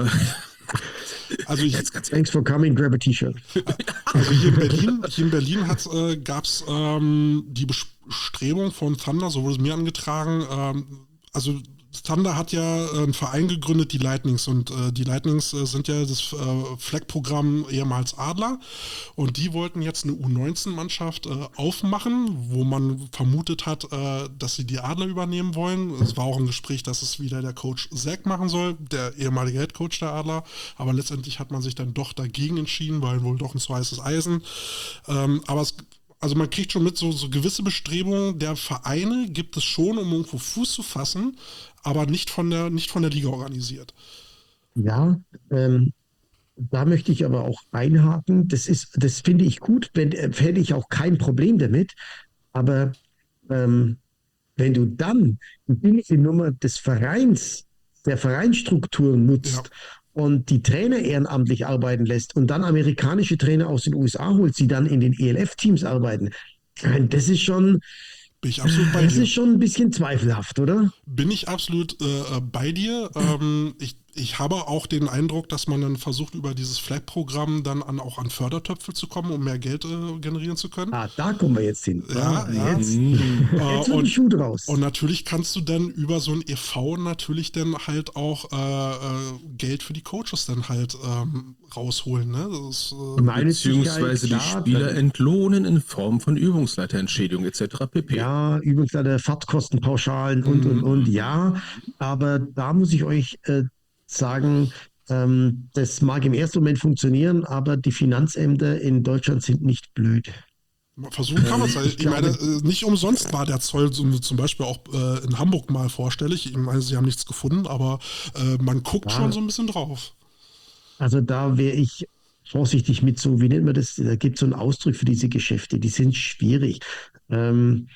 also ich, Thanks for coming, grab a T-Shirt. Also hier in Berlin, hier in Berlin äh, gab es ähm, die Bestrebung von Thunder, so wurde es mir angetragen, ähm, also Thunder hat ja einen Verein gegründet, die Lightnings, und äh, die Lightnings äh, sind ja das äh, Flag-Programm ehemals Adler, und die wollten jetzt eine U neunzehn Mannschaft äh, aufmachen, wo man vermutet hat, äh, dass sie die Adler übernehmen wollen. Es war auch ein Gespräch, dass es wieder der Coach Zach machen soll, der ehemalige Headcoach der Adler, aber letztendlich hat man sich dann doch dagegen entschieden, weil wohl doch ein zu heißes Eisen. Ähm, aber es Also man kriegt schon mit, so, so gewisse Bestrebungen der Vereine gibt es schon, um irgendwo Fuß zu fassen, aber nicht von der, nicht von der Liga organisiert. Ja, ähm, da möchte ich aber auch einhaken. Das ist, das finde ich gut, wenn, hätte ich auch kein Problem damit. Aber ähm, wenn du dann die billige Nummer des Vereins, der Vereinsstruktur nutzt, ja, und die Trainer ehrenamtlich arbeiten lässt und dann amerikanische Trainer aus den U S A holt, die dann in den E L F-Teams arbeiten, das ist schon, Bin ich absolut bei das dir. ist schon ein bisschen zweifelhaft, oder? Bin ich absolut äh, bei dir. Ähm, ich, ich habe auch den Eindruck, dass man dann versucht, über dieses Flag-Programm dann an, auch an Fördertöpfe zu kommen, um mehr Geld äh, generieren zu können. Ah, da kommen wir jetzt hin. Ja, ah, ja. Jetzt, Äh, jetzt wird und, die Schuh draus. Und natürlich kannst du dann über so ein E V natürlich dann halt auch äh, äh, Geld für die Coaches dann halt ähm, rausholen. Ne? Das ist, äh, Beziehungsweise die Spieler entlohnen in Form von Übungsleiterentschädigung et cetera pp. Ja, Übungsleiter, Fahrtkostenpauschalen und, und, und, ja. Aber da muss ich euch äh, sagen, ähm, das mag im ersten Moment funktionieren, aber die Finanzämter in Deutschland sind nicht blöd. Versuchen kann man es. Ich, ich meine, nicht umsonst war der Zoll zum Beispiel auch äh, in Hamburg mal vorstellig. Ich meine, sie haben nichts gefunden, aber äh, man guckt ja schon so ein bisschen drauf. Also da wäre ich vorsichtig mit so, wie nennt man das? Da gibt es so einen Ausdruck für diese Geschäfte, die sind schwierig. Ähm,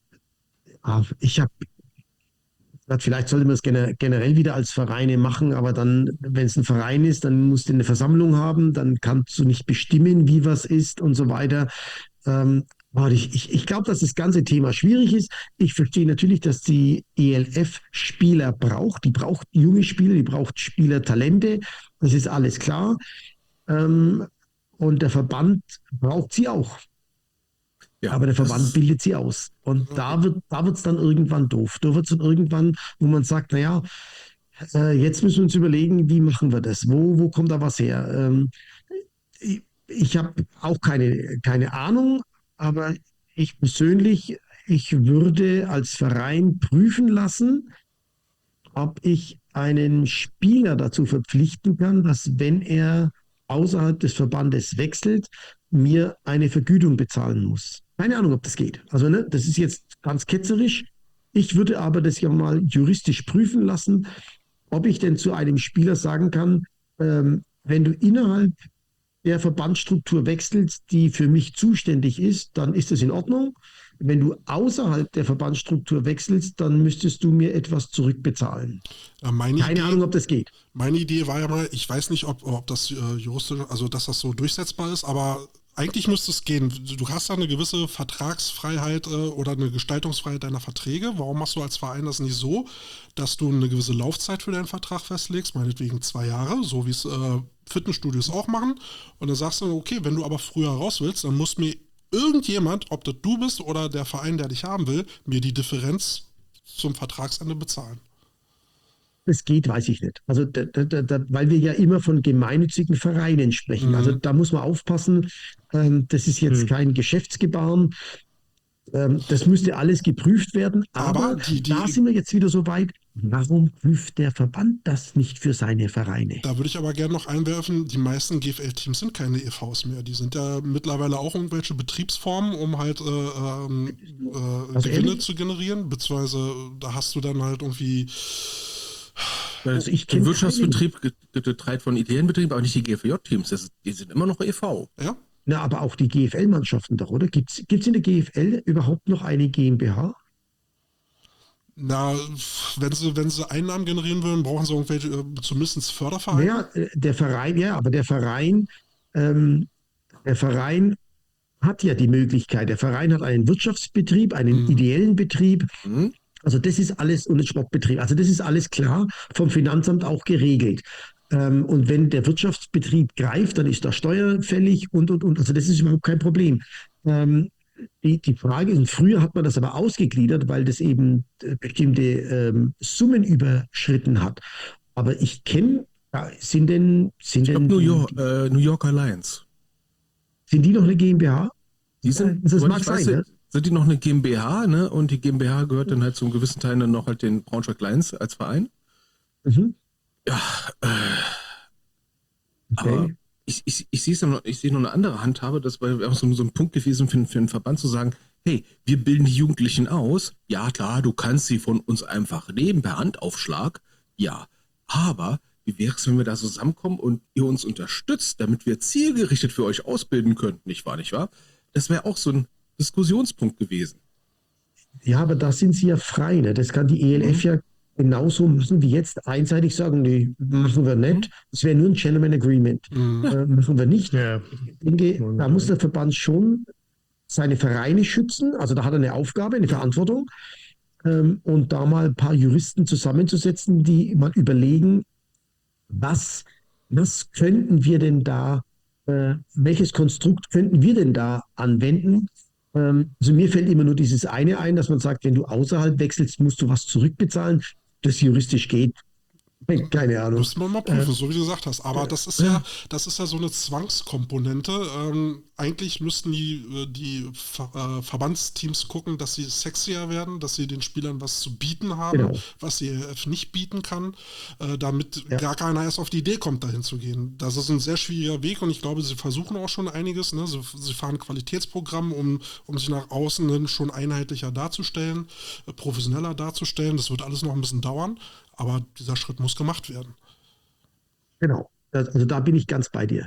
ich habe Vielleicht sollte man es generell wieder als Vereine machen, aber dann, wenn es ein Verein ist, dann musst du eine Versammlung haben, dann kannst du nicht bestimmen, wie was ist und so weiter. Ähm, ich ich, ich glaube, dass das ganze Thema schwierig ist. Ich verstehe natürlich, dass die E L F Spieler braucht. Die braucht junge Spieler, die braucht Spielertalente. Das ist alles klar. Ähm, und der Verband braucht sie auch. Ja, aber der Verband bildet sie aus. Und okay. da wird da wird's dann irgendwann doof. Da wird es dann irgendwann, wo man sagt, naja, äh, jetzt müssen wir uns überlegen, wie machen wir das? Wo, wo kommt da was her? Ähm, ich ich habe auch keine, keine Ahnung, aber ich persönlich, ich würde als Verein prüfen lassen, ob ich einen Spieler dazu verpflichten kann, dass wenn er außerhalb des Verbandes wechselt, mir eine Vergütung bezahlen muss. Keine Ahnung, ob das geht. Also, ne, das ist jetzt ganz ketzerisch, Ich würde aber das ja mal juristisch prüfen lassen, ob ich denn zu einem Spieler sagen kann, ähm, wenn du innerhalb der Verbandsstruktur wechselst, die für mich zuständig ist, dann ist das in Ordnung. Wenn du außerhalb der Verbandsstruktur wechselst, dann müsstest du mir etwas zurückbezahlen. Äh, meine Keine Idee, Ahnung, ob das geht. Meine Idee war ja mal, ich weiß nicht, ob, ob das äh, juristisch, also dass das so durchsetzbar ist, aber eigentlich müsste es gehen. Du hast da eine gewisse Vertragsfreiheit äh, oder eine Gestaltungsfreiheit deiner Verträge. Warum machst du als Verein das nicht so, dass du eine gewisse Laufzeit für deinen Vertrag festlegst, meinetwegen zwei Jahre, so wie es äh, Fitnessstudios auch machen. Und dann sagst du, okay, wenn du aber früher raus willst, dann muss mir irgendjemand, ob das du bist oder der Verein, der dich haben will, mir die Differenz zum Vertragsende bezahlen. Das geht, weiß ich nicht. Also, da, da, da, weil wir ja immer von gemeinnützigen Vereinen sprechen. Mhm. Also, da muss man aufpassen. Ähm, das ist jetzt Mhm. kein Geschäftsgebaren. Ähm, das müsste alles geprüft werden. Aber, Aber die- die- da sind wir jetzt wieder so weit. Warum prüft der Verband das nicht für seine Vereine? Da würde ich aber gerne noch einwerfen, die meisten G F L-Teams sind keine E Vs mehr. Die sind ja mittlerweile auch irgendwelche Betriebsformen, um halt äh, ähm, äh, Also Gewinne ehrlich? zu generieren. Beziehungsweise da hast du dann halt irgendwie... Weil Also ich der kenn Wirtschaftsbetrieb geteilt von ideellen Betrieben, aber nicht die G F J-Teams. Das ist- Die sind immer noch E V. Ja, Na, aber auch die G F L-Mannschaften doch, oder? Gibt es in der G F L überhaupt noch eine GmbH? na, wenn sie, wenn sie Einnahmen generieren würden, brauchen sie irgendwelche, äh, zumindest Fördervereine. Ja, äh, der Verein, ja, aber der Verein, ähm, der Verein hat ja die Möglichkeit. Der Verein hat einen Wirtschaftsbetrieb, einen Mhm. ideellen Betrieb. Mhm. Also das ist alles, und einen Sportbetrieb. Also das ist alles klar vom Finanzamt auch geregelt. Ähm, und wenn der Wirtschaftsbetrieb greift, dann ist da Steuer fällig und, und, und. Also das ist überhaupt kein Problem. Ähm, die, die Frage ist, früher hat man das aber ausgegliedert, weil das eben äh, bestimmte ähm, Summen überschritten hat. Aber ich kenne, ja, sind denn, sind Ich glaube, denn New, die, York, äh, New York Alliance. sind die noch eine GmbH? Die sind, Das soweit mag ich weiß, sein, ne? sind die noch eine GmbH, ne? Und die GmbH gehört dann halt zum gewissen Teil dann noch halt den Braunschweig Lions als Verein. Mhm. Ja, äh, aber Okay. ich, ich, ich sehe noch, ich sehe noch eine andere Handhabe, das war auch so, so ein Punkt gewesen für, für einen Verband zu sagen, hey, wir bilden die Jugendlichen aus. Ja, klar, du kannst sie von uns einfach nehmen per Handaufschlag. Ja, aber wie wäre es, wenn wir da zusammenkommen und ihr uns unterstützt, damit wir zielgerichtet für euch ausbilden könnten, nicht wahr, nicht wahr? Das wäre auch so ein Diskussionspunkt gewesen. Ja, aber da sind sie ja frei. Ne? Das kann die E L F Mhm. ja genauso machen wie jetzt einseitig sagen, nee, machen wir nicht. Das wäre nur ein Gentleman Agreement. Mhm. Äh, machen wir nicht. Ja. Ich denke, da muss der Verband schon seine Vereine schützen. Also da hat er eine Aufgabe, eine Verantwortung. Ähm, und da mal ein paar Juristen zusammenzusetzen, die mal überlegen, was, was könnten wir denn da, äh, welches Konstrukt könnten wir denn da anwenden? Ähm, also mir fällt immer nur dieses eine ein, dass man sagt, wenn du außerhalb wechselst, musst du was zurückbezahlen. Das juristisch geht. Keine Ahnung. Müssen wir mal prüfen, so wie du gesagt hast. Aber das ist ja, das ist ja so eine Zwangskomponente. Ähm, eigentlich müssten die, äh, die Ver äh, Verbandsteams gucken, dass sie sexier werden, dass sie den Spielern was zu bieten haben, Genau. was die E L F nicht bieten kann, äh, damit Ja. gar keiner erst auf die Idee kommt, dahin zu gehen. Das ist ein sehr schwieriger Weg und ich glaube, sie versuchen auch schon einiges. Ne? Sie, sie fahren Qualitätsprogramm, um, um sich nach außen hin schon einheitlicher darzustellen, äh, professioneller darzustellen. Das wird alles noch ein bisschen dauern. Aber dieser Schritt muss gemacht werden. Genau. Also da bin ich ganz bei dir.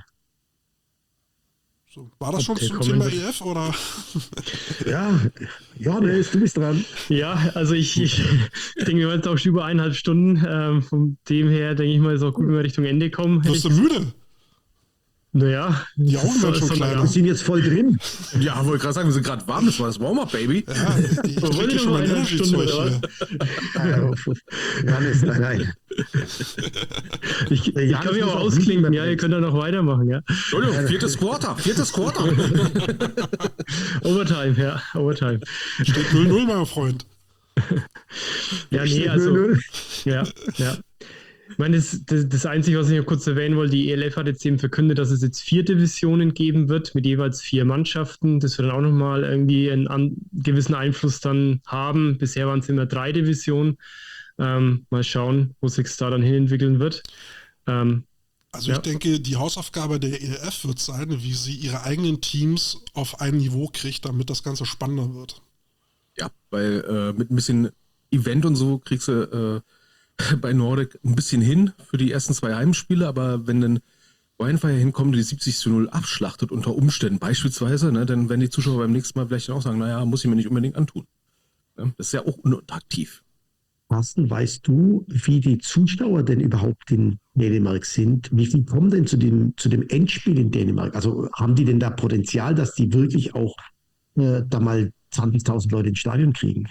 So, war das schon Okay, zum kommen Thema wir- E F oder? Ja, Johannes, du bist dran. Ja, also ich, ich, ich denke, wir waren jetzt auch schon über eineinhalb Stunden. Ähm, von dem her denke ich mal, ist auch gut, wenn wir Richtung Ende kommen. Wirst du müde? Naja, Die Augen werden schon kleiner. Wir sind jetzt voll drin. Ja, wollte gerade sagen, wir sind gerade warm, das war das Warm-up, Baby. Ja, ich Wollt trinke ihr schon noch mein eine Energy-Zeug Stunde, hier. Johannes, nein, nein. Ich, ich Ja, kann das mich muss auch auch ausklinken, nicht ja, mehr ihr könnt da noch weitermachen, ja. Entschuldigung, viertes Quarter, viertes Quarter. Overtime, ja, Overtime. Steht null null, mein Freund. Ja, nee, also, ja, ja. Ich meine, das, das, das Einzige, was ich noch kurz erwähnen wollte, die E L F hat jetzt eben verkündet, dass es jetzt vier Divisionen geben wird, mit jeweils vier Mannschaften. Das wird dann auch nochmal irgendwie einen an, gewissen Einfluss dann haben. Bisher waren es immer drei Divisionen. Ähm, mal schauen, wo sich da dann hin entwickeln wird. Ähm, Also Ja. ich denke, die Hausaufgabe der E L F wird sein, wie sie ihre eigenen Teams auf ein Niveau kriegt, damit das Ganze spannender wird. Ja, weil äh, mit ein bisschen Event und so kriegst du äh, bei Nordic ein bisschen hin für die ersten zwei Heimspiele, aber wenn dann Wildfire hinkommt, die siebzig zu null abschlachtet unter Umständen beispielsweise, ne, dann werden die Zuschauer beim nächsten Mal vielleicht auch sagen, naja, muss ich mir nicht unbedingt antun. Ja, das ist ja auch unattraktiv. Carsten, weißt du, wie die Zuschauer denn überhaupt in Dänemark sind? Wie viel kommen denn zu dem, zu dem Endspiel in Dänemark? Also haben die denn da Potenzial, dass die wirklich auch äh, da mal zwanzigtausend Leute ins Stadion kriegen?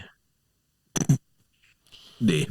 Nee.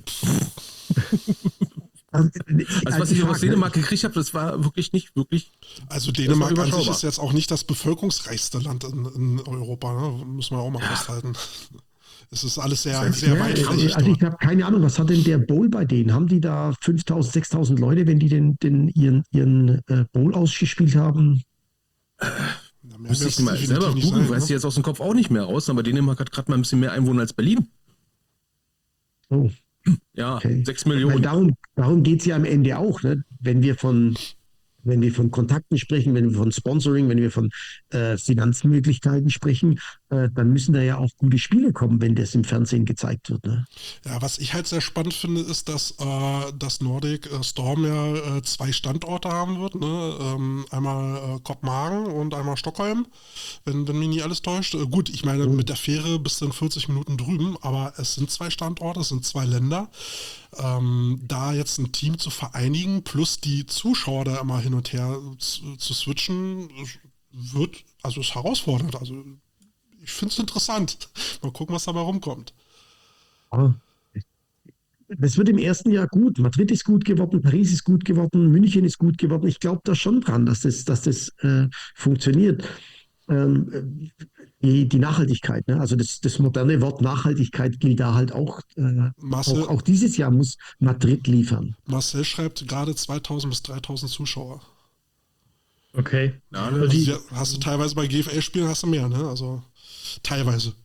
Also, Also was ich aus Dänemark gekriegt habe, das war wirklich nicht wirklich. Also Dänemark an sich ist jetzt auch nicht das bevölkerungsreichste Land in, in Europa, ne? Müssen wir auch mal ja. festhalten. Es ist alles sehr, das sehr ja, weitflächig. Also ich habe keine Ahnung, was hat denn der Bowl bei denen? Haben die da fünftausend, sechstausend Leute, wenn die den, den ihren, ihren äh, Bowl ausgespielt haben? Äh, Müsste ich mal selber googeln, weiß ich jetzt aus dem Kopf auch nicht mehr raus, aber Dänemark hat gerade mal ein bisschen mehr Einwohner als Berlin. Oh. Ja, okay. sechs Millionen. Weil darum darum geht es ja am Ende auch, ne? Wenn wir von wenn wir von Kontakten sprechen, wenn wir von Sponsoring, wenn wir von äh, Finanzmöglichkeiten sprechen, äh, dann müssen da ja auch gute Spiele kommen, wenn das im Fernsehen gezeigt wird. Ne? Ja, was ich halt sehr spannend finde, ist, dass äh, das Nordic äh, Storm ja äh, zwei Standorte haben wird. Ne? Ähm, einmal äh, Kopenhagen und einmal Stockholm, wenn, wenn mich nicht alles täuscht. Äh, gut, ich meine, mhm. mit der Fähre bist du in vierzig Minuten drüben, aber es sind zwei Standorte, es sind zwei Länder. Ähm, da jetzt ein Team zu vereinigen, plus die Zuschauer da immer hin und her zu, zu switchen, wird, also ist herausfordernd. Also ich finde es interessant. Mal gucken, was dabei rumkommt. Das wird im ersten Jahr gut. Madrid ist gut geworden, Paris ist gut geworden, München ist gut geworden. Ich glaube da schon dran, dass das, dass das äh, funktioniert. Ähm, die, die Nachhaltigkeit, ne? Also das, das moderne Wort Nachhaltigkeit gilt da halt auch, äh, Marcel, auch. Auch dieses Jahr muss Madrid liefern. Marcel schreibt gerade zweitausend bis dreitausend Zuschauer. Okay. Ja, also die, hast du teilweise bei G F L-Spielen hast du mehr, ne? Also teilweise.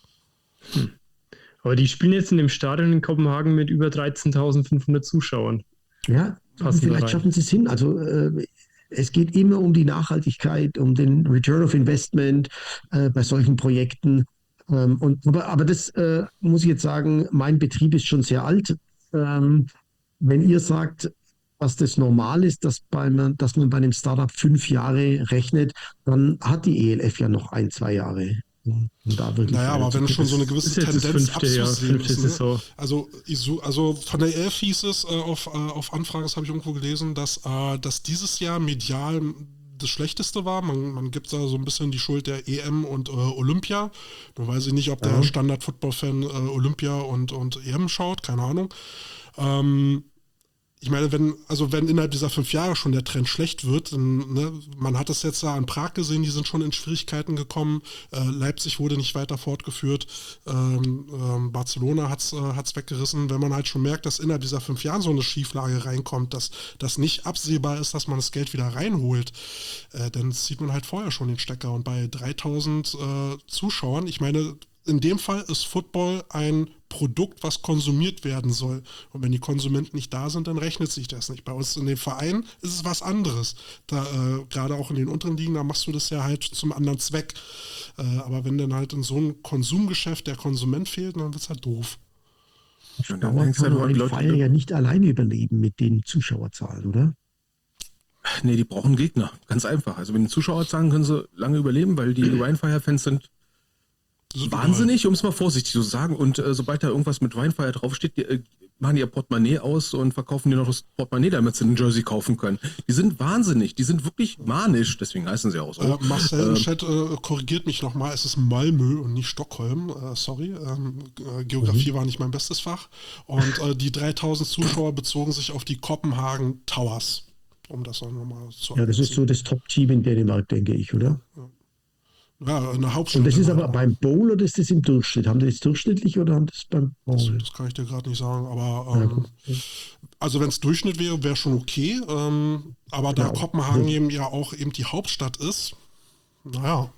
Hm. Aber die spielen jetzt in dem Stadion in Kopenhagen mit über dreizehntausendfünfhundert Zuschauern. Ja, vielleicht schaffen sie es hin. Also äh, es geht immer um die Nachhaltigkeit, um den Return of Investment äh, bei solchen Projekten. Ähm, und, aber, aber das äh, muss ich jetzt sagen, mein Betrieb ist schon sehr alt. Ähm, wenn ihr sagt, dass das normal ist, dass, beim, dass man bei einem Startup fünf Jahre rechnet, dann hat die E L F ja noch ein, zwei Jahre. Um da naja, aber wenn schon so eine gewisse Tendenz abzusehen ist, ne? also, also von der E L F hieß es äh, auf, äh, auf Anfrage, das habe ich irgendwo gelesen, dass, äh, dass dieses Jahr medial das Schlechteste war. Man, man gibt da so ein bisschen die Schuld der E M und äh, Olympia. Nun weiß ich nicht, ob der ja. Standard-Football-Fan äh, Olympia und, und E M schaut, keine Ahnung. Ähm, Ich meine, wenn, also wenn innerhalb dieser fünf Jahre schon der Trend schlecht wird, dann, ne, man hat es jetzt da in Prag gesehen, die sind schon in Schwierigkeiten gekommen, äh, Leipzig wurde nicht weiter fortgeführt, ähm, ähm, Barcelona hat es äh, weggerissen. Wenn man halt schon merkt, dass innerhalb dieser fünf Jahren so eine Schieflage reinkommt, dass das nicht absehbar ist, dass man das Geld wieder reinholt, äh, dann zieht man halt vorher schon den Stecker. Und bei dreitausend äh, Zuschauern, ich meine, in dem Fall ist Football ein Produkt, was konsumiert werden soll. Und wenn die Konsumenten nicht da sind, dann rechnet sich das nicht. Bei uns in den Vereinen ist es was anderes. Da, äh, gerade auch in den unteren Ligen, da machst du das ja halt zum anderen Zweck. Äh, aber wenn dann halt in so einem Konsumgeschäft der Konsument fehlt, dann wird es halt doof. Und da kann man die Vereine ja nicht alleine überleben mit den Zuschauerzahlen, oder? Nee, die brauchen Gegner. Ganz einfach. Also mit den Zuschauerzahlen können sie lange überleben, weil die Rheinfire-Fans sind wahnsinnig, um es mal vorsichtig zu sagen. Und äh, sobald da irgendwas mit Rheinfire draufsteht, die, äh, machen die ihr Portemonnaie aus und verkaufen dir noch das Portemonnaie, damit sie ein Jersey kaufen können. Die sind wahnsinnig, die sind wirklich manisch, deswegen heißen sie auch so. Äh, Marcel im äh, Chat äh, korrigiert mich nochmal, es ist Malmö und nicht Stockholm, äh, sorry, ähm, äh, Geografie mhm. war nicht mein bestes Fach. Und äh, die dreitausend Zuschauer bezogen sich auf die Kopenhagen Towers, um das auch nochmal zu Ja, das ist so das Top-Team in Dänemark, denke ich, oder? Ja. Ja, eine Hauptstadt. Und das ist aber beim Bowl oder ist das im Durchschnitt? Haben die das durchschnittlich oder haben das beim Bowl? Das, das kann ich dir gerade nicht sagen, aber ähm, ja, also wenn es Durchschnitt wäre, wäre schon okay. Ähm, aber da genau. Kopenhagen ja. eben ja auch eben die Hauptstadt ist, naja.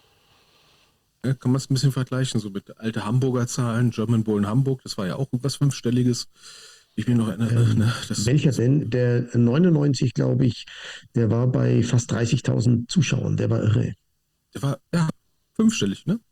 Ja, kann man es ein bisschen vergleichen, so mit alte Hamburger Zahlen, German Bowl in Hamburg, das war ja auch was Fünfstelliges. Ich bin noch eine, ähm, ne, das welcher denn? Der neunundneunzig, glaube ich, der war bei fast dreißigtausend Zuschauern, der war irre. Der war, ja, fünfstellig, ne?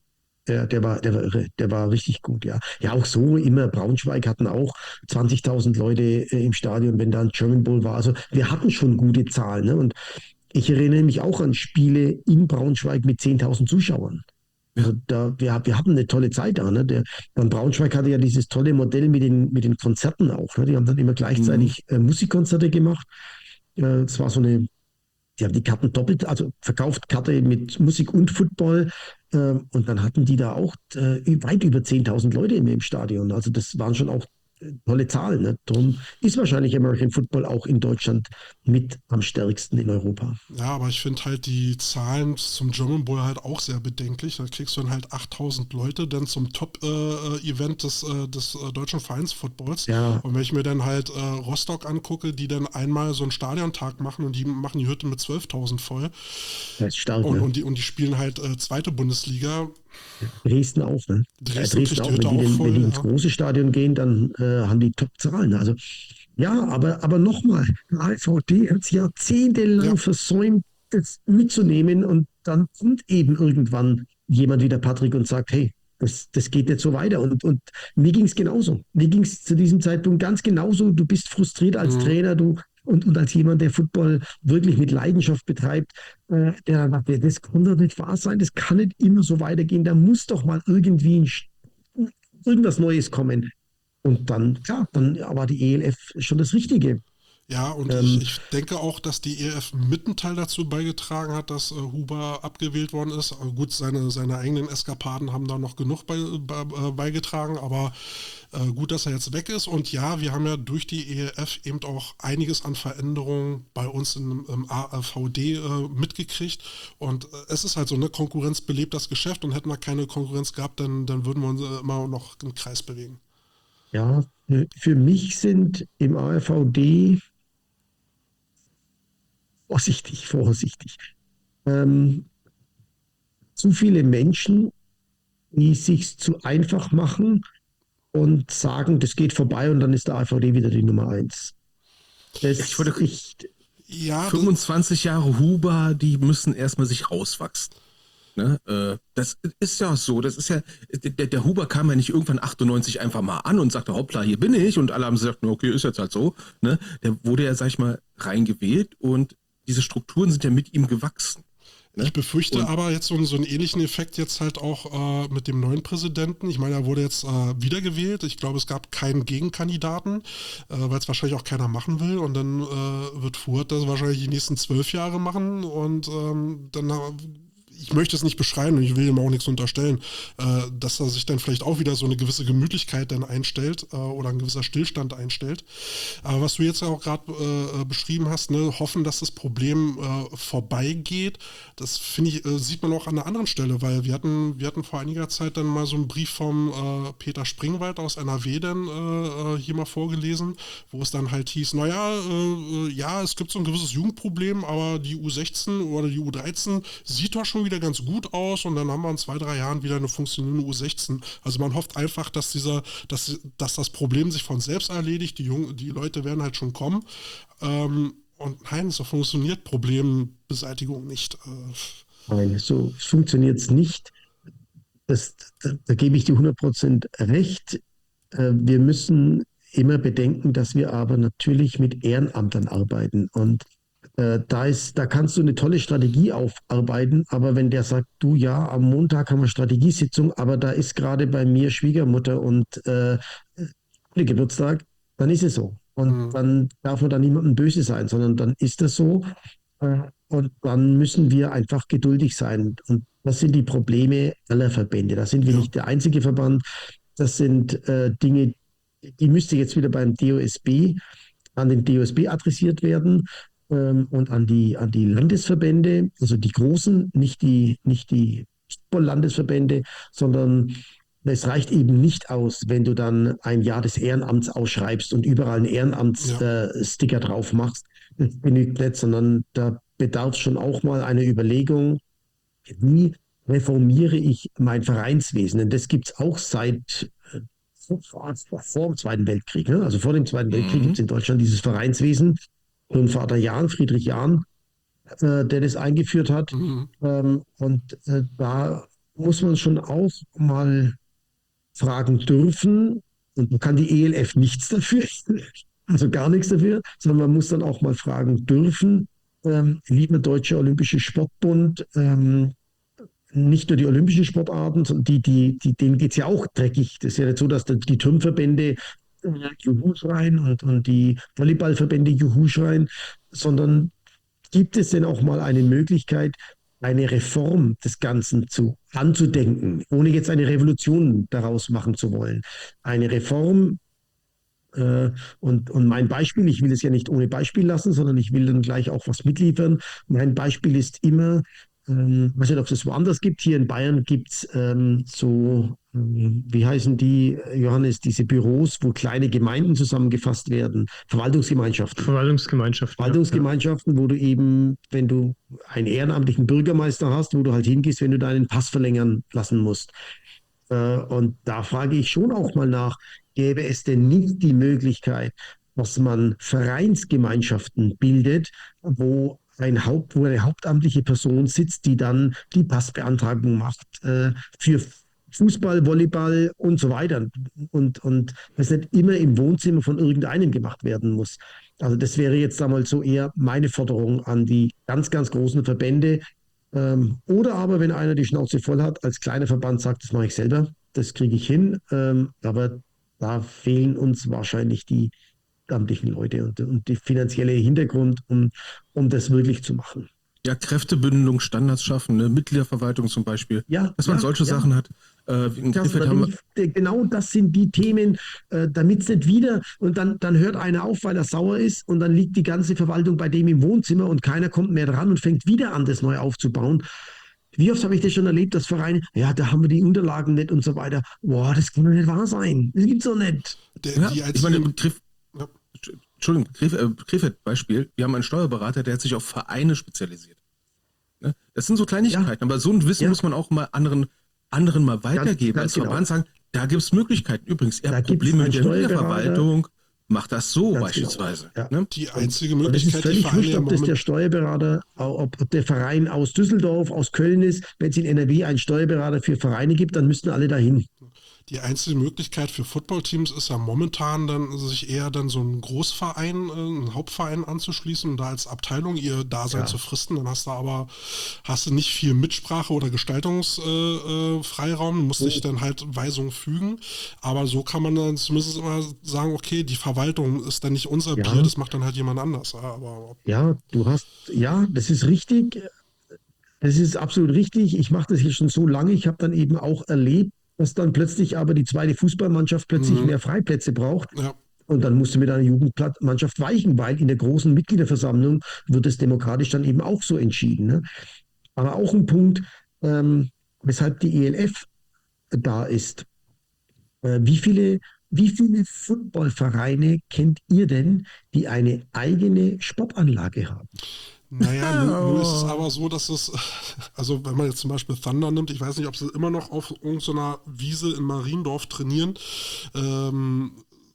Ja, der war, der war irre, der war richtig gut, ja. Ja, auch so immer, Braunschweig hatten auch zwanzigtausend Leute äh, im Stadion, wenn da ein German Bowl war. Also wir hatten schon gute Zahlen, ne? Und ich erinnere mich auch an Spiele in Braunschweig mit zehntausend Zuschauern. Also da, wir, wir hatten eine tolle Zeit da. Ne? Der, dann Braunschweig hatte ja dieses tolle Modell mit den, mit den Konzerten auch. Ne? Die haben dann immer gleichzeitig äh, Musikkonzerte gemacht. Äh, Es war so eine, die haben die Karten doppelt, also verkauft Karte mit Musik und Football. Äh, und dann hatten die da auch äh, weit über zehntausend Leute im, im Stadion. Also das waren schon auch äh, tolle Zahlen. Ne? Darum ist wahrscheinlich American Football auch in Deutschland mit am stärksten in Europa. Ja, aber ich finde halt die Zahlen zum German Bowl halt auch sehr bedenklich. Da kriegst du dann halt achttausend Leute dann zum Top-Event äh, des, äh, des äh, deutschen Vereinsfootballs. Ja. Und wenn ich mir dann halt äh, Rostock angucke, die dann einmal so einen Stadiontag machen und die machen die Hütte mit zwölftausend voll. Das ist stark, Und, ne? und, die, und die spielen halt äh, zweite Bundesliga. Dresden auch, ne? Dresden, Ja, Dresden auch. Wenn die, auch den, voll, wenn die ins ja. große Stadion gehen, dann äh, haben die Top-Zahlen. Ne? Also, ja, aber, aber nochmal, der A V D hat es jahrzehntelang Ja. versäumt, das mitzunehmen und dann kommt eben irgendwann jemand wie der Patrick und sagt, hey, das, das geht nicht so weiter. Und, und mir ging es genauso. Mir ging es zu diesem Zeitpunkt ganz genauso. Du bist frustriert als Mhm. Trainer, du und, und als jemand, der Football wirklich mit Leidenschaft betreibt, äh, der dann sagt, das kann doch nicht wahr sein, das kann nicht immer so weitergehen, da muss doch mal irgendwie ein, Sch- irgendwas Neues kommen. Und dann, ja, dann war die E L F schon das Richtige. Ja, und Ähm, ich, ich denke auch, dass die E L F mit einen Teil dazu beigetragen hat, dass äh, Huber abgewählt worden ist. Aber gut, seine, seine eigenen Eskapaden haben da noch genug bei, bei, äh, beigetragen, aber äh, gut, dass er jetzt weg ist. Und ja, wir haben ja durch die E L F eben auch einiges an Veränderungen bei uns im, im A V D äh, mitgekriegt. Und äh, es ist halt so, eine Konkurrenz belebt das Geschäft und hätten wir keine Konkurrenz gehabt, dann, dann würden wir uns äh, immer noch im Kreis bewegen. ja, für- für mich sind im A V D vorsichtig, vorsichtig. Ähm, zu viele Menschen, die sich zu einfach machen und sagen, das geht vorbei und dann ist der A V D wieder die Nummer eins. Das, Ich wollte- ich, Ja, das, fünfundzwanzig Jahre Huber, die müssen erstmal sich rauswachsen. Ne? Äh, das ist ja so, das ist ja, der, der Huber kam ja nicht irgendwann achtundneunzig einfach mal an und sagte, hoppla, hier bin ich, und alle haben gesagt, na, okay, ist jetzt halt so. Ne? Der wurde ja, sag ich mal, reingewählt und diese Strukturen sind ja mit ihm gewachsen. Ne? Ich befürchte Und- aber jetzt so, einen- so einen ähnlichen Effekt jetzt halt auch äh, mit dem neuen Präsidenten. Ich meine, er wurde jetzt äh, wiedergewählt. Ich glaube, es gab keinen Gegenkandidaten, äh, weil es wahrscheinlich auch keiner machen will. Und dann äh, wird Furt das wahrscheinlich die nächsten zwölf Jahre machen. Und ähm, dann, äh, ich möchte es nicht beschreiben, ich will ihm auch nichts unterstellen, äh, dass er sich dann vielleicht auch wieder so eine gewisse Gemütlichkeit dann einstellt äh, oder ein gewisser Stillstand einstellt. Aber was du jetzt ja auch gerade äh, beschrieben hast, ne, hoffen, dass das Problem äh, vorbeigeht, das finde ich, äh, sieht man auch an einer anderen Stelle, weil wir hatten, wir hatten vor einiger Zeit dann mal so einen Brief vom äh, Peter Springwald aus N R W dann äh, hier mal vorgelesen, wo es dann halt hieß, naja, äh, ja, es gibt so ein gewisses Jugendproblem, aber die U sechzehn oder die U dreizehn sieht doch schon wieder ganz gut aus und dann haben wir in zwei, drei Jahren wieder eine funktionierende U sechzehn. Also man hofft einfach, dass dieser, dass, dass das Problem sich von selbst erledigt, die Jungen, die Leute werden halt schon kommen. Ähm, und nein, so funktioniert Problembeseitigung nicht. Äh, nein, so funktioniert es nicht. Das, da, da gebe ich dir hundert Prozent recht. Äh, wir müssen immer bedenken, dass wir aber natürlich mit Ehrenamtern arbeiten. Und äh, da ist, da kannst du eine tolle Strategie aufarbeiten, aber wenn der sagt, du ja, am Montag haben wir Strategiesitzung, aber da ist gerade bei mir Schwiegermutter und äh, Geburtstag, dann ist es so. Und Mhm. dann darf man da niemandem böse sein, sondern dann ist das so. Äh, Und dann müssen wir einfach geduldig sein. Und das sind die Probleme aller Verbände. Da sind wir Ja. nicht der einzige Verband. Das sind äh, Dinge, die müsste jetzt wieder beim D O S B, an den D O S B adressiert werden ähm, und an die, an die Landesverbände, also die großen, nicht die, nicht die Landesverbände, sondern es reicht eben nicht aus, wenn du dann ein Jahr des Ehrenamts ausschreibst und überall einen Ehrenamtssticker Ja. drauf machst. Das genügt nicht, sondern da bedarf schon auch mal einer Überlegung, wie reformiere ich mein Vereinswesen? Denn das gibt es auch seit äh, vor, vor dem Zweiten Weltkrieg. Ne? Also vor dem Zweiten Weltkrieg Mhm. gibt es in Deutschland dieses Vereinswesen. Und Vater Jahn, Friedrich Jahn, äh, der das eingeführt hat. Mhm. Ähm, und äh, da muss man schon auch mal fragen dürfen, und man kann die E L F nichts dafür, also gar nichts dafür, sondern man muss dann auch mal fragen dürfen, ähm, lieber Deutscher Olympische Sportbund, ähm, nicht nur die olympischen Sportarten, sondern die, die, die, denen geht es ja auch dreckig. Das ist ja nicht so, dass die Turnverbände äh, Juhu schreien und, und die Volleyballverbände Juhu schreien, sondern gibt es denn auch mal eine Möglichkeit, eine Reform des Ganzen zu anzudenken, ohne jetzt eine Revolution daraus machen zu wollen? Eine Reform, äh, und, und mein Beispiel, ich will es ja nicht ohne Beispiel lassen, sondern ich will dann gleich auch was mitliefern. Mein Beispiel ist immer, ähm, ich weiß nicht, ob es das woanders gibt, hier in Bayern gibt es ähm, so, ähm, wie heißen die, Johannes, diese Büros, wo kleine Gemeinden zusammengefasst werden, Verwaltungsgemeinschaften. Verwaltungsgemeinschaften. Verwaltungsgemeinschaften, wo du eben, wenn du einen ehrenamtlichen Bürgermeister hast, wo du halt hingehst, wenn du deinen Pass verlängern lassen musst. Äh, und da frage ich schon auch mal nach, gäbe es denn nicht die Möglichkeit, dass man Vereinsgemeinschaften bildet, wo ein Haupt, wo eine hauptamtliche Person sitzt, die dann die Passbeantragung macht äh, für Fußball, Volleyball und so weiter. Und, und das nicht immer im Wohnzimmer von irgendeinem gemacht werden muss. Also das wäre jetzt einmal so eher meine Forderung an die ganz, ganz großen Verbände. Ähm, oder aber, wenn einer die Schnauze voll hat, als kleiner Verband sagt, das mache ich selber, das kriege ich hin. Ähm, aber da fehlen uns wahrscheinlich die amtlichen Leute und, und der finanzielle Hintergrund, um, um das wirklich zu machen. Ja, Kräftebündelung, Standards schaffen, eine Mitgliederverwaltung zum Beispiel, Ja, dass man ja, solche ja. Sachen hat. Äh, in Das, Krefeld da haben bin wir, ich, genau das sind die Themen, äh, damit es nicht wieder, und dann, dann hört einer auf, weil er sauer ist, und dann liegt die ganze Verwaltung bei dem im Wohnzimmer und keiner kommt mehr dran und fängt wieder an, das neu aufzubauen. Wie oft habe ich das schon erlebt, dass Vereine, ja, da haben wir die Unterlagen nicht und so weiter. Boah, das kann doch nicht wahr sein. Das gibt's doch nicht. Der, ja, die ich einzige, meine, im Kref, ja. Entschuldigung, Krefeld, äh, Krefeld-Beispiel, wir haben einen Steuerberater, der hat sich auf Vereine spezialisiert. Ne? Das sind so Kleinigkeiten, Ja. aber so ein Wissen Ja. muss man auch mal anderen, anderen mal weitergeben. ganz Als genau. Verband sagen, da gibt es Möglichkeiten. Übrigens, ihr Da habt gibt's Probleme einen mit der Steuerberater. Mitgliederverwaltung, macht das so Ganz beispielsweise. genau. Ja. Ne? die einzige Und es ist Möglichkeit, die völlig Vereine wurscht, ja ob das der moment, Steuerberater, ob, ob der Verein aus Düsseldorf, aus Köln ist. Wenn es in N R W einen Steuerberater für Vereine gibt, dann müssten alle dahin. die einzige Möglichkeit für Footballteams ist ja momentan dann, sich eher dann so einen Großverein, äh, einen Hauptverein anzuschließen und da als Abteilung ihr Dasein Ja. zu fristen. Dann hast du aber, hast du nicht viel Mitsprache oder Gestaltungsfreiraum, äh, Freiraum. Du musst dich dann halt Weisungen fügen. Aber so kann man dann zumindest immer sagen, okay, die Verwaltung ist dann nicht unser Ja. Bier, das macht dann halt jemand anders. Ja, aber Ja, du hast, ja, das ist richtig. Das ist absolut richtig. Ich mache das hier schon so lange. Ich habe dann eben auch erlebt, dass dann plötzlich aber die zweite Fußballmannschaft plötzlich Mhm. mehr Freiplätze braucht. ja, Und dann musst du mit einer Jugendmannschaft weichen, weil in der großen Mitgliederversammlung wird es demokratisch dann eben auch so entschieden. Ne? Aber auch ein Punkt, ähm, weshalb die E L F da ist. Äh, wie viele, wie viele Footballvereine kennt ihr denn, die eine eigene Sportanlage haben? naja, nun, nun ist es aber so, dass es, also wenn man jetzt zum Beispiel Thunder nimmt, ich weiß nicht, ob sie immer noch auf irgendeiner Wiese in Mariendorf trainieren. Ähm,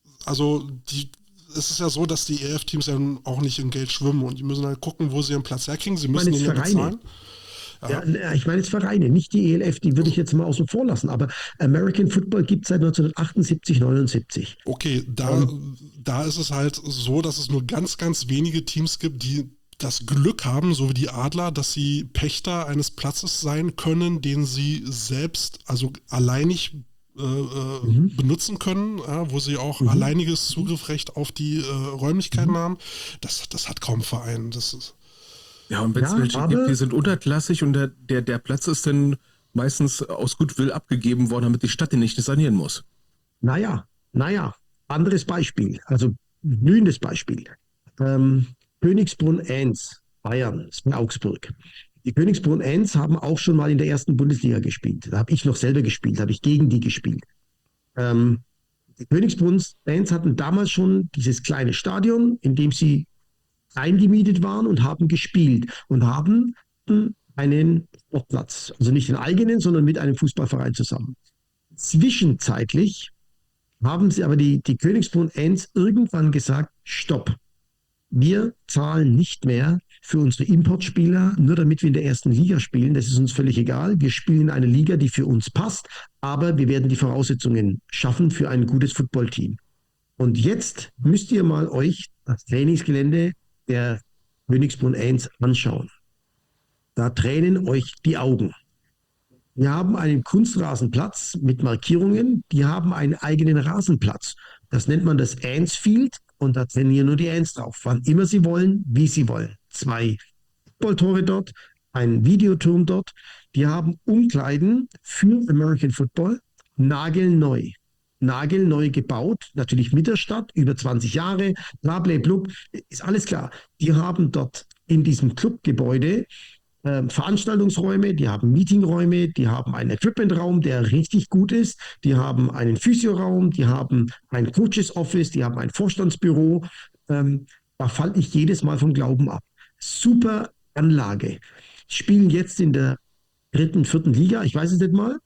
also die, es ist ja so, dass die E L F-Teams ja auch nicht in Geld schwimmen und die müssen halt gucken, wo sie ihren Platz herkriegen. Sie müssen meine den ja Vereine. bezahlen. Ja, ne, ich meine jetzt Vereine, nicht die E L F, die würde ich jetzt mal außen vor lassen. Aber American Football gibt es seit neunzehnhundertachtundsiebzig, neunundsiebzig. Okay, da, da ist es halt so, dass es nur ganz, ganz wenige Teams gibt, die das Glück haben, so wie die Adler, dass sie Pächter eines Platzes sein können, den sie selbst, also alleinig äh, mhm. benutzen können, ja, wo sie auch mhm. alleiniges Zugriffsrecht auf die äh, Räumlichkeiten mhm. haben. Das, das hat kaum Verein. Das ist Ja, und wenn es Ja, welche aber- gibt, die sind unterklassig und der, der, der Platz ist dann meistens aus Goodwill abgegeben worden, damit die Stadt den nicht sanieren muss. Naja, naja, anderes Beispiel, also blühendes Beispiel. Ähm, Königsbrunn-Enns, Bayern, ist bei Augsburg. Die Königsbrunn-Enns haben auch schon mal in der ersten Bundesliga gespielt. Da habe ich noch selber gespielt, da habe ich gegen die gespielt. Ähm, die Königsbrunn-Enns hatten damals schon dieses kleine Stadion, in dem sie eingemietet waren und haben gespielt und haben einen Sportplatz. Also nicht den eigenen, sondern mit einem Fußballverein zusammen. Zwischenzeitlich haben sie aber die, die Königsbrunn Enns irgendwann gesagt, stopp, wir zahlen nicht mehr für unsere Importspieler, nur damit wir in der ersten Liga spielen. Das ist uns völlig egal. Wir spielen in eine Liga, die für uns passt, aber wir werden die Voraussetzungen schaffen für ein gutes Footballteam. Und jetzt müsst ihr mal euch das Trainingsgelände der Königsbrunn Aints anschauen. Da tränen euch die Augen. Wir haben einen Kunstrasenplatz mit Markierungen, die haben einen eigenen Rasenplatz. Das nennt man das Aints Field und da trainieren nur die Aints drauf, wann immer sie wollen, wie sie wollen. Zwei Footballtore dort, ein Videoturm dort. Die haben Umkleiden für American Football, nagelneu. Nagelneu gebaut, natürlich mit der Stadt, über zwanzig Jahre, bla bla blub, ist alles klar. Die haben dort in diesem Clubgebäude äh, Veranstaltungsräume, die haben Meetingräume, die haben einen Equipmentraum, der richtig gut ist, die haben einen Physioraum, die haben ein Coaches Office, die haben ein Vorstandsbüro. Ähm, da falle ich jedes Mal vom Glauben ab. Super Anlage. Spielen jetzt in der dritten, vierten Liga, ich weiß es nicht mal,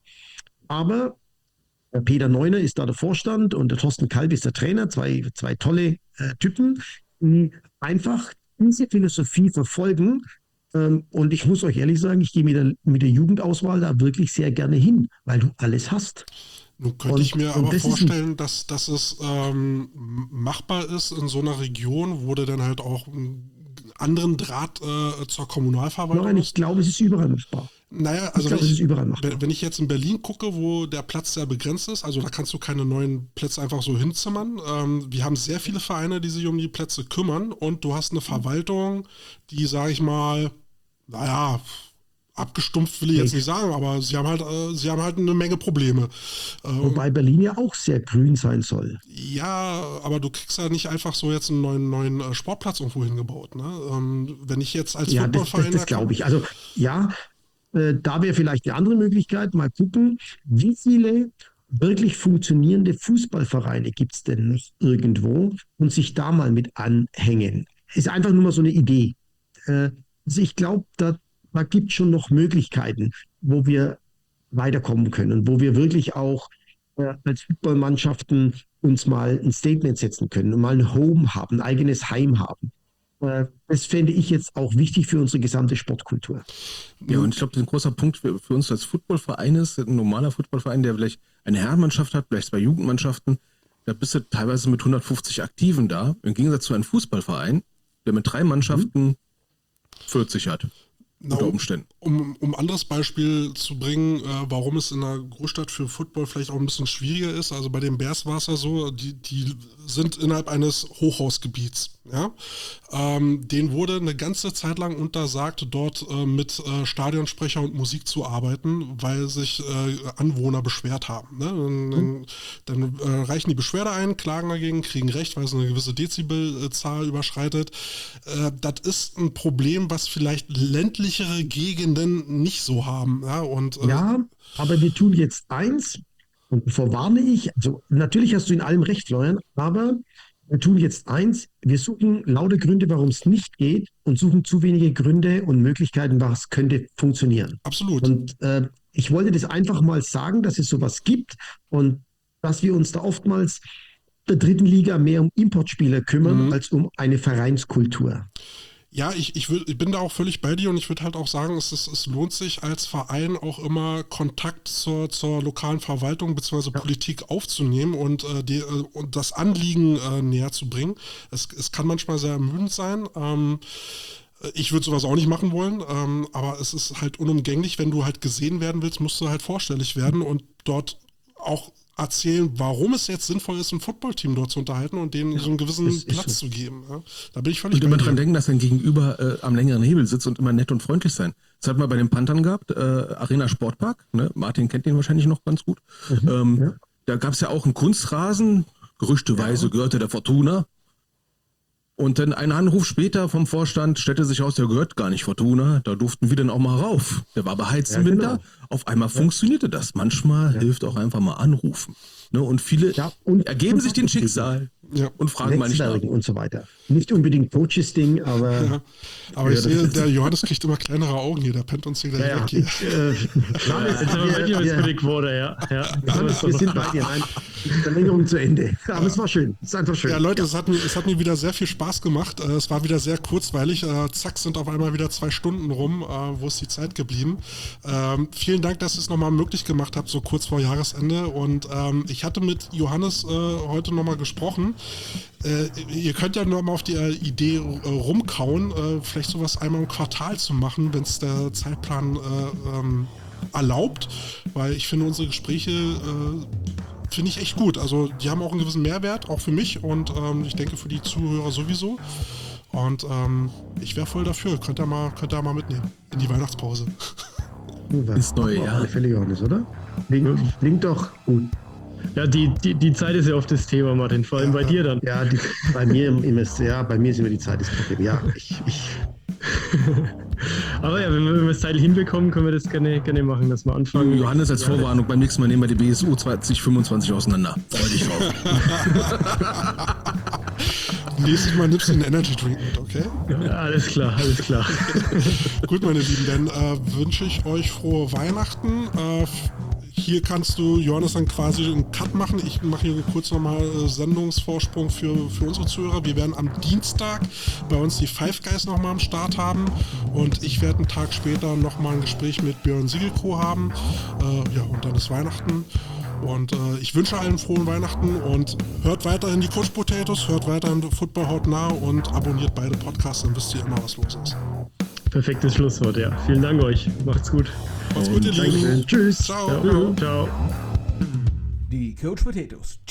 aber Peter Neuner ist da der Vorstand und der Thorsten Kalb ist der Trainer, zwei, zwei tolle äh, Typen, die einfach diese Philosophie verfolgen. Ähm, und ich muss euch ehrlich sagen, ich gehe mit der, mit der Jugendauswahl da wirklich sehr gerne hin, weil du alles hast. Nun könnte und, ich mir aber das vorstellen, dass, dass es ähm, machbar ist in so einer Region, wo du dann halt auch einen anderen Draht äh, zur Kommunalverwaltung Nein, ich glaube, es ist überall machbar. Naja, also ich glaube, wenn, es ist überall machbar. wenn ich jetzt in Berlin gucke, wo der Platz sehr begrenzt ist, also da kannst du keine neuen Plätze einfach so hinzimmern. Ähm, wir haben sehr viele Vereine, die sich um die Plätze kümmern und du hast eine Verwaltung, die, sage ich mal, naja, abgestumpft will ich jetzt nicht sagen, aber sie haben halt, äh, sie haben halt eine Menge Probleme. Ähm, Wobei Berlin ja auch sehr grün sein soll. Ja, aber du kriegst ja nicht einfach so jetzt einen neuen, neuen äh, Sportplatz irgendwo hingebaut. Ne? Ähm, wenn ich jetzt als Ja, das, das, das glaube ich. Also ja, äh, da wäre vielleicht eine andere Möglichkeit. Mal gucken, wie viele wirklich funktionierende Fußballvereine gibt es denn noch irgendwo und sich da mal mit anhängen. Ist einfach nur mal so eine Idee. Äh, also ich glaube, da Da gibt es schon noch Möglichkeiten, wo wir weiterkommen können, wo wir wirklich auch äh, als Fußballmannschaften uns mal ein Statement setzen können und mal ein Home haben, ein eigenes Heim haben. Äh, das fände ich jetzt auch wichtig für unsere gesamte Sportkultur. Ja, und ich glaube, ein großer Punkt für, für uns als Footballverein ist, ein normaler Footballverein, der vielleicht eine Herrenmannschaft hat, vielleicht zwei Jugendmannschaften, da bist du teilweise mit hundertfünfzig Aktiven da, im Gegensatz zu einem Fußballverein, der mit drei Mannschaften mhm. vierzig hat. Na, unter Umständen. Um, um ein anderes Beispiel zu bringen, äh, warum es in einer Großstadt für Football vielleicht auch ein bisschen schwieriger ist. Also bei den Bears war es ja so, die, die sind innerhalb eines Hochhausgebiets. Ja? Ähm, denen wurde eine ganze Zeit lang untersagt, dort äh, mit äh, Stadionsprecher und Musik zu arbeiten, weil sich äh, Anwohner beschwert haben. Ne? Dann, mhm. dann äh, reichen die Beschwerde ein, klagen dagegen, kriegen Recht, weil es eine gewisse Dezibelzahl überschreitet. Äh, das ist ein Problem, was vielleicht ländlich Gegenden nicht so haben. Ja, und, äh, ja, aber wir tun jetzt eins, und bevor warne ich, also natürlich hast du in allem recht, Florian, aber wir tun jetzt eins, wir suchen laute Gründe, warum es nicht geht und suchen zu wenige Gründe und Möglichkeiten, was könnte funktionieren. Absolut. Und äh, ich wollte das einfach mal sagen, dass es sowas gibt und dass wir uns da oftmals der dritten Liga mehr um Importspieler kümmern, mhm. als um eine Vereinskultur. Ja, ich, ich, würd, ich bin da auch völlig bei dir und ich würde halt auch sagen, es, ist, es lohnt sich als Verein auch immer Kontakt zur, zur lokalen Verwaltung bzw. Ja. Politik aufzunehmen und, äh, die, äh, und das Anliegen äh, näher zu bringen. Es, es kann manchmal sehr ermüdend sein. Ähm, ich würde sowas auch nicht machen wollen, ähm, aber es ist halt unumgänglich, wenn du halt gesehen werden willst, musst du halt vorstellig werden und dort auch erzählen, warum es jetzt sinnvoll ist, ein Footballteam dort zu unterhalten und denen ja, so einen gewissen Platz so. zu geben. Ja? Da bin ich völlig Und immer dran denken, dass dein Gegenüber äh, am längeren Hebel sitzt und immer nett und freundlich sein. Das hat man bei den Panthern gehabt, äh, Arena Sportpark, ne? Martin kennt den wahrscheinlich noch ganz gut. Mhm, ähm, ja. Da gab es ja auch einen Kunstrasen, gerüchteweise ja. gehörte der Fortuna. Und dann ein Anruf später vom Vorstand stellte sich aus, der gehört gar nicht Fortuna, da durften wir dann auch mal rauf. Der war beheizt ja, im Winter. Genau. Auf einmal ja. funktionierte das. Manchmal ja. hilft auch einfach mal anrufen. Ne? Und viele ja, und ergeben sich den Schicksal. Ja. Und fragen mal nicht nach. Netzwerken und so weiter. Nicht unbedingt Coaches-Ding, aber. Ja. Aber Ja, ich sehe, das- der Johannes kriegt immer kleinere Augen hier, der pennt uns hier gleich Ja, ja, weg hier. ich, äh, Jetzt haben wir wirklich was für die Quote, ja. ja. Johannes, wir sind bei dir. Nein, Verlängerung zu Ende. Aber es war schön. Es ist einfach schön. Ja, Leute, es hat, mir- es hat mir wieder sehr viel Spaß gemacht. Äh, Es war wieder sehr kurzweilig. Äh, Zack, sind auf einmal wieder zwei Stunden rum. Äh, Wo ist die Zeit geblieben? Ähm, vielen Dank, dass ihr es nochmal möglich gemacht habt, so kurz vor Jahresende. Und ähm, ich hatte mit Johannes äh, heute nochmal gesprochen. Äh, ihr könnt ja nochmal auf die äh, Idee äh, rumkauen, äh, vielleicht sowas einmal im Quartal zu machen, wenn es der Zeitplan äh, ähm, erlaubt. Weil ich finde, unsere Gespräche äh, finde ich echt gut. Also die haben auch einen gewissen Mehrwert, auch für mich und ähm, ich denke für die Zuhörer sowieso. Und ähm, ich wäre voll dafür. Könnt ihr mal, könnt ihr mal mitnehmen in die Weihnachtspause. Ins neue Auf Jahr. alle Fälle, Johannes, oder? Klingt, klingt doch gut. Ja, die, die, die Zeit ist ja oft das Thema, Martin, vor allem bei dir dann. Ja, die, bei mir im, im ja, bei mir ist immer die Zeit das Problem. Ja, ich, ich Aber ja, wenn wir, wenn wir das Teil hinbekommen, können wir das gerne, gerne machen, dass wir anfangen. Johannes als Vorwarnung, beim nächsten Mal nehmen wir die B S U zwanzig fünfundzwanzig auseinander. Freu dich drauf. Nächstes Mal nimmst du einen Energy Drink mit, okay? Ja, alles klar, alles klar. Gut, meine Lieben, dann äh, wünsche ich euch frohe Weihnachten. Äh, hier kannst du, Johannes, dann quasi einen Cut machen. Ich mache hier kurz nochmal äh, Sendungsvorsprung für, für unsere Zuhörer. Wir werden am Dienstag bei uns die Five Guys nochmal am Start haben und ich werde einen Tag später nochmal ein Gespräch mit Björn Siegelko haben. Äh, ja, und dann ist Weihnachten. Und äh, ich wünsche allen frohen Weihnachten und hört weiterhin die Coach Potatoes, hört weiterhin Football hautnah und abonniert beide Podcasts, dann wisst ihr immer, was los ist. Perfektes Schlusswort, ja. Vielen Dank euch. Macht's gut. Macht's gut, ihr Lieben. Tschüss. Ciao. Ja, ciao. Die Coach Potatoes.